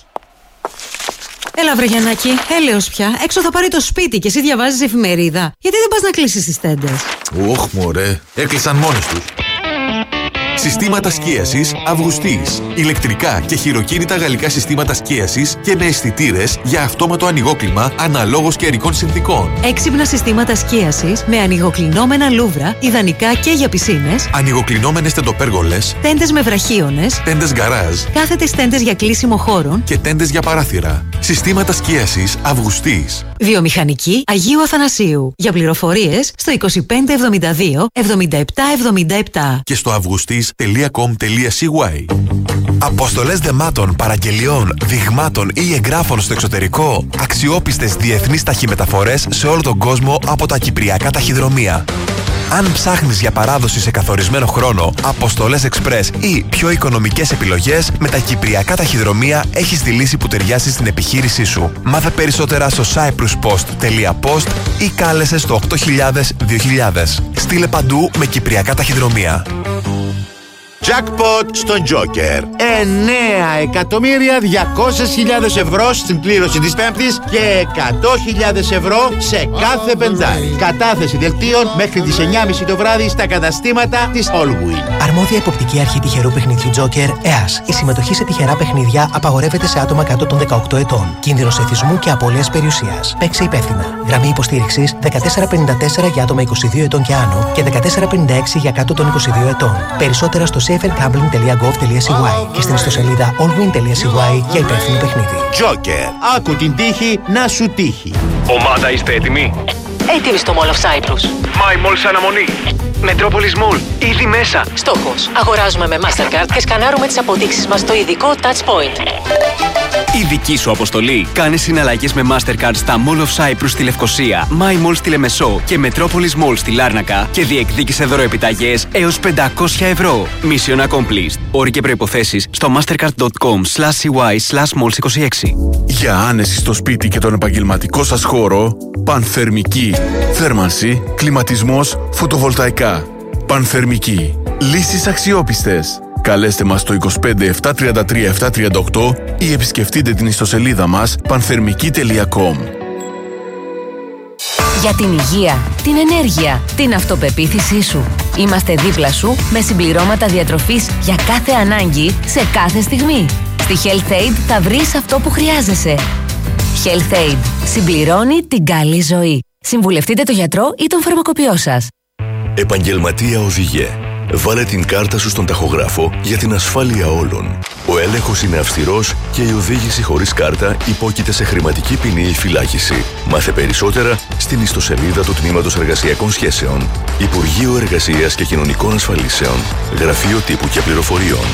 Έλα βρε Γιαννάκη, έλεος πια. Έξω θα πάρει το σπίτι και εσύ διαβάζεις εφημερίδα. Γιατί δεν πας να κλείσεις τις τέντες? Ωχ μωρέ, έκλεισαν μόνες τους. Συστήματα σκίασης Αυγουστής. Ηλεκτρικά και χειροκίνητα γαλλικά συστήματα σκίασης και με αισθητήρες για αυτόματο ανοιγόκλιμα αναλόγως καιρικών συνθήκων. Έξυπνα συστήματα σκίασης με ανοιγοκλεινόμενα λούβρα, ιδανικά και για πισίνες. Ανοιγοκλεινόμενες τεντοπέργολες. Τέντες με βραχίονες. Τέντες γκαράζ. Κάθετες τέντες για κλείσιμο χώρων. Και τέντες για παράθυρα. Συστήματα σκίασης Αυγουστής. Βιομηχανική Αγίου Αθανασίου. Για πληροφορίες στο είκοσι πέντε εβδομήντα δύο εβδομήντα επτά εβδομήντα επτά. Και στο αυγουστής τελεία κομ τελεία σι γουάι. Αποστολές δεμάτων, παραγγελιών, δειγμάτων ή εγγράφων στο εξωτερικό. Αξιόπιστες διεθνείς ταχυμεταφορές σε όλο τον κόσμο από τα κυπριακά ταχυδρομεία. Αν ψάχνεις για παράδοση σε καθορισμένο χρόνο, αποστολές εξπρές ή πιο οικονομικές επιλογές, με τα κυπριακά ταχυδρομεία έχεις τη λύση που ταιριάζει στην επιχείρησή σου. Μάθε περισσότερα στο cyprus post τελεία post ή κάλεσε στο οκτώ χιλιάδες δύο χιλιάδες. Στείλε παντού με κυπριακά ταχυδρομεία. Jackpot στον Joker. εννέα εκατομμύρια διακόσιες χιλιάδες ευρώ στην κλήρωση της Πέμπτης και εκατό χιλιάδες ευρώ σε κάθε πεντάρι. Κατάθεση δελτίων μέχρι τις εννιά και μισή το βράδυ στα καταστήματα της Allwin. Αρμόδια υποπτική αρχή τυχερού παιχνιδιού Joker, ΕΑΣ. Η συμμετοχή σε τυχερά παιχνίδια απαγορεύεται σε άτομα κάτω των δεκαοκτώ ετών. Κίνδυνος εθισμού και απώλειας περιουσίας. Παίξε υπεύθυνα. Γραμμή υποστήριξης δεκατέσσερα πενήντα τέσσερα για άτομα είκοσι δύο ετών και άνω και δεκατέσσερα πενήντα έξι για κάτω των είκοσι δύο ετών. Περισσότερα στο safer gambling τελεία gov τελεία σι γουάι και στην ιστοσελίδα allwin τελεία σι γουάι για υπεύθυνο παιχνίδι. Joker. Άκου την τύχη να σου τύχει. Ομάδα, είστε έτοιμοι? Έτοιμοι στο Mall of Cyprus. My Mall σε αναμονή. Metropolis Mall, ήδη μέσα. Στόχος. Αγοράζουμε με Mastercard και σκανάρουμε τις αποδείξεις μας στο ειδικό Touch Point. Η δική σου αποστολή. Κάνε συναλλαγές με Mastercard στα Mall of Cyprus στη Λευκοσία, My Mall στη Λεμεσό και Metropolis Mall στη Λάρνακα και διεκδίκησε δωροεπιταγές έως πεντακόσια ευρώ. Mission accomplished. Όροι και προϋποθέσεις στο mastercard.com slash cy slash malls είκοσι έξι. Για άνεση στο σπίτι και τον επαγγελματικό σας χώρο, Πανθερμική. Θέρμανση, κλιματισμός, φωτοβολταϊκά. Πανθερμική. Λύσεις αξιόπιστες. Καλέστε μας στο είκοσι πέντε επτακόσια τριάντα τρία επτακόσια τριάντα οκτώ ή επισκεφτείτε την ιστοσελίδα μας πανθερμική τελεία κομ. Για την υγεία, την ενέργεια, την αυτοπεποίθησή σου. Είμαστε δίπλα σου με συμπληρώματα διατροφής για κάθε ανάγκη, σε κάθε στιγμή. Στη Health Aid θα βρεις αυτό που χρειάζεσαι. Health Aid. Συμπληρώνει την καλή ζωή. Συμβουλευτείτε τον γιατρό ή τον φαρμακοποιό σας. Επαγγελματία οδηγέ. Βάλε την κάρτα σου στον ταχογράφο για την ασφάλεια όλων. Ο έλεγχος είναι αυστηρός και η οδήγηση χωρίς κάρτα υπόκειται σε χρηματική ποινή ή φυλάκιση. Μάθε περισσότερα στην ιστοσελίδα του Τμήματος Εργασιακών Σχέσεων. Υπουργείο Εργασίας και Κοινωνικών Ασφαλίσεων. Γραφείο Τύπου και Πληροφοριών.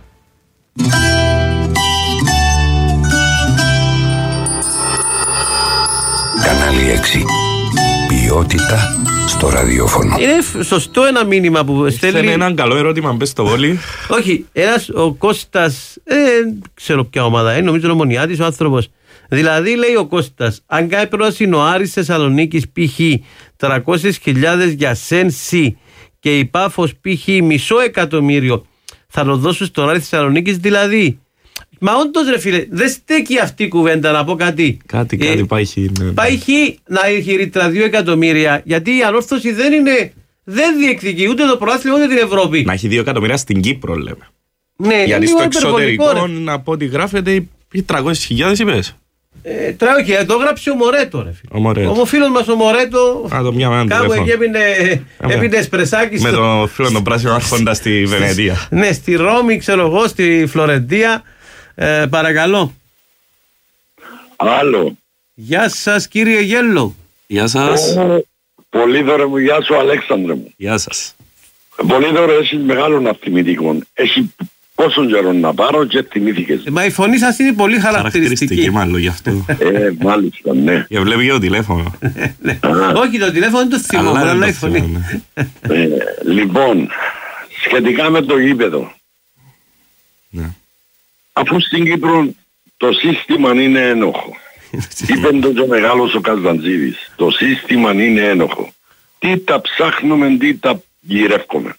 Κανάλι έξι. Ποιότητα στο ραδιόφωνο. Είναι σωστό ένα μήνυμα που στέλνει. Θέλει έναν καλό ερώτημα, μπες στο βόλι. Όχι, ένας ο Κώστας, ε, ξέρω ποια ομάδα είναι, νομίζω Ομονιάτης ο άνθρωπος. Δηλαδή λέει ο Κώστας, αν κάνει πρόταση ο Άρης Θεσσαλονίκης π.χ. τριακόσιες χιλιάδες για Σένσι και η Πάφος π.χ. μισό εκατομμύριο, θα το δώσουν στον Άρη Θεσσαλονίκης δηλαδή. Μα όντως ρε φίλε, δεν στέκει αυτή η κουβέντα, να πω κάτι. Κάτι, κάτι ε, πάει χ. Ναι, πάει χ να έχει ρήτρα δύο εκατομμύρια, γιατί η ανόρθωση δεν είναι, δεν διεκδικεί ούτε το πρωτάθλημα ούτε την Ευρώπη. Να έχει δύο εκατομμύρια στην Κύπρο λέμε. Ναι, γιατί στο εξωτερικό, από ό,τι γράφεται, οι τριακόσιες χιλιάδες είπες. Ε, Τρέχει, το έγραψε ο Μορέτο ρε φίλε. Ο, Μορέτο. ο φίλος μας ο Μορέτο. Α, το μια κάπου εκεί έπινε εσπρεσάκι. Με στο... τον φίλο τον πράσινο άρχοντα στη Βενετία. Ναι, στη Ρώμη, ξέρω εγώ, στη Φλωρεντία. Ε, παρακαλώ. Άλλο. Γεια σας κύριε Γέλο. Γεια σας. Ε, Πολύδωρε μου, γεια σου Αλέξανδρε μου. Γεια σας. Πολύδωρε, έχει μεγάλο ναυτιμητικό. Έχει πόσο καιρό να πάρω και θυμήθηκες. Ε, μα η φωνή σας είναι πολύ χαρακτηριστική. Χαρακτηριστική μάλλον γι' αυτό. Ε, μάλιστα, ναι. Και βλέπει και το τηλέφωνο. ναι. Όχι, το τηλέφωνο είναι το θυμό, αλλά η φωνή. ε, λοιπόν, σχετικά με το γήπεδο. Ναι. Αφού στην Κύπρο το σύστημα είναι ένοχο. Είπε το και μεγάλος ο Καζαντζίδης. Το σύστημα είναι ένοχο. Τι τα ψάχνουμε, τι τα γυρεύκομαι.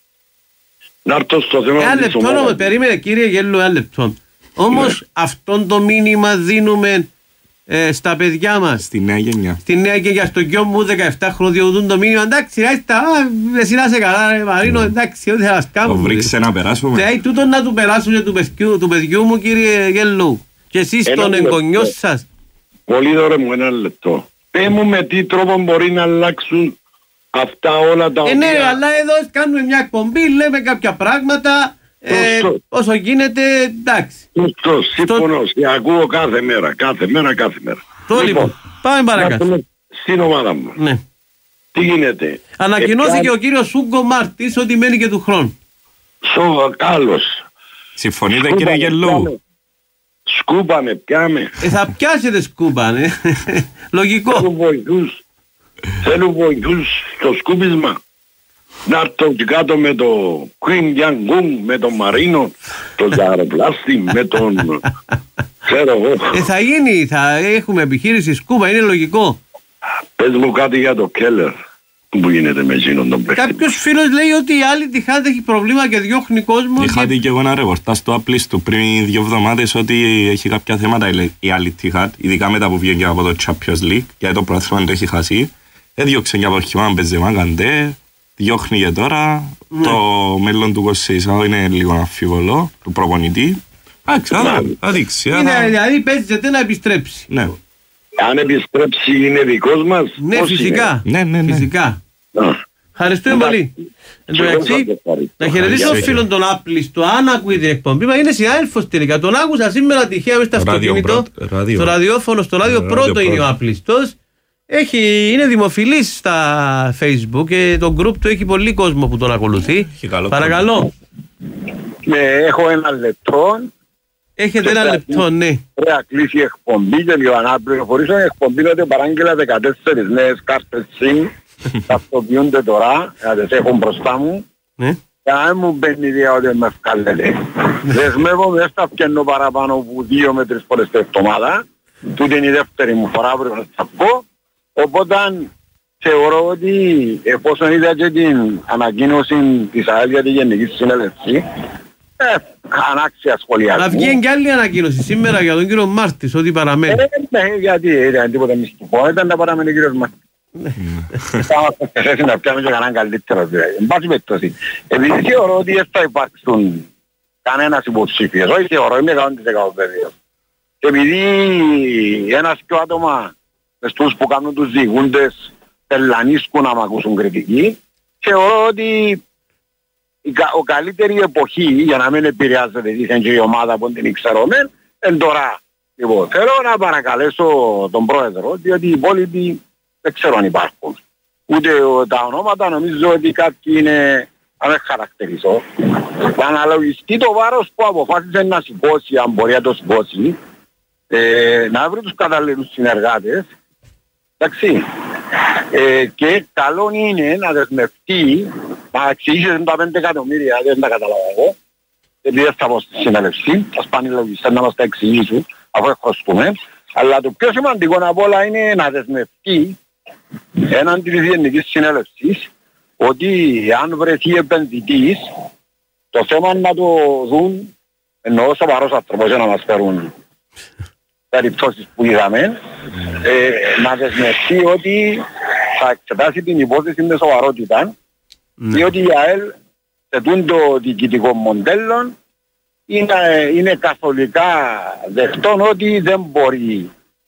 Να έρθω στο θέμα ένα της λεπτό ομάδας. όμως, περίμενε κύριε Γέλου, ένα λεπτό. Όμως αυτόν το μήνυμα δίνουμε ε, στα παιδιά μας. Στη νέα γενιά. Στη νέα γενιά, στο γιο μου δεκαεπτά χρονδιοδούν το μήνυμα. Εντάξει, άιστα, εσύ να είσαι καλά, ρε Μαρίνο, εντάξει, ό,τι θα μας κάνουμε. Το βρήξε να περάσουμε. Δηλαδή, τούτο να του περάσουν και του παιδιού, του παιδιού μου, κύριε Γέλου. Και εσείς Ένα τον λεπτό. εγγονιό σας. Πολύ ωραία μου, ένα λεπτό. Πες μου με τι τρόπο μπορεί να αλλάξουν αυτά όλα τα Ε, οποία... ναι, αλλά εδώ κάνουμε μια εκπομπή, λέμε κάποια πράγματα. Ε, όσο γίνεται, εντάξει. Σωστό, σύμφωνο. Σε ακούω κάθε μέρα, κάθε μέρα, κάθε μέρα. Το λοιπόν, πάμε παρακάτω. να πούμε στην ομάδα μου. Ναι. Τι γίνεται. Ανακοινώθηκε Επιά... ο κύριος Ούγκο Μάρτης ότι μένει και του χρόνου. Σο, καλώς. Συμφωνείτε κύριε Γελού? Σκούπαμε, πιάμε. Ε, θα πιάσετε σκούπα, ναι. Λογικό. Θέλουν βοηθούς. Θέλουν βοηθούς στο σκούπισμα. Να έρθω και κάτω με το Queen Yang Gung, με τον Μαρίνο, τον Ζαροπλάστη, με τον... ξέρω εγώ. Ε, θα γίνει, θα έχουμε επιχείρηση σκούπα, είναι λογικό. Πες μου κάτι για το Κέλλερ. Που γίνεται με εκείνον τον παίχτη. Κάποιος φίλος λέει ότι η άλλη τυχάτη έχει προβλήμα και διώχνει κόσμο. Είχα και... δει και εγώ ένα ρεπορτάζ στο Απλής του πριν δύο εβδομάδες ότι έχει κάποια θέματα η άλλη τυχάτη, ειδικά μετά που βγήκε από το Champions League, γιατί το πρόθυμα το έχει χάσει. Έδιωξε για αποχημά Μπεζεμά Καντέ, διώχνει και τώρα. Ναι. Το μέλλον του Κωσσεϊσάου είναι λίγο αμφιβολό, του προπονητή. Εντάξει, θα δείξει. Είναι δηλαδή παίζεται να επιστρέψει. Ναι. Αν επιστρέψει είναι δικός μας. Ναι, φυσικά. Ναι, ναι, ναι. Φυσικά. Ευχαριστούμε πολύ. Εν τω μεταξύ, να χαιρετήσω τον φίλον τον Άπλιστο, αν ακούει την εκπομπή, μα είναι συνάδελφος τελικά. Τον άκουσα σήμερα τυχαία μέσα στο αυτοκίνητο. Στο ραδιόφωνο, στο ράδιο πρώτο είναι ο Άπλιστος. Έχει, είναι δημοφιλής στα Facebook και το group του έχει πολύ κόσμο που τον ακολουθεί. Παρακαλώ. Ναι, έχω ένα λεπτό. Έχετε ένα λεπτό, ναι. Πρέπει να κλείσει η εκπομπή και λίγο να πληροφορήσω. Η εκπομπή ότι παράγγελα δεκατέσσερις νέες κάρτες SIM. Ταυτοποιούνται τώρα, να τις έχω μπροστά μου. Και αν μου μπαίνει ιδέα ότι με ευκαλέτε. Δεσμεύομαι, θα φτιάχνω παραπάνω από δύο με τρεις φορές την εβδομάδα. Τούτη είναι η δεύτερη μου φορά που θα σας πω. Οπότε θεωρώ ότι εφόσον είδα και την ανακοίνωση της ΑΕΛ για τη Γενική Συνέλευση, ε, ανάξια σχολιασμού. Να βγει και άλλη ανακοίνωση σήμερα για τον κύριο Μάρτης, ότι παραμένει. Ε, ναι, γιατί ήταν τίποτα μυστικό, ήταν να παραμένει ο κύριος Μάρτης. Θα θέσει να πιάμε και κανέναν καλύτερο δηλαδή. Εν πάση περιπτώσει, επειδή θεωρώ ότι δεν θα υπάρξουν κανένας υποψήφιος, όχι θεωρώ, είμαι εκατό τοις εκατό βέβαιος. Και επειδή ένας και άτομα μες τους που κάνουν τους διηγούντες πελανίσκουν να μ' ακούσουν κριτική, θεωρώ ότι η, ο καλύτερη εποχή για να μην επηρεάζεται δίθεν και η ομάδα που την ξέρουμε εν τώρα. Λοιπόν, θέλω να παρακαλέσω τον πρόεδρο, διότι οι υπόλοιποι δεν ξέρω αν υπάρχουν. Ούτε τα ονόματα, νομίζω ότι κάποιοι είναι, αν δεν χαρακτηρίσω, να αναλογιστεί το βάρος που αποφάσισε να σηκώσει, αν μπορεί να το σηκώσει, ε, να βρει τους καταλληλούς συνεργάτες, εντάξει, ε, και καλό είναι να δεσμευτεί, να εξηγήσει τα πέντε εκατομμύρια, δεν τα καταλάβω εγώ, επειδή δεν θα πω στη συνέλευση, θα σπάνει λογιστές να μας τα εξηγήσουν, αφού ευχαριστούμε, αλλά το πιο σημαντικό απ' όλα είναι να δεσμευτεί έναντι της Γενικής Συνέλευσης ότι αν βρεθεί επενδυτής, το θέμα να το δουν, εννοώ σοβαρός άνθρωπος για να μας φέρουν περιπτώσεις που είδαμε, ε, να δεσμευτεί ότι θα εξετάσει την υπόθεση με σοβαρότητα, ναι. Διότι η ΑΕΛ σε τούτο διοικητικό μοντέλο είναι, είναι καθολικά δεχτόν ότι δεν μπορεί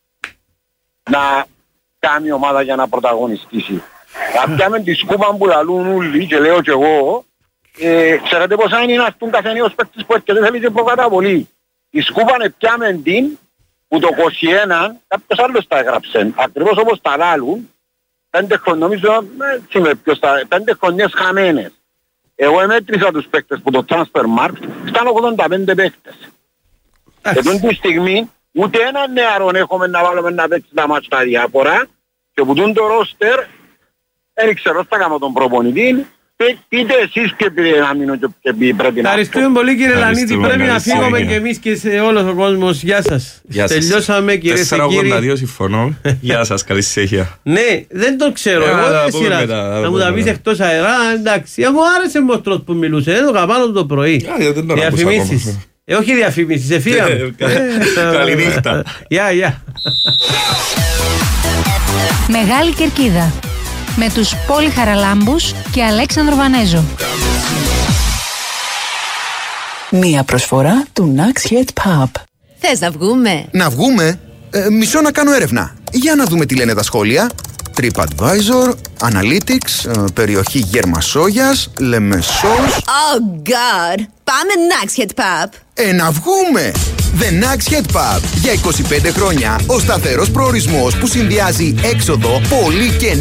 να κάνει ομάδα για να πρωταγωνιστήσει. Να πιάμε τη σκούπα που λαλούν όλοι και λέω και εγώ, ε, ξέρετε πόσα είναι να έρθουν κάθε νέος παίκτης που έρχεται, θέλει και προκαταβολή. Η σκούπα είναι πιάμε την που το είκοσι ένα κάποιος άλλος τα έγραψε, ακριβώς όπως τα λάλουν, πέντε χρονιές, νομίζω, πέντε χρονιές χαμένες. Εγώ εμέτρησα τους παίκτες που το Transfermarkt ήταν ογδόντα πέντε παίκτες. Και τη στιγμή ούτε έναν νεαρό έχουμε να βάλουμε να παίξει τα μάτια τα διάφορα και που τούν το ρόστερ δεν ξέρω θα κάνω τον προπονητή Πείτε εσείς και επειδή να μείνω και πει πρέπει να... Ευχαριστούμε πολύ κύριε Λανίτη, πρέπει να φύγουμε και εμείς και σε όλος ο κόσμος. Γεια σας. Τελειώσαμε κύριε και κύριοι. τέσσερα ογδόντα δύο συμφωνώ. Γεια σας, καλή συνέχεια. Ναι, δεν το ξέρω. Εγώ δεν σειρά. Να μου τα πεις εκτός αερά, εντάξει. Εγώ άρεσε ο τρόπος που μιλούσε, δεν το καμπάνω το πρωί. Διαφημίσεις. Ε, όχι διαφημίσεις, εφήγαμε. Καληνύχτα. Γεια, γεια. Μεγάλη Κερκίδα με τους Πόλη Χαραλάμπους και Αλέξανδρο Βανέζο. Μία προσφορά του Nax Head Pub. Θες να βγούμε? Να βγούμε? Ε, μισό να κάνω έρευνα. Για να δούμε τι λένε τα σχόλια. TripAdvisor, Analytics, ε, περιοχή Γερμασόγιας, Λεμεσός. Oh God! Πάμε Nax Head Pub. Ε, να βγούμε! The Nax Head Pub. Για είκοσι πέντε χρόνια ο σταθερός προορισμός που συνδυάζει έξοδο, πολύ και